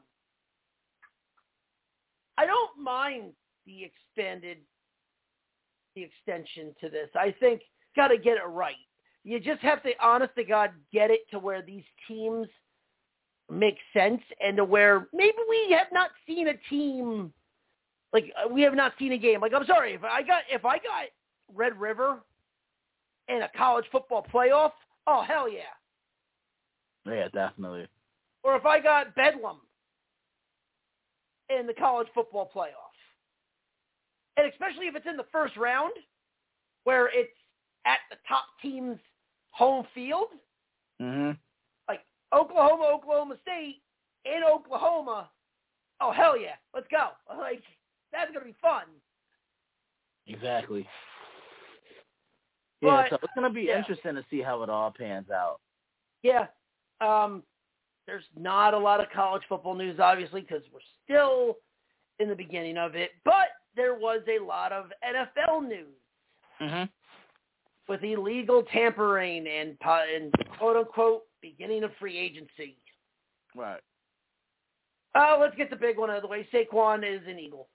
I don't mind the expanded, the extension to this. I think got to get it right. You just have to, honest to God, get it to where these teams make sense and to where maybe we have not seen a team, like we have not seen a game. Like, I'm sorry, if I got if I got Red River in a college football playoff, oh, hell yeah. Yeah, definitely. Or if I got Bedlam in the college football playoff. And especially if it's in the first round, where it's at the top team's home field, hmm like Oklahoma, Oklahoma State, in Oklahoma, oh, hell yeah, let's go. Like, that's going to be fun. Exactly. Yeah, But, so it's going to be yeah. interesting to see how it all pans out. Yeah. Um, there's not a lot of college football news, obviously, because we're still in the beginning of it. But there was a lot of N F L news hmm with illegal tampering and, and quote-unquote beginning of free agency. Right. Uh, let's get the big one out of the way. Saquon is an Eagle.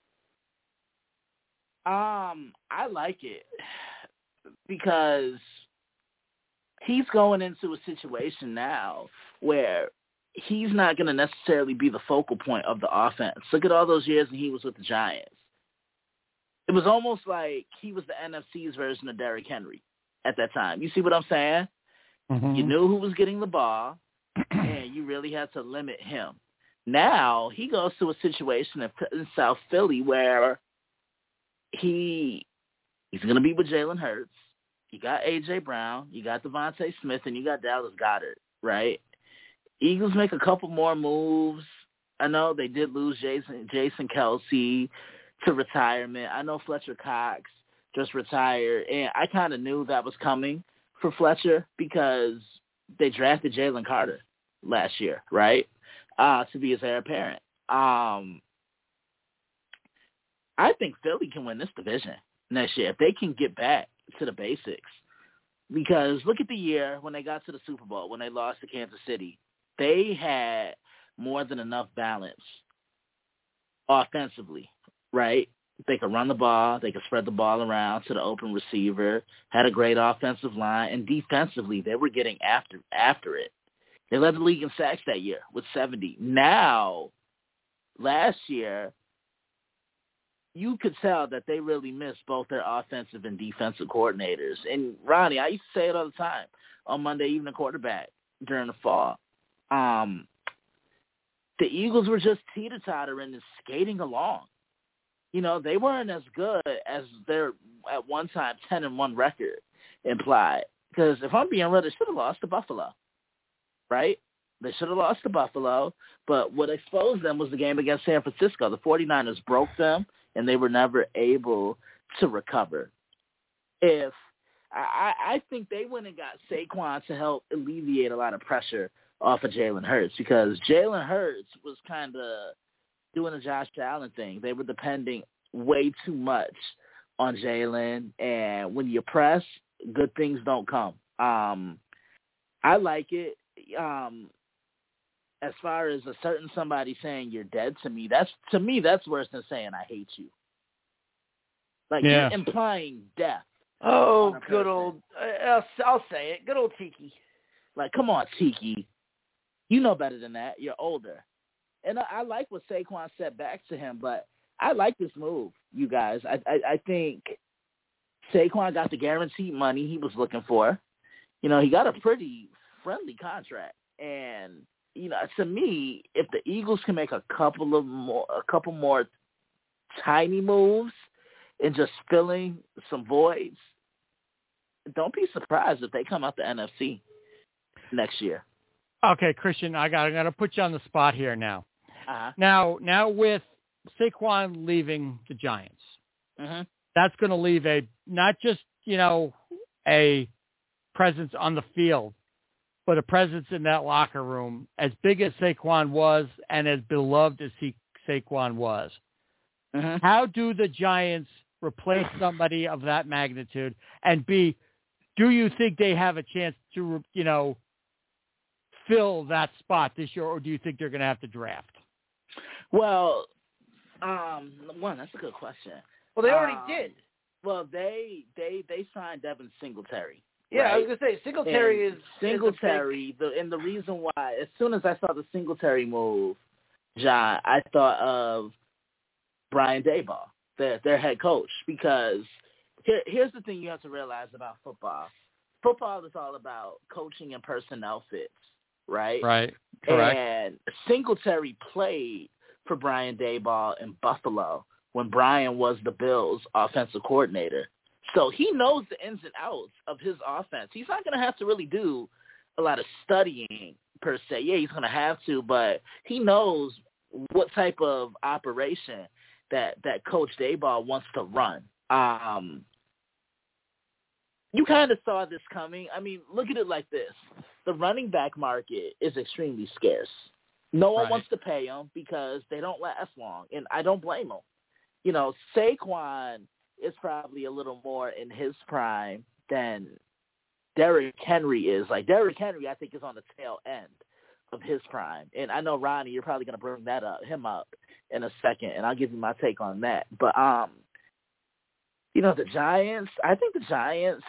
Um, I like it because he's going into a situation now where he's not going to necessarily be the focal point of the offense. Look at all those years when he was with the Giants. It was almost like he was the N F C's version of Derrick Henry at that time. You see what I'm saying? Mm-hmm. You knew who was getting the ball, and you really had to limit him. Now he goes to a situation in, in South Philly where he he's going to be with Jalen Hurts. You got A J. Brown, you got Devontae Smith, and you got Dallas Goedert, right? Eagles make a couple more moves. I know they did lose Jason Jason Kelce to retirement. I know Fletcher Cox just retired, and I kind of knew that was coming for Fletcher because they drafted Jalen Carter last year, right, uh, to be his heir apparent. Um, I think Philly can win this division next year if they can get back to the basics. Because look at the year when they got to the Super Bowl, when they lost to Kansas City. They had more than enough balance offensively, right? They could run the ball. They could spread the ball around to the open receiver, had a great offensive line, and defensively they were getting after after it. They led the league in sacks that year with seventy. Now, last year, you could tell that they really missed both their offensive and defensive coordinators. And, Ronnie, I used to say it all the time on Monday Evening Quarterback during the fall. Um, the Eagles were just teeter-tottering and skating along. You know, they weren't as good as their, at one time, ten and one record implied. Because if I'm being real, they should have lost to Buffalo, right? They should have lost to Buffalo, but what exposed them was the game against San Francisco. The 49ers broke them, and they were never able to recover. If I, I think they went and got Saquon to help alleviate a lot of pressure off of Jalen Hurts, because Jalen Hurts was kind of doing the Josh Allen thing. They were depending way too much on Jalen, and when you press, good things don't come. Um, I like it. Um, as far as a certain somebody saying you're dead to me, that's to me that's worse than saying I hate you. Like, yeah. you're implying death. Oh, good old, uh, I'll say it, good old Tiki. Like, come on, Tiki. You know better than that. You're older. And I, I like what Saquon said back to him, but I like this move, you guys. I, I, I think Saquon got the guaranteed money he was looking for. You know, he got a pretty friendly contract. And, you know, to me, if the Eagles can make a couple of more, a couple more tiny moves and just filling some voids, don't be surprised if they come out the N F C next year. Okay, Christian, I got, I got to put you on the spot here now. Uh-huh. Now, now with Saquon leaving the Giants, mm-hmm. that's going to leave a not just, you know, a presence on the field, but a presence in that locker room as big as Saquon was and as beloved as he, Saquon was. Mm-hmm. How do the Giants replace somebody of that magnitude? And B, do you think they have a chance to, you know, fill that spot this year, or do you think they're going to have to draft? Well, um, one, that's a good question. Well, they already um, did. Well, they they they signed Devin Singletary. Yeah, right? I was gonna say Singletary and is Singletary. Is the and the reason why, as soon as I saw the Singletary move, John, I thought of Brian Daboll, their their head coach, because here, here's the thing you have to realize about football. Football is all about coaching and personnel fits, right? Right. Correct. And Singletary played for Brian Daboll in Buffalo when Brian was the Bills' offensive coordinator. So he knows the ins and outs of his offense. He's not going to have to really do a lot of studying per se. Yeah, he's going to have to, but he knows what type of operation that, that Coach Daboll wants to run. Um, you kind of saw this coming. I mean, look at it like this. The running back market is extremely scarce. No one Right. wants to pay them because they don't last long, and I don't blame them. You know, Saquon is probably a little more in his prime than Derrick Henry is. Like, Derrick Henry, I think, is on the tail end of his prime. And I know, Ronnie, you're probably going to bring that up, him up in a second, and I'll give you my take on that. But, um, you know, the Giants, I think the Giants,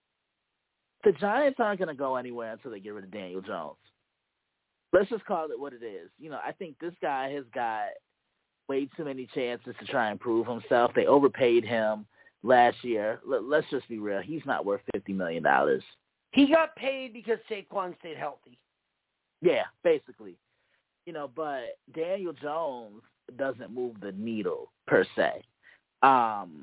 the Giants aren't going to go anywhere until they get rid of Daniel Jones. Let's just call it what it is. You know, I think this guy has got way too many chances to try and prove himself. They overpaid him last year. L- let's just be real. He's not worth fifty million dollars. He got paid because Saquon stayed healthy. Yeah, basically. You know, but Daniel Jones doesn't move the needle per se. Um,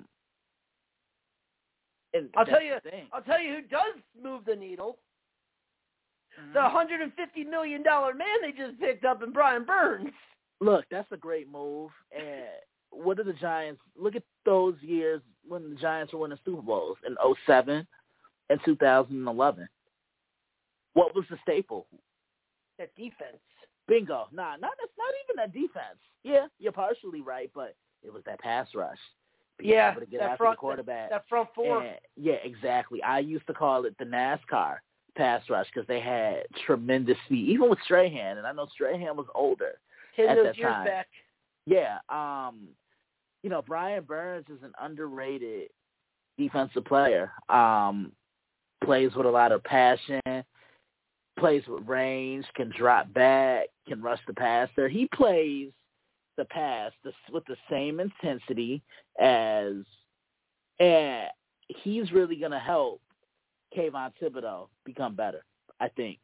and I'll tell that's you. the thing. I'll tell you who does move the needle. Mhm. The one hundred fifty million dollars man they just picked up in Brian Burns. Look, that's a great move. And what are the Giants? Look at those years when the Giants were winning Super Bowls in oh seven and two thousand eleven. What was the staple? That defense. Bingo. Nah, not that's not even that defense. Yeah, you're partially right, but it was that pass rush. Being Yeah, able to get that after front the quarterback. That, that front four. And, yeah, exactly. I used to call it the NASCAR pass rush because they had tremendous speed, even with Strahan, and I know Strahan was older Hitting at those that years time. back. Yeah, um, you know, Brian Burns is an underrated defensive player. Um, plays with a lot of passion, plays with range, can drop back, can rush the passer. He plays the pass the, with the same intensity as, and he's really going to help Kayvon Thibodeau become better, I think.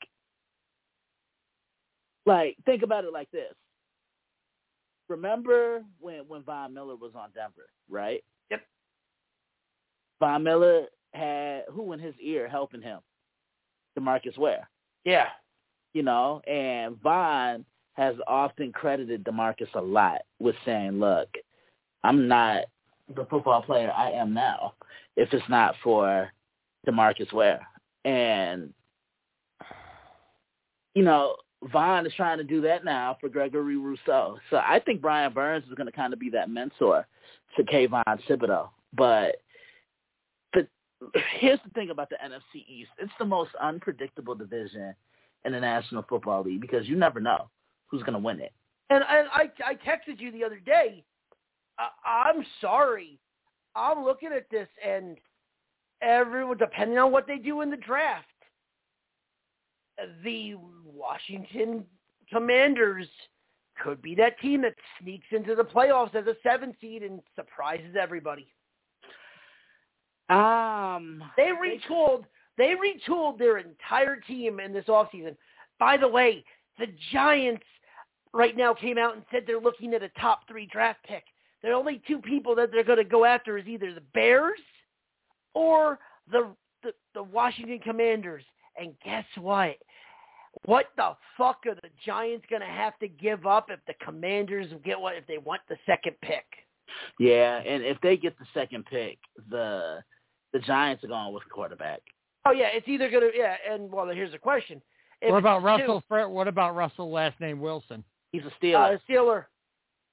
Like, think about it like this. Remember when, when Von Miller was on Denver, right? Yep. Von Miller had who in his ear helping him? DeMarcus Ware. Yeah. You know, and Von has often credited DeMarcus a lot with saying, look, I'm not the football player I am now if it's not for DeMarcus Ware. And, you know, Von is trying to do that now for Gregory Rousseau. So I think Brian Burns is going to kind of be that mentor to Kayvon Thibodeau. But the, here's the thing about the N F C East. It's the most unpredictable division in the National Football League because you never know who's going to win it. And, and I, I texted you the other day. I, I'm sorry. I'm looking at this, and everyone, depending on what they do in the draft, the Washington Commanders could be that team that sneaks into the playoffs as a seven seed and surprises everybody. Um, They retooled. They retooled their entire team in this offseason. By the way, the Giants right now came out and said they're looking at a top three draft pick. The only two people that they're going to go after is either the Bears or the, the the Washington Commanders. And guess what? What the fuck are the Giants going to have to give up if the Commanders get what if they want the second pick? Yeah, and if they get the second pick, the the Giants are going with the quarterback. Oh yeah, it's either going to yeah. And well, here's the question: if What about it's Russell? two, Fre- What about Russell? Last name Wilson. He's a Steeler. Uh, Steeler.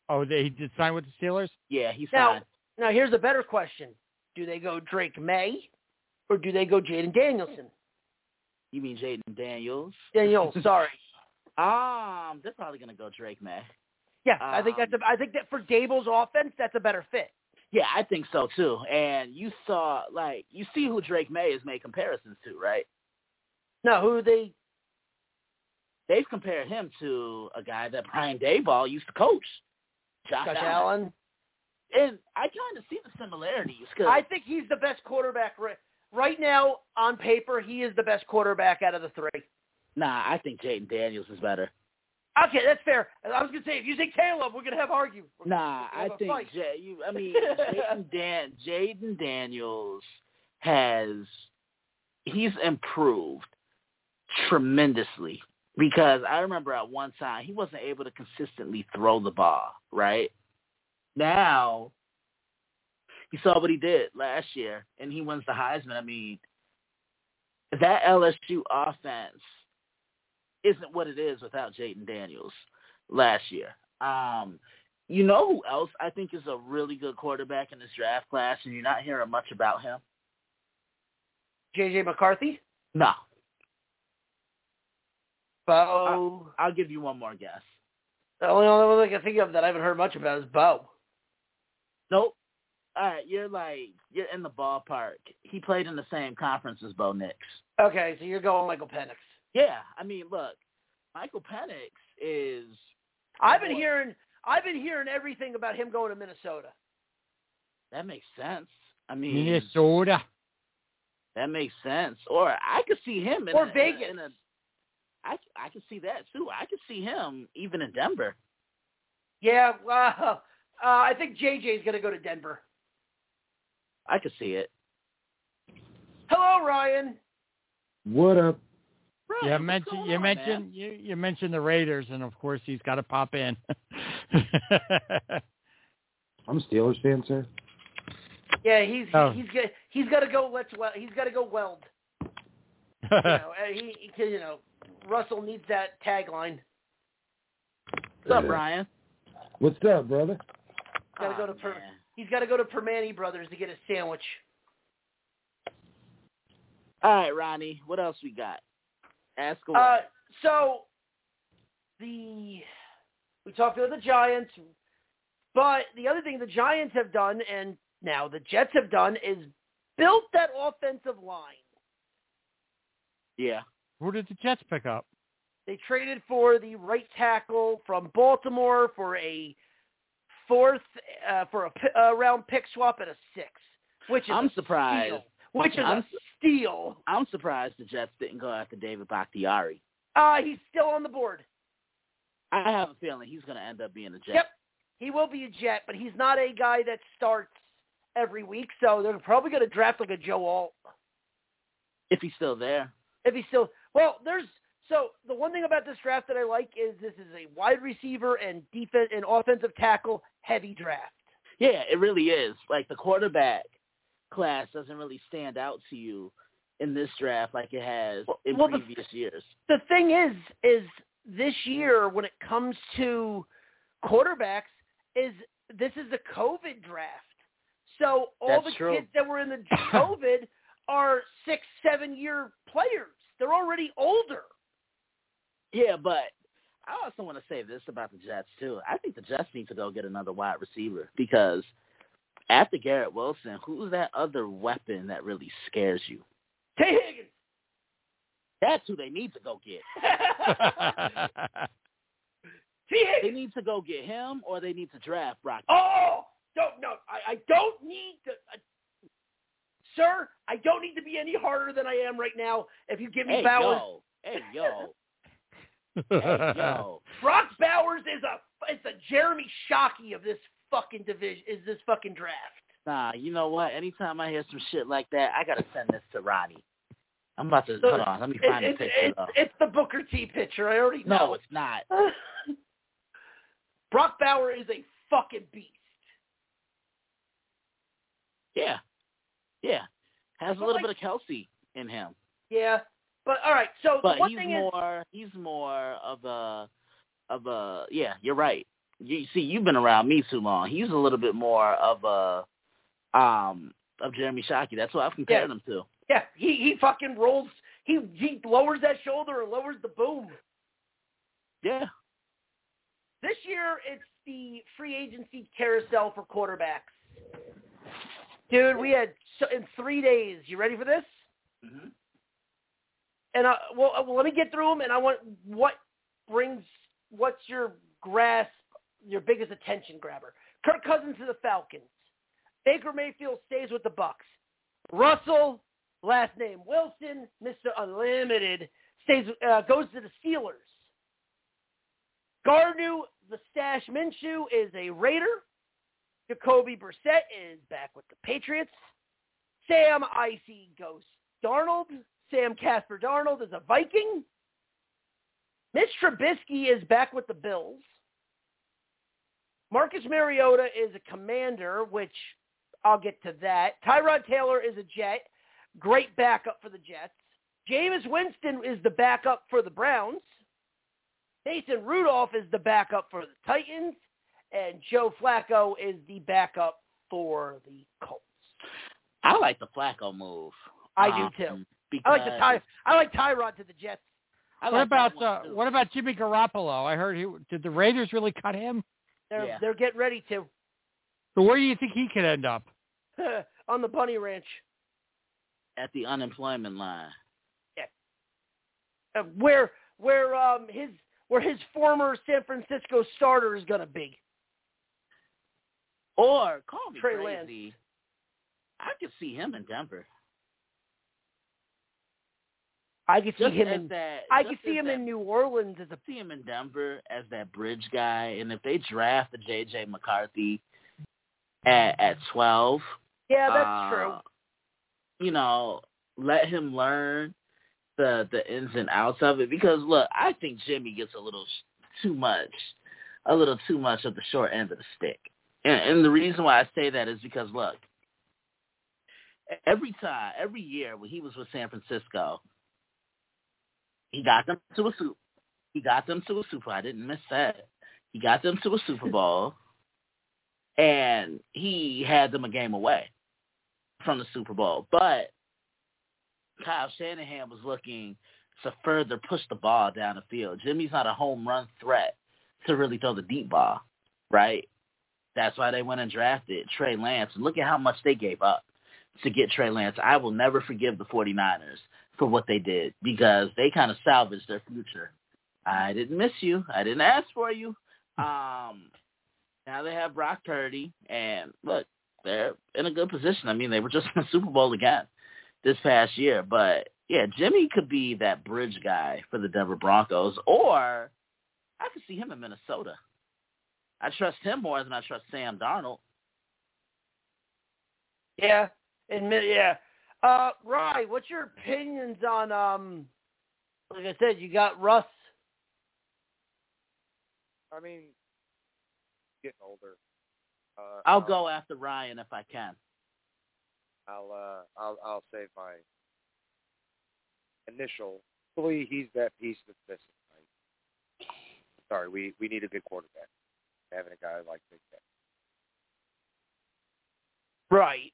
Oh, they, he did sign with the Steelers? Yeah, he Now, signed. now here's a better question. Do they go Drake May or do they go Jaden Danielson? You mean Jaden Daniels? Daniels, sorry. Um, they're probably gonna go Drake May. Yeah, I think Um, that's a, I think that for Dable's offense, that's a better fit. Yeah, I think so too. And you saw, like, you see who Drake May has made comparisons to, right? No, who they? They've compared him to a guy that Brian Daboll used to coach, Josh, Josh Allen. Allen. And I kind of see the similarities. Cause, I think he's the best quarterback right, right now on paper. He is the best quarterback out of the three. Nah, I think Jaden Daniels is better. Okay, that's fair. I was gonna say if you say Caleb, we're gonna have argue. We're Nah, gonna I have a think fight. J- you. I mean, Jaden Dan, Jaden Daniels has he's improved tremendously because I remember at one time he wasn't able to consistently throw the ball. Right now, you saw what he did last year, and he wins the Heisman. I mean, that L S U offense isn't what it is without Jaden Daniels last year. Um, you know who else I think is a really good quarterback in this draft class, and you're not hearing much about him? J J McCarthy. No. Bo. I, I'll give you one more guess. The only other one I can think of that I haven't heard much about is Bo. Nope. All right, you're like, you're in the ballpark. He played in the same conference as Bo Nix. Okay, so you're going Michael Penix. Yeah, I mean, look, Michael Penix is. I've been hearing, I've been hearing everything about him going to Minnesota. That makes sense. I mean, Minnesota. That makes sense. Or I could see him in or a, Vegas. In a, in a, I I could see that too. I could see him even in Denver. Yeah, uh, uh, I think J J's going to go to Denver. I could see it. Hello, Ryan. What up? Right, You what's mentioned going you on, mentioned man? you, you mentioned the Raiders, and of course he's got to pop in. I'm a Steelers fan, sir. Yeah, he's Oh. he's got he's got to go. Let's well, he's got to go weld. You know, and he, he you know Russell needs that tagline. What's up, Yeah. Brian? What's up, brother? Got to Oh, go to per, man. he's got to go to Permani Brothers to get a sandwich. All right, Ronnie. What else we got? Ask away. Uh, so the we talked about the Giants, but the other thing the Giants have done, and now the Jets have done, is built that offensive line. yeah. Who did the Jets pick up? They traded for the right tackle from Baltimore for a fourth, uh, for a p- uh, round pick swap at a six, which is I'm a surprised. steal. Which is I'm, a steal. I'm surprised the Jets didn't go after David Bakhtiari. Uh, he's still on the board. I have a feeling he's going to end up being a Jet. Yep, he will be a Jet, but he's not a guy that starts every week, so they're probably going to draft like a Joe Alt. If he's still there. If he's still – well, there's – so the one thing about this draft that I like is this is a wide receiver and defense and offensive tackle heavy draft. Yeah, it really is. Like, the quarterback class doesn't really stand out to you in this draft like it has in well, previous the, years. The thing is, is this year when it comes to quarterbacks, is this is the COVID draft. So all That's the true. kids that were in the COVID are six, seven-year players. They're already older. Yeah, but I also want to say this about the Jets, too. I think the Jets need to go get another wide receiver because after Garrett Wilson, who's that other weapon that really scares you? Tay Higgins. That's who they need to go get. T. Higgins. They need to go get him or they need to draft Brock. Oh, don't no. I, I don't need to, uh, sir. I don't need to be any harder than I am right now. If you give me Hey, Bowers, yo. Hey, yo. Hey, yo. Brock Bowers is a it's a Jeremy Shockey of this fucking division. Is this fucking draft? Nah, you know what? Anytime I hear some shit like that, I got to send this to Ronnie. I'm about to, So, hold on, let me It, find it's, the picture, it's, though. it's the Booker T picture. I already know. No, it's not. Brock Bauer is a fucking beast. Yeah. Yeah. Has a But little like- bit of Kelsey in him. Yeah, but all right. So But one he's thing is, more he's more of a of a yeah, you're right. you see, you've been around me too long. He's a little bit more of a um of Jeremy Shockey. That's what I've compared yeah. him to. Yeah, he he fucking rolls. He he lowers that shoulder and lowers the boom. Yeah. This year, it's the free agency carousel for quarterbacks. Dude, we had so, in three days. You ready for this? Mm-hmm. And uh, well, uh, well, let me get through them. And I want what brings what's your grasp, your biggest attention grabber? Kirk Cousins to the Falcons. Baker Mayfield stays with the Bucks. Russell, last name Wilson, Mister Unlimited, stays uh, goes to the Steelers. Gardner, the Stash Minshew, is a Raider. Jacoby Brissett is back with the Patriots. Sam Icy goes Darnold. Sam Casper Darnold is a Viking. Mitch Trubisky is back with the Bills. Marcus Mariota is a Commander, which I'll get to that. Tyrod Taylor is a Jet. Great backup for the Jets. Jameis Winston is the backup for the Browns. Mason Rudolph is the backup for the Titans. And Joe Flacco is the backup for the Colts. I like the Flacco move. I um, do too. Because I like the Ty- I like Tyrod to the Jets. I What like about that uh, one, what about Jimmy Garoppolo? I heard he did the Raiders really cut him? They're Yeah. they're getting ready to So where do you think he could end up? on the Bunny Ranch. at the unemployment line. Uh, where where um his where his former San Francisco starter is gonna be. Or, call me Trey crazy, Lance. I could see him in Denver. I could see Just him as in that, I just could see as him that, in New Orleans as a see him in Denver as that bridge guy, and if they draft the J J McCarthy at at twelve, yeah, that's uh, true. You know, let him learn the the ins and outs of it. Because look, I think Jimmy gets a little too much, a little too much of the short end of the stick, and, and the reason why I say that is because look, every time, every year when he was with San Francisco, he got them to a Super. He got them to a Super. I didn't miss that. He got them to a Super Bowl, and he had them a game away from the Super Bowl. But Kyle Shanahan was looking to further push the ball down the field. Jimmy's not a home run threat to really throw the deep ball, right? That's why they went and drafted Trey Lance. And look at how much they gave up to get Trey Lance. I will never forgive the 49ers for what they did because they kind of salvaged their future. I didn't miss you. I didn't ask for you. Um, now they have Brock Purdy, and look, they're in a good position. I mean, they were just in the Super Bowl again this past year. But, yeah, Jimmy could be that bridge guy for the Denver Broncos, or I could see him in Minnesota. I trust him more than I trust Sam Darnold. Yeah, admit, yeah. Uh, Rye, what's your opinions on, um, like I said, you got Russ. I mean, getting older. Uh, I'll go after Ryan if I can. I'll uh, I'll I'll save my initial. Hopefully, he's that piece that's missing. Right? Sorry, we we need a good quarterback. Having a guy like Big Ben. Right.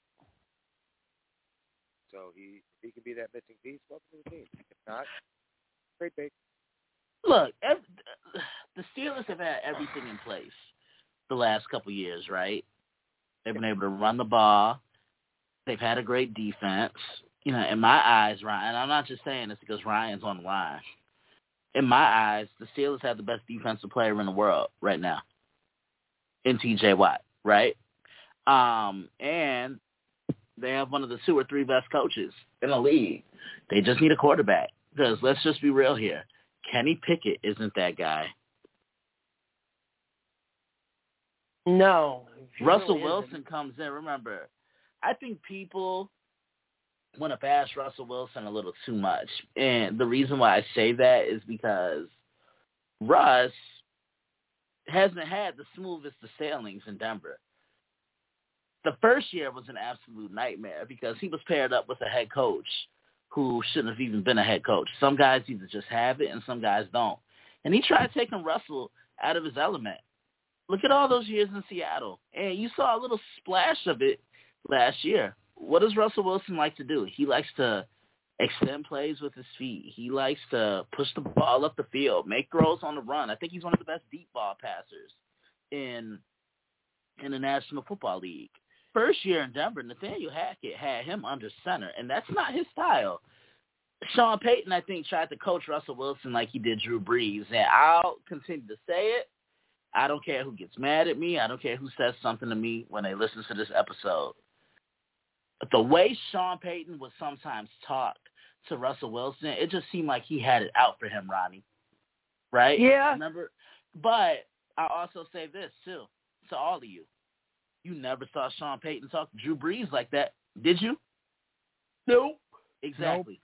So he if he can be that missing piece, welcome to the team. If not, great bait. Look, every, the Steelers have had everything in place the last couple of years, right? They've been able to run the ball. They've had a great defense. You know, in my eyes, Ryan, and I'm not just saying this because Ryan's on the line. In my eyes, the Steelers have the best defensive player in the world right now, in T J Watt, right? Um, and they have one of the two or three best coaches in the league. They just need a quarterback because let's just be real here. Kenny Pickett isn't that guy. No. Russell really Wilson isn't. comes in. Remember, I think people want to bash Russell Wilson a little too much. And the reason why I say that is because Russ hasn't had the smoothest of sailings in Denver. The first year was an absolute nightmare because he was paired up with a head coach who shouldn't have even been a head coach. Some guys either just have it and some guys don't. And he tried taking Russell out of his element. Look at all those years in Seattle. And you saw a little splash of it last year. What does Russell Wilson like to do? He likes to extend plays with his feet. He likes to push the ball up the field, make throws on the run. I think he's one of the best deep ball passers in in the National Football League. First year in Denver, Nathaniel Hackett had him under center, and that's not his style. Sean Payton, I think, tried to coach Russell Wilson like he did Drew Brees, and I'll continue to say it. I don't care who gets mad at me. I don't care who says something to me when they listen to this episode. But the way Sean Payton would sometimes talk to Russell Wilson, it just seemed like he had it out for him, Ronnie. Right? Yeah. Remember? But I'll also say this, too, to all of you. You never saw Sean Payton talk to Drew Brees like that, did you? Nope. Exactly.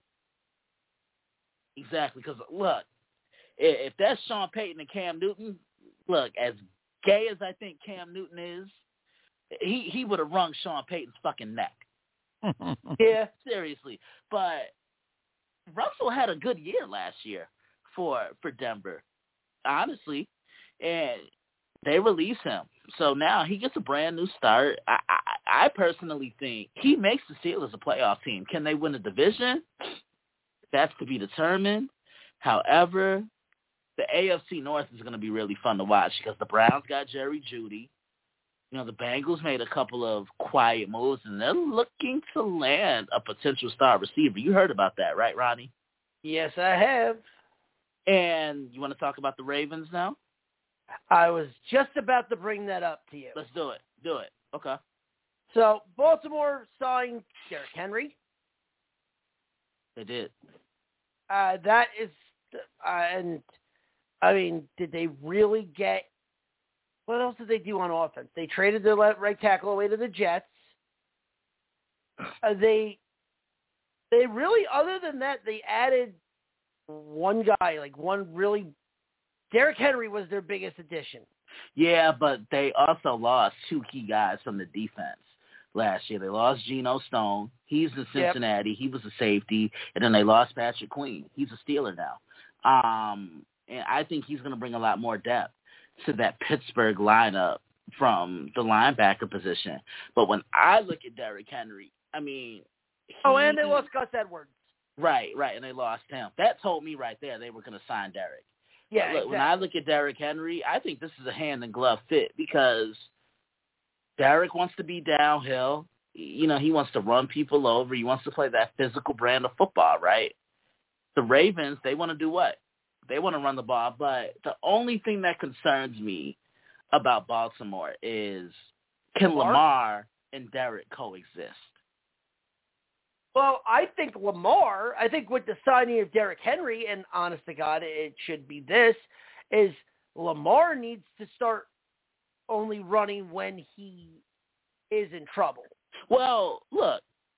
Nope. Exactly. Because, look, if that's Sean Payton and Cam Newton, look, as gay as I think Cam Newton is, he, he would have wrung Sean Payton's fucking neck. Yeah, seriously. But Russell had a good year last year for for Denver, honestly, and they release him. So now he gets a brand new start. I, I, I personally think he makes the Steelers a playoff team. Can they win a division? That's to be determined. However, the A F C North is going to be really fun to watch because the Browns got Jerry Jeudy. You know, the Bengals made a couple of quiet moves, and they're looking to land a potential star receiver. You heard about that, right, Ronnie? Yes, I have. And you want to talk about the Ravens now? I was just about to bring that up to you. Let's do it. Do it. Okay. So, Baltimore signed Derrick Henry. They did. Uh, that is, uh, and, I mean, did they really get, what else did they do on offense? They traded their right tackle away to the Jets. Uh, they, they really, other than that, they added one guy, like one really, Derrick Henry was their biggest addition. Yeah, but they also lost two key guys from the defense last year. They lost Geno Stone. He's in Cincinnati. Yep. He was a safety. And then they lost Patrick Queen. He's a Steeler now. Um, and I think he's going to bring a lot more depth to that Pittsburgh lineup from the linebacker position. But when I look at Derrick Henry, I mean... He, oh, and they lost Gus Edwards. Right, right, and they lost him. That told me right there they were going to sign Derrick. Yeah, look, exactly. When I look at Derrick Henry, I think this is a hand-in-glove fit because Derrick wants to be downhill. You know, he wants to run people over. He wants to play that physical brand of football, right? The Ravens, they want to do what? They want to run the ball, but the only thing that concerns me about Baltimore is can Lamar, Lamar and Derrick coexist? Well, I think Lamar, I think with the signing of Derrick Henry, and honest to God, it should be this, is Lamar needs to start only running when he is in trouble. Well, look,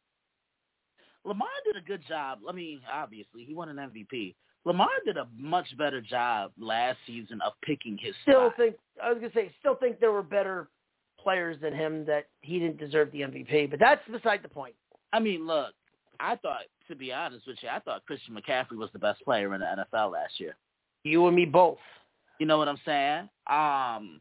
Lamar did a good job. I mean, obviously, he won an M V P. Lamar did a much better job last season of picking his Still spot. think, I was going to say, still think there were better players than him that he didn't deserve the M V P, but that's beside the point. I mean, look, I thought, to be honest with you, I thought Christian McCaffrey was the best player in the N F L last year. You and me both. You know what I'm saying? Um,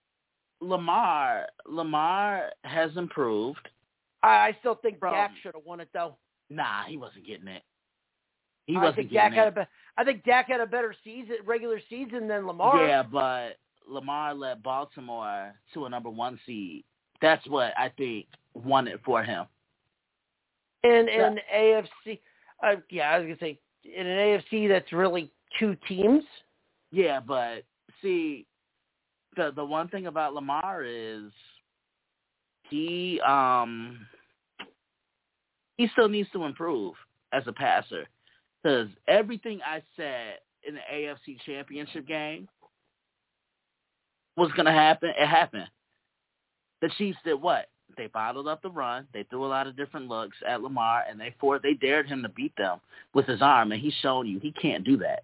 Lamar, Lamar has improved. I, I still think Bro, Dak should have won it, though. Nah, he wasn't getting it. He I wasn't think getting Dak it. had a be- I think Dak had a better season, regular season than Lamar. Yeah, but Lamar led Baltimore to a number one seed. That's what I think won it for him. In an A F C, uh, yeah, I was gonna say in an A F C that's really two teams. Yeah, but see, the the one thing about Lamar is he um he still needs to improve as a passer because everything I said in the A F C Championship game was gonna happen. It happened. The Chiefs did what? They bottled up the run. They threw a lot of different looks at Lamar, and they for they dared him to beat them with his arm, and he's shown you he can't do that.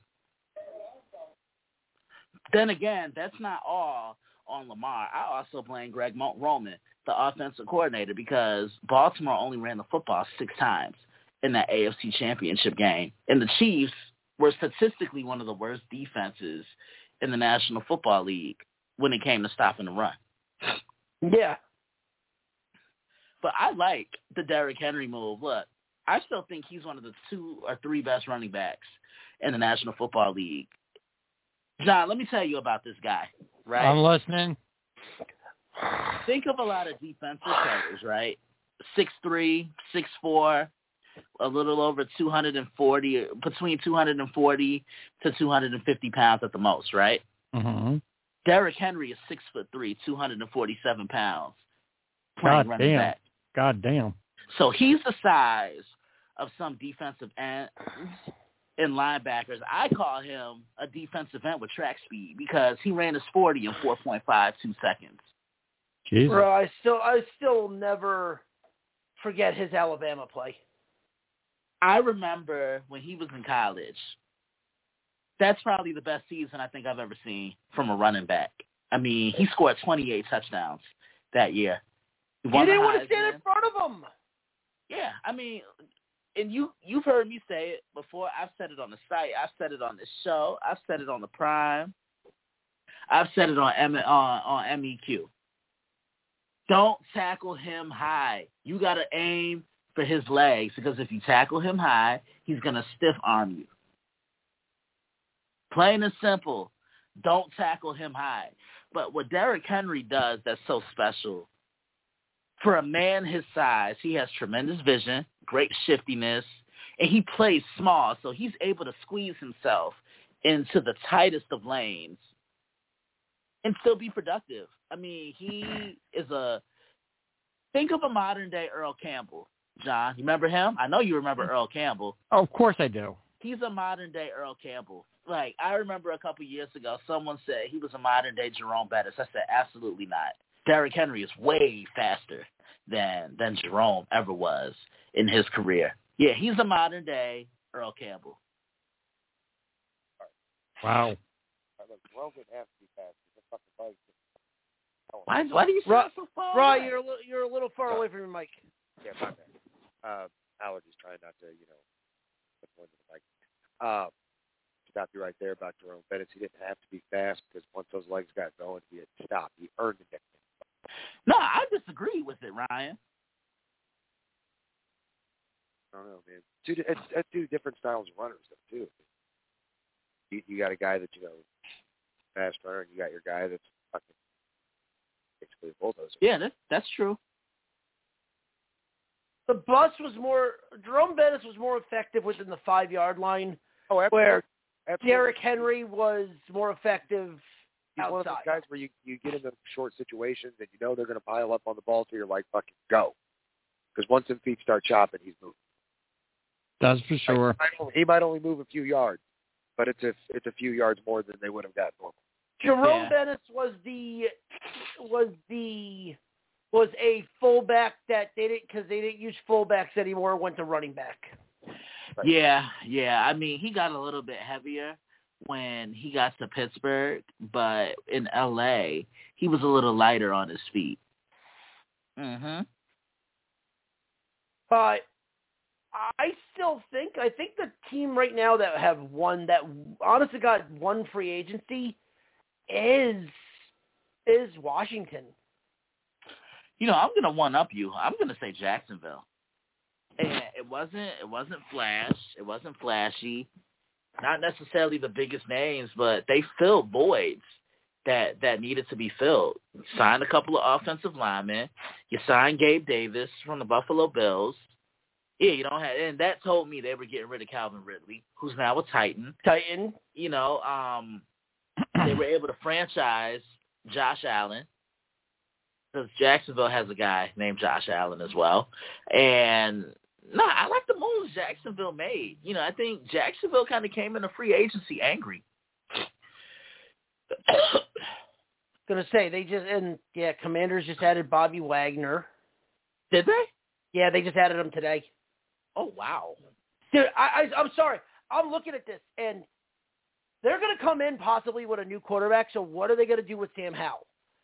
Then again, that's not all on Lamar. I also blame Greg Roman, the offensive coordinator, because Baltimore only ran the football six times in that A F C Championship game, and the Chiefs were statistically one of the worst defenses in the National Football League when it came to stopping the run. Yeah. But I like the Derrick Henry move. Look, I still think he's one of the two or three best running backs in the National Football League. John, let me tell you about this guy, right? I'm listening. Think of a lot of defensive players, right? six three, six four, a little over two hundred forty, between two hundred forty to two hundred fifty pounds at the most, right? Mm-hmm. Derrick Henry is six foot three, two hundred forty-seven pounds, playing God running damn. back. God damn. So he's the size of some defensive ends and linebackers. I call him a defensive end with track speed because he ran his forty in four point five two seconds. Jesus. Bro, I still, I still never forget his Alabama play. I remember when he was in college. That's probably the best season I think I've ever seen from a running back. I mean, he scored twenty-eight touchdowns that year. He You didn't want to Heisman. stand in front of him. Yeah, I mean, and you, you've heard me say it before. I've said it on the site. I've said it on this show. I've said it on the Prime. I've said it on M, on, on M E Q. Don't tackle him high. You got to aim for his legs because if you tackle him high, he's going to stiff arm you. Plain and simple. Don't tackle him high. But what Derrick Henry does that's so special, for a man his size, he has tremendous vision, great shiftiness, and he plays small, so he's able to squeeze himself into the tightest of lanes and still be productive. I mean, he is a – think of a modern-day Earl Campbell, John. You remember him? I know you remember Earl Campbell. Oh, of course I do. He's a modern-day Earl Campbell. Like, I remember a couple years ago, someone said he was a modern-day Jerome Bettis. I said, absolutely not. Derrick Henry is way faster than than Jerome ever was in his career. Yeah, he's a modern-day Earl Campbell. Wow. Jerome didn't have to be fast. He's a fucking bike. Why, why do you sound so far Roy, away? you're a little, you're a little far away from your mic. Yeah, my bad. Uh, allergies trying not to, you know, put one to the mic. Uh, stop you right there about Jerome Bettis. He didn't have to be fast because once those legs got going, he had stopped. He earned the nickname. No, I disagree with it, Ryan. I don't know, man. Two, it's, it's two different styles of runners, though, too. You, you got a guy that, you know, fast runner, and you got your guy that's fucking basically a bulldozer. Yeah, that, that's true. The bus was more – Jerome Bettis was more effective within the five-yard line, Oh, absolutely. where Absolutely. Derrick Henry was more effective He's outside. one of those guys where you, you get into short situations and you know they're going to pile up on the ball, so you're like, fucking go. Because once them feet start chopping, he's moving. That's for sure. He might, only, he might only move a few yards, but it's a, it's a few yards more than they would have got normal. Jerome Yeah. Bettis was the was the was a fullback that they didn't because they didn't use fullbacks anymore. Went to running back. Right. Yeah, yeah. I mean, he got a little bit heavier when he got to Pittsburgh, but in L A, he was a little lighter on his feet. Mm-hmm. But I still think I think the team right now that have won that honestly got one free agency is is Washington. You know, I'm gonna one up you. I'm gonna say Jacksonville. And it wasn't it wasn't flash. It wasn't flashy. Not necessarily the biggest names, but they filled voids that that needed to be filled. You signed a couple of offensive linemen. You signed Gabe Davis from the Buffalo Bills. Yeah, you don't have, and that told me they were getting rid of Calvin Ridley, who's now a Titan. Titan. You know, um, they were able to franchise Josh Allen, because Jacksonville has a guy named Josh Allen as well. And no, I like the moves Jacksonville made. You know, I think Jacksonville kind of came into free agency angry. Gonna say they just and yeah, Commanders just added Bobby Wagner. Did they? Yeah, they just added him today. Oh wow, Dude, I, I I'm sorry. I'm looking at this and they're gonna come in possibly with a new quarterback. So what are they gonna do with Sam Howell?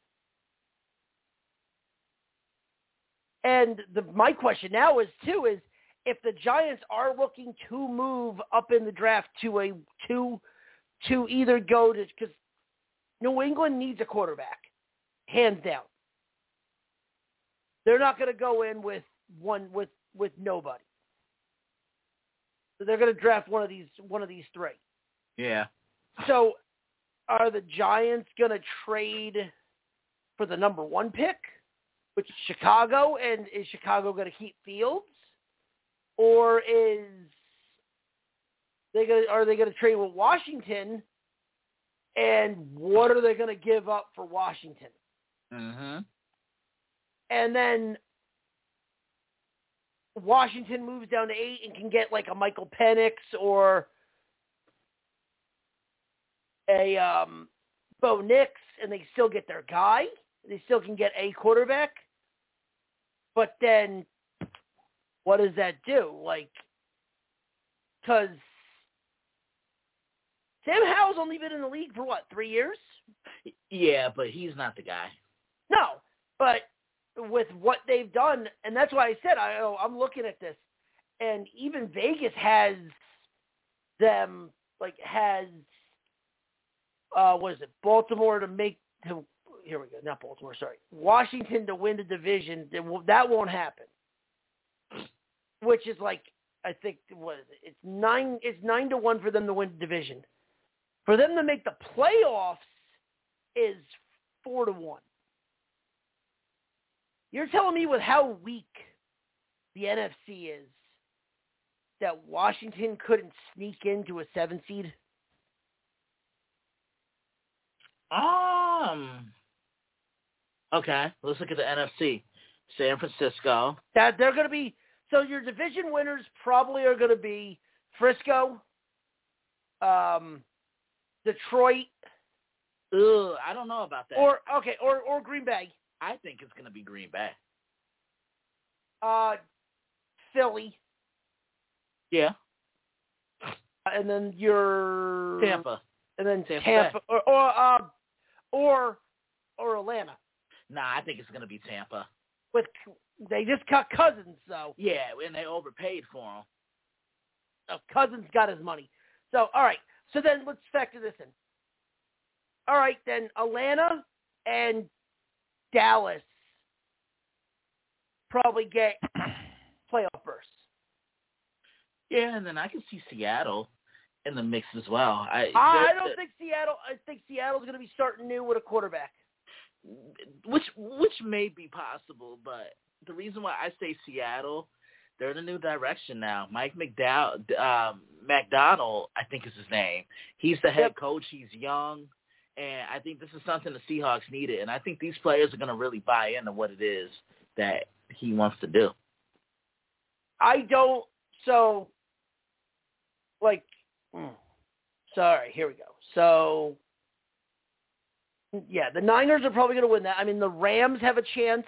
And the my question now is too is if the Giants are looking to move up in the draft to a to to either go to because New England needs a quarterback, hands down. They're not going to go in with one with, with nobody. So they're going to draft one of these one of these three. Yeah. So are the Giants going to trade for the number one pick, which is Chicago, and is Chicago going to keep Fields? Or is they going are they going to trade with Washington, and what are they going to give up for Washington? Mm-hmm. And then Washington moves down to eight and can get like a Michael Penix or a um, Bo Nix, and they still get their guy. They still can get a quarterback. But then what does that do? Like, because Sam Howell's only been in the league for, what, three years? Yeah, but he's not the guy. No, but with what they've done, and that's why I said, I, oh, I'm looking at this, and even Vegas has them, like, has, uh, what is it, Baltimore to make, to, here we go, not Baltimore, sorry, Washington to win the division. That won't happen. Which is like, I think, what is it? It's nine, it's nine to one for them to win the division. For them to make the playoffs is four to one. You're telling me with how weak the N F C is that Washington couldn't sneak into a seven seed? Um. Okay, let's look at the N F C. San Francisco. That they're going to be, so your division winners probably are going to be Frisco, um, Detroit. Ugh, I don't know about that. Or, okay, or, or Green Bay. I think it's going to be Green Bay. Uh, Philly. Yeah. And then your Tampa. And then Tampa, Tampa, or or, uh, or or Atlanta. Nah, I think it's going to be Tampa. With they just cut Cousins, though. Yeah, and they overpaid for him. So Cousins got his money. So all right. So then let's factor this in. All right, then Atlanta and Dallas probably get playoff berths. Yeah, and then I can see Seattle in the mix as well. I I don't think Seattle. I think Seattle's going to be starting new with a quarterback. Which which may be possible, but the reason why I say Seattle, they're in a new direction now. Mike McDowell, um, McDonald, I think is his name. He's the head Yep. coach. He's young, and I think this is something the Seahawks needed. And I think these players are going to really buy into what it is that he wants to do. I don't. So, like, mm, sorry. Here we go. So. Yeah, the Niners are probably going to win that. I mean, the Rams have a chance.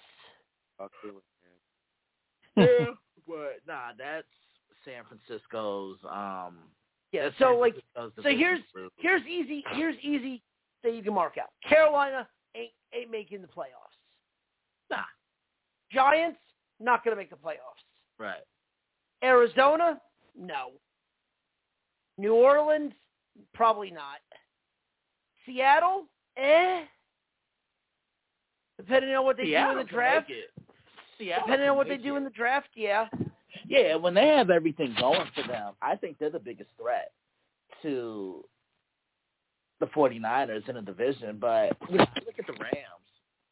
Yeah, but nah, that's San Francisco's. Um, yeah, that's so San like, Francisco's so division here's group. here's easy here's easy that you can mark out. Carolina ain't ain't making the playoffs. Nah, Giants not going to make the playoffs. right. Arizona, no. New Orleans, probably not. Seattle, eh. Depending on what they Seattle do in the can draft. make it. Seattle Depending can on what they make do it. in the draft, yeah. Yeah, when they have everything going for them, I think they're the biggest threat to the 49ers in the division. But you know, look at the Rams.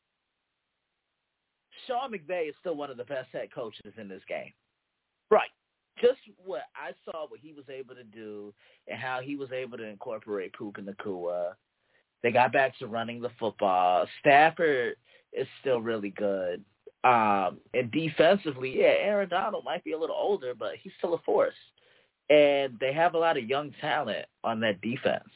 Sean McVay is still one of the best head coaches in this game. Right. Just what I saw, what he was able to do, and how he was able to incorporate Puka Nacua. They got back to running the football. Stafford is still really good. Um, and defensively, yeah, Aaron Donald might be a little older, but he's still a force. And they have a lot of young talent on that defense.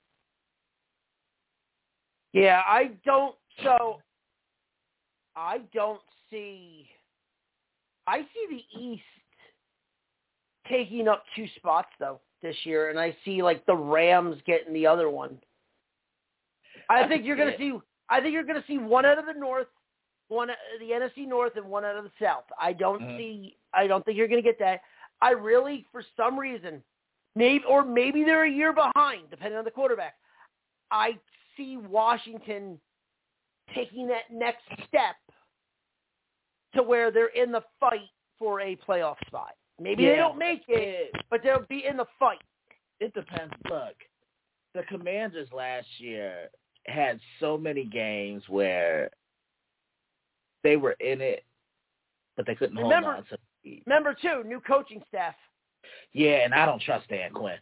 Yeah, I don't, so I don't see, I see the East taking up two spots, though, this year, and I see, like, the Rams getting the other one. I, I think you're going to see, I think you're going to see one out of the North, one out of the N F C North, and one out of the South. I don't Mm-hmm. see, I don't think you're going to get that. I really, for some reason, maybe, or maybe they're a year behind, depending on the quarterback. I see Washington taking that next step to where they're in the fight for a playoff spot. Maybe yeah, they don't make it, it, but they'll be in the fight. It depends. Look, the Commanders last year had so many games where they were in it, but they couldn't Remember, hold on to it. Remember, too, new coaching staff. Yeah, and I don't trust Dan Quinn.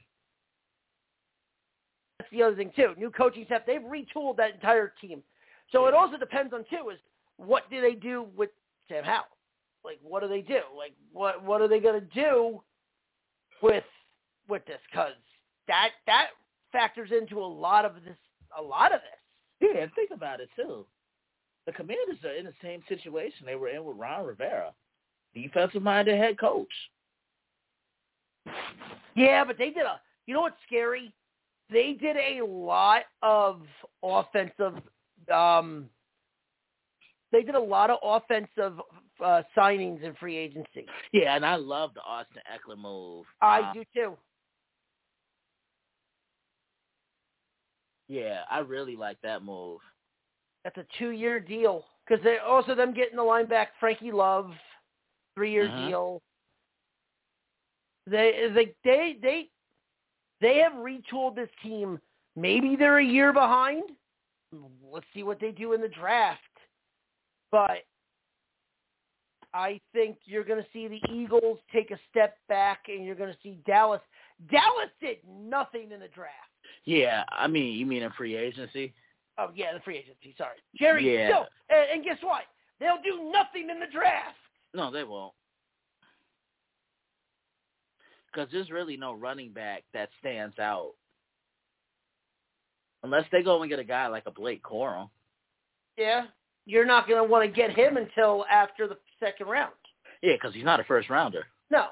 That's the other thing, too. New coaching staff. They've retooled that entire team. So it also depends on, too, is what do they do with Sam Howell? Like, what do they do? Like, what what are they going to do with with this? Because that that factors into a lot of this. A lot of this. Yeah, and think about it too. The Commanders are in the same situation they were in with Ron Rivera, defensive-minded head coach. Yeah, but they did a. You know what's scary? They did a lot of offensive. Um, they did a lot of offensive uh, signings in free agency. Yeah, and I love the Austin Eckler move. I uh, do too. Yeah, I really like that move. That's a two-year deal because they also them getting the line back Frankie Love, three-year Uh-huh. deal. They they they they they have retooled this team. Maybe they're a year behind. Let's see what they do in the draft. But I think you're going to see the Eagles take a step back, and you're going to see Dallas. Dallas did nothing in the draft. Yeah, I mean, you mean in free agency? Oh, yeah, the free agency. Sorry. Jerry, Yeah. no. And, and guess what? They'll do nothing in the draft. No, they won't. Because there's really no running back that stands out. Unless they go and get a guy like a Blake Corum. Yeah. You're not going to want to get him until after the second round. Yeah, because he's not a first rounder. No.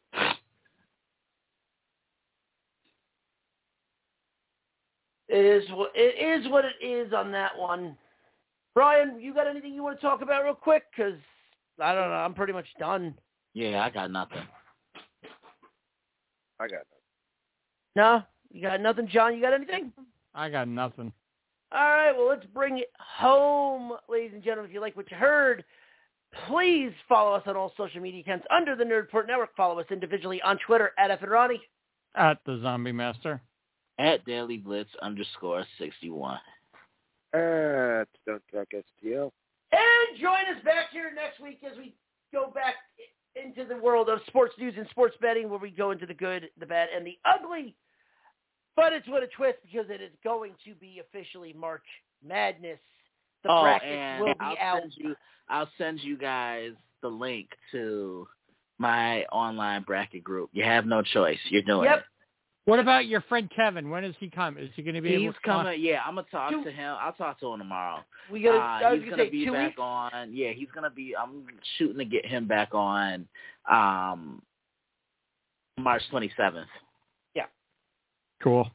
It is, it is what it is on that one. Brian, you got anything you want to talk about real quick? Because, I don't know, I'm pretty much done. Yeah, I got nothing. I got nothing. No? You got nothing? John, you got anything? I got nothing. All right, well, let's bring it home, ladies and gentlemen. If you like what you heard, please follow us on all social media accounts under the Nerdport Network. Follow us individually on Twitter at F and Ronnie. At the Zombie Master. At Daily Blitz underscore sixty-one. At Stone Truck S T L. And join us back here next week as we go back into the world of sports news and sports betting, where we go into the good, the bad, and the ugly. But it's with a twist because it is going to be officially March Madness. The oh, brackets and will be I'll out. Send you, I'll send you guys the link to my online bracket group. You have no choice. You're doing Yep. it. What about your friend Kevin? When does he come? Is he going to be He's able to come? coming. Yeah, I'm gonna talk Two- to him. I'll talk to him tomorrow. We got. Uh, I was he's gonna gonna say be two back weeks. on. Yeah, he's gonna be. I'm shooting to get him back on um, March twenty-seventh. Cool.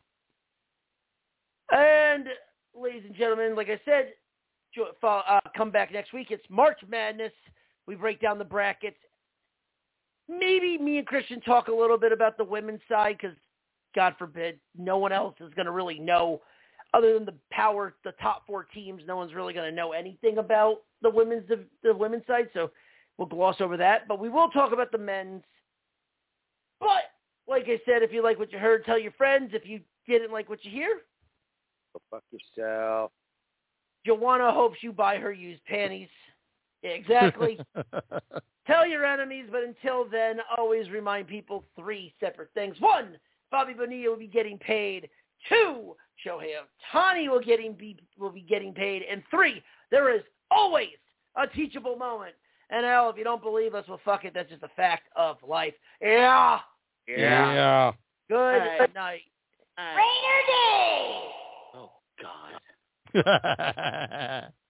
And ladies and gentlemen, like I said, jo- fo- uh, come back next week. It's March Madness. We break down the brackets. Maybe me and Christian talk a little bit about the women's side because, God forbid, no one else is going to really know, other than the power, the top four teams. No one's really going to know anything about the women's the, the women's side. So we'll gloss over that. But we will talk about the men's. But like I said, if you like what you heard, tell your friends. If you didn't like what you hear, Go fuck yourself. Joanna hopes you buy her used panties. Yeah, exactly. Tell your enemies, but until then, always remind people three separate things. One, Bobby Bonilla will be getting paid. Two, Shohei Ohtani will getting be will be getting paid. And three, there is always a teachable moment. And hell, if you don't believe us, well, fuck it. That's just a fact of life. Yeah. Yeah. Good right. night. All right. Raider Day. Oh God. Yeah.